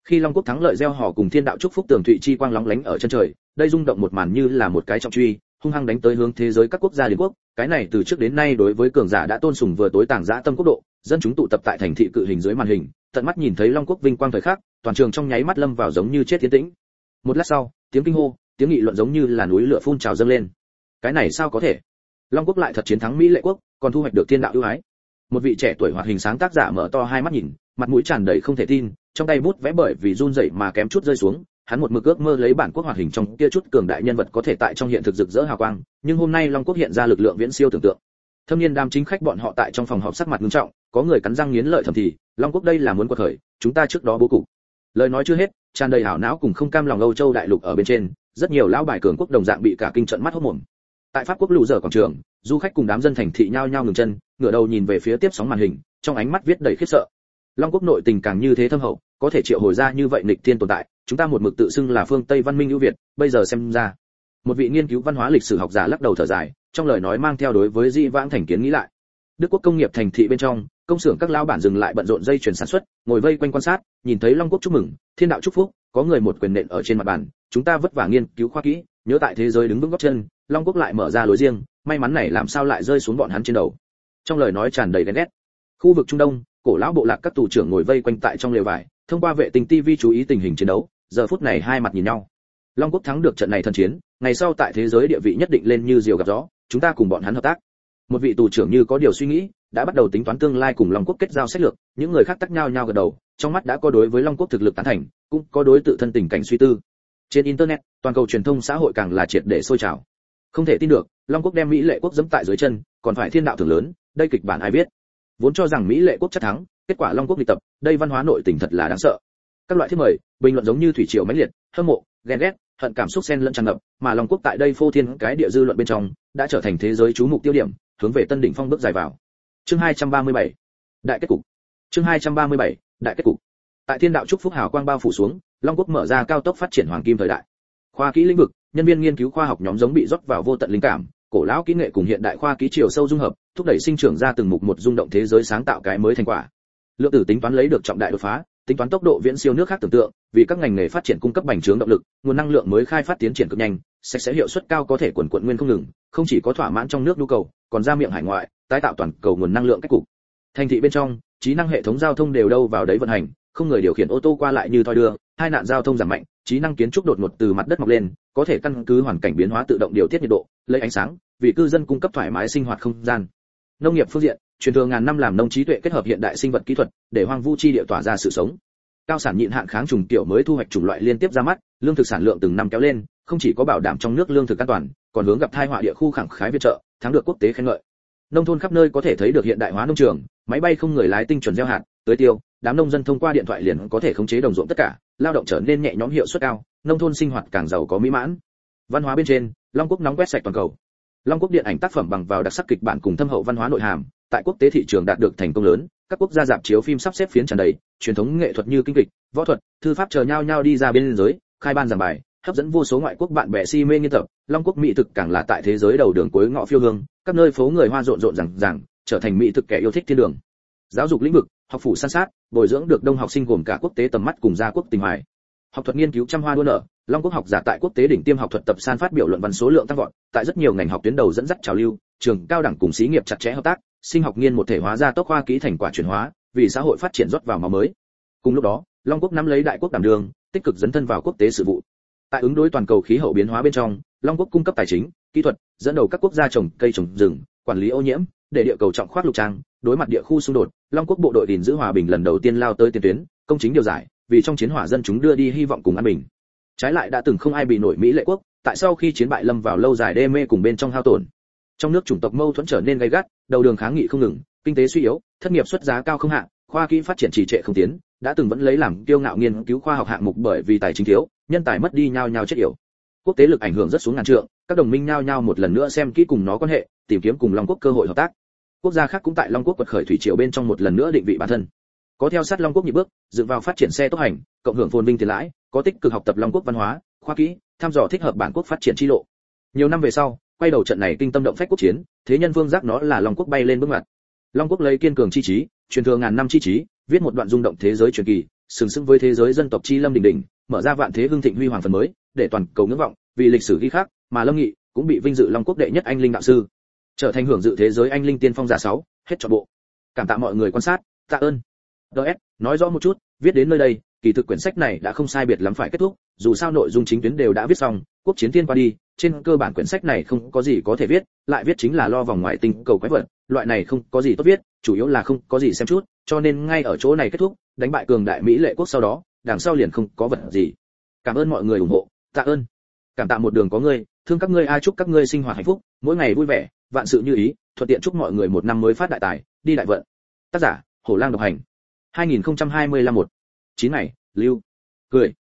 Khi Long Quốc thắng lợi gieo hò cùng thiên đạo chúc phúc tường thụy chi quang lóng lánh ở chân trời, đây rung động một màn như là một cái trọng truy, hung hăng đánh tới hướng thế giới các quốc gia liên quốc, cái này từ trước đến nay đối với cường giả đã tôn sùng vừa tối tàng dã tâm quốc độ, dân chúng tụ tập tại thành thị cự hình dưới màn hình, tận mắt nhìn thấy Long Quốc vinh quang thời khắc, toàn trường trong nháy mắt lâm vào giống như chết tiến tĩnh. Một lát sau, tiếng kinh hô, tiếng nghị luận giống như là núi lửa phun trào dâng lên. Cái này sao có thể? Long Quốc lại thật chiến thắng Mỹ Lệ quốc, còn thu hoạch được thiên đạo ưu ái. Một vị trẻ tuổi hoạt hình sáng tác giả mở to hai mắt nhìn, mặt mũi tràn đầy không thể tin, trong tay bút vẽ bởi vì run rẩy mà kém chút rơi xuống. Hắn một mực ước mơ lấy bản quốc hoạt hình trong kia chút cường đại nhân vật có thể tại trong hiện thực rực rỡ hào quang, nhưng hôm nay Long Quốc hiện ra lực lượng viễn siêu tưởng tượng. Thâm niên đám chính khách bọn họ tại trong phòng họp sắc mặt nghiêm trọng, có người cắn răng nghiến lợi thầm thì, Long Quốc đây là muốn quật khởi, chúng ta trước đó bố cục. Lời nói chưa hết, tràn đầy hảo não cùng không cam lòng Âu Châu đại lục ở bên trên, rất nhiều lão bài cường quốc đồng dạng bị cả kinh trận mắt hốt mồm. Tại Pháp quốc lù dở quảng trường, du khách cùng đám dân thành thị nhao nhao ngừng chân, ngửa đầu nhìn về phía tiếp sóng màn hình, trong ánh mắt viết đầy khiếp sợ. Long Quốc nội tình càng như thế thâm hậu, có thể triệu hồi ra như vậy nghịch thiên tồn tại, chúng ta một mực tự xưng là phương Tây văn minh ưu việt, bây giờ xem ra. Một vị nghiên cứu văn hóa lịch sử học giả lắc đầu thở dài, trong lời nói mang theo đối với di vãng thành kiến nghĩ lại. Đức quốc công nghiệp thành thị bên trong, công xưởng các lão bản dừng lại bận rộn dây chuyển sản xuất, ngồi vây quanh quan sát, nhìn thấy Long Quốc chúc mừng, thiên đạo chúc phúc, có người một quyền nện ở trên mặt bàn, chúng ta vất vả nghiên cứu khoa kỹ, nhớ tại thế giới đứng vững gót chân, Long Quốc lại mở ra lối riêng, may mắn này làm sao lại rơi xuống bọn hắn trên đầu. Trong lời nói tràn đầy ghen ghét. Khu vực Trung Đông, cổ lão bộ lạc các tù trưởng ngồi vây quanh tại trong lều vải, thông qua vệ tinh ti vi chú ý tình hình chiến đấu, giờ phút này hai mặt nhìn nhau. Long Quốc thắng được trận này thần chiến, ngày sau tại thế giới địa vị nhất định lên như diều gặp gió, chúng ta cùng bọn hắn hợp tác. Một vị tù trưởng như có điều suy nghĩ, đã bắt đầu tính toán tương lai cùng Long Quốc kết giao sách lược, những người khác tắc nhau nhau gật đầu, trong mắt đã có đối với Long Quốc thực lực tán thành, cũng có đối tự thân tình cảnh suy tư. Trên internet, toàn cầu truyền thông xã hội càng là triệt để sôi trào. Không thể tin được, Long Quốc đem Mỹ Lệ quốc giẫm tại dưới chân, còn phải thiên đạo thưởng lớn, đây kịch bản ai viết? Vốn cho rằng Mỹ Lệ quốc chắc thắng, kết quả Long Quốc nghịch tập, đây văn hóa nội tình thật là đáng sợ. Các loại thiết mời, bình luận giống như thủy triều mãnh liệt, hâm mộ, ghen ghét, hận cảm xúc xen lẫn tràn ngập, mà Long Quốc tại đây phô thiên cái địa dư luận bên trong, đã trở thành thế giới chú mục tiêu điểm, hướng về tân đỉnh phong bước dài vào. Chương hai trăm ba mươi bảy, đại kết cục. Chương hai trăm ba mươi bảy, đại kết cục. Tại thiên đạo chúc phúc hào quang bao phủ xuống, Long Quốc mở ra cao tốc phát triển hoàng kim thời đại. Khoa kỹ lĩnh vực, nhân viên nghiên cứu khoa học nhóm giống bị rót vào vô tận linh cảm, cổ lão kỹ nghệ cùng hiện đại khoa kỹ chiều sâu dung hợp, thúc đẩy sinh trưởng ra từng mục một rung động thế giới sáng tạo cái mới thành quả. Lượng tử tính toán lấy được trọng đại đột phá, tính toán tốc độ viễn siêu nước khác tưởng tượng, vì các ngành nghề phát triển cung cấp bành trướng động lực, nguồn năng lượng mới khai phát tiến triển cực nhanh, sạch sẽ hiệu suất cao có thể quần quận nguyên không ngừng, không chỉ có thỏa mãn trong nước nhu cầu, còn ra miệng hải ngoại, tái tạo toàn cầu nguồn năng lượng cách cục. Thành thị bên trong, trí năng hệ thống giao thông đều đâu vào đấy vận hành, không người điều khiển ô tô qua lại như thoi đưa, hai nạn giao thông giảm mạnh, trí năng kiến trúc đột ngột từ mặt đất mọc lên, có thể căn cứ hoàn cảnh biến hóa tự động điều tiết nhiệt độ, lấy ánh sáng, vì cư dân cung cấp thoải mái sinh hoạt không gian. Nông nghiệp phương diện, truyền thừa ngàn năm làm nông trí tuệ kết hợp hiện đại sinh vật kỹ thuật, để hoang vu chi địa tỏa ra sự sống. Cao sản nhịn hạn kháng trùng kiểu mới thu hoạch chủng loại liên tiếp ra mắt, lương thực sản lượng từng năm kéo lên, không chỉ có bảo đảm trong nước lương thực an toàn, còn hướng gặp tai họa địa khu khẳng khái viện trợ, thắng được quốc tế khen ngợi. Nông thôn khắp nơi có thể thấy được hiện đại hóa nông trường, máy bay không người lái tinh chuẩn gieo hạt, tưới tiêu, đám nông dân thông qua điện thoại liền có thể khống chế đồng ruộng tất cả, lao động trở nên nhẹ nhõm hiệu suất cao, nông thôn sinh hoạt càng giàu có mỹ mãn. Văn hóa bên trên, Long Quốc nóng quét sạch toàn cầu. Long Quốc điện ảnh tác phẩm bằng vào đặc sắc kịch bản cùng thâm hậu văn hóa nội hàm, tại quốc tế thị trường đạt được thành công lớn, các quốc gia rạp chiếu phim sắp xếp phiến tràn đầy, truyền thống nghệ thuật như kinh kịch, võ thuật, thư pháp chờ nhau nhau đi ra bên giới, khai ban giảng bài, hấp dẫn vô số ngoại quốc bạn bè si mê nghiên tập. Long Quốc mỹ thực càng là tại thế giới đầu đường cuối ngõ phiêu hương, các nơi phố người hoa rộn rộn rằng rằng, trở thành mỹ thực kẻ yêu thích thiên đường. Giáo dục lĩnh vực, học phủ san sát, bồi dưỡng được đông học sinh gồm cả quốc tế tầm mắt cùng gia quốc tình hoài. Học thuật nghiên cứu trăm hoa đua nở, Long Quốc học giả tại quốc tế đỉnh tiêm học thuật tập san phát biểu luận văn số lượng tăng vọt, tại rất nhiều ngành học tuyến đầu dẫn dắt trào lưu, trường cao đẳng cùng xí nghiệp chặt chẽ hợp tác, sinh học nghiên một thể hóa ra tốc khoa kỹ thành quả chuyển hóa, vì xã hội phát triển rót vào máu mới. Cùng lúc đó, Long Quốc nắm lấy đại quốc đảm đường, tích cực dấn thân vào quốc tế sự vụ. Tại ứng đối toàn cầu khí hậu biến hóa bên trong, Long Quốc cung cấp tài chính, kỹ thuật, dẫn đầu các quốc gia trồng cây trồng rừng, quản lý ô nhiễm, để địa cầu trọng khoác lục trang, đối mặt địa khu xung đột, Long Quốc bộ đội gìn giữ hòa bình lần đầu tiên lao tới tiền tuyến, công chính điều giải, vì trong chiến hỏa dân chúng đưa đi hy vọng cùng an bình. Trái lại đã từng không ai bị nổi Mỹ Lệ quốc, tại sau khi chiến bại lâm vào lâu dài đê mê cùng bên trong hao tổn. Trong nước chủng tộc mâu thuẫn trở nên gay gắt, đầu đường kháng nghị không ngừng, kinh tế suy yếu, thất nghiệp xuất giá cao không hạ, khoa kỹ phát triển trì trệ không tiến, đã từng vẫn lấy làm kiêu ngạo nghiên cứu khoa học hạng mục bởi vì tài chính thiếu, nhân tài mất đi nhao nhao chết yểu. Quốc tế lực ảnh hưởng rất xuống ngàn trượng, các đồng minh nhao nhao một lần nữa xem kỹ cùng nó quan hệ, tìm kiếm cùng Long Quốc cơ hội hợp tác. Quốc gia khác cũng tại Long Quốc quật khởi thủy triều bên trong một lần nữa định vị bản thân. Có theo sát Long Quốc nhịp bước, dựng vào phát triển xe tốc hành, cộng hưởng phồn vinh tiền lãi, có tích cực học tập Long Quốc văn hóa, khoa kỹ, thăm dò thích hợp bản quốc phát triển chi lộ. Nhiều năm về sau, quay đầu trận này kinh tâm động phách quốc chiến, thế nhân vương giác nó là Long Quốc bay lên bước ngoặt. Long Quốc lấy kiên cường chi trí, truyền thừa ngàn năm chi trí, viết một đoạn rung động thế giới truyền kỳ, sừng sững với thế giới dân tộc chi lâm đỉnh đỉnh, mở ra vạn thế hưng thịnh huy hoàng phần mới, để toàn cầu ngưỡng vọng, vì lịch sử ghi khắc, mà Lâm Nghị cũng bị vinh dự Long Quốc đệ nhất anh linh đạo sư, trở thành hưởng dự thế giới anh linh tiên phong giả sáu, hết trọn bộ. Cảm tạ mọi người quan sát, tạ ơn. đê ét, nói rõ một chút, viết đến nơi đây, kỳ thực quyển sách này đã không sai biệt lắm phải kết thúc, dù sao nội dung chính tuyến đều đã viết xong, quốc chiến tiên qua đi, trên cơ bản quyển sách này không có gì có thể viết, lại viết chính là lo vòng ngoài tinh cầu quái vật, loại này không có gì tốt viết, chủ yếu là không có gì xem chút, cho nên ngay ở chỗ này kết thúc, đánh bại cường đại Mỹ lệ quốc sau đó, đằng sau liền không có vật gì. Cảm ơn mọi người ủng hộ, tạ ơn. Cảm tạ một đường có ngươi, thương các ngươi ai chúc các ngươi sinh hoạt hạnh phúc, mỗi ngày vui vẻ, vạn sự như ý, thuận tiện chúc mọi người một năm mới phát đại tài, đi đại vận. Tác giả: Hổ Lang độc hành. hai nghìn không trăm hai mươi lăm một chín ngày, lưu. Cười.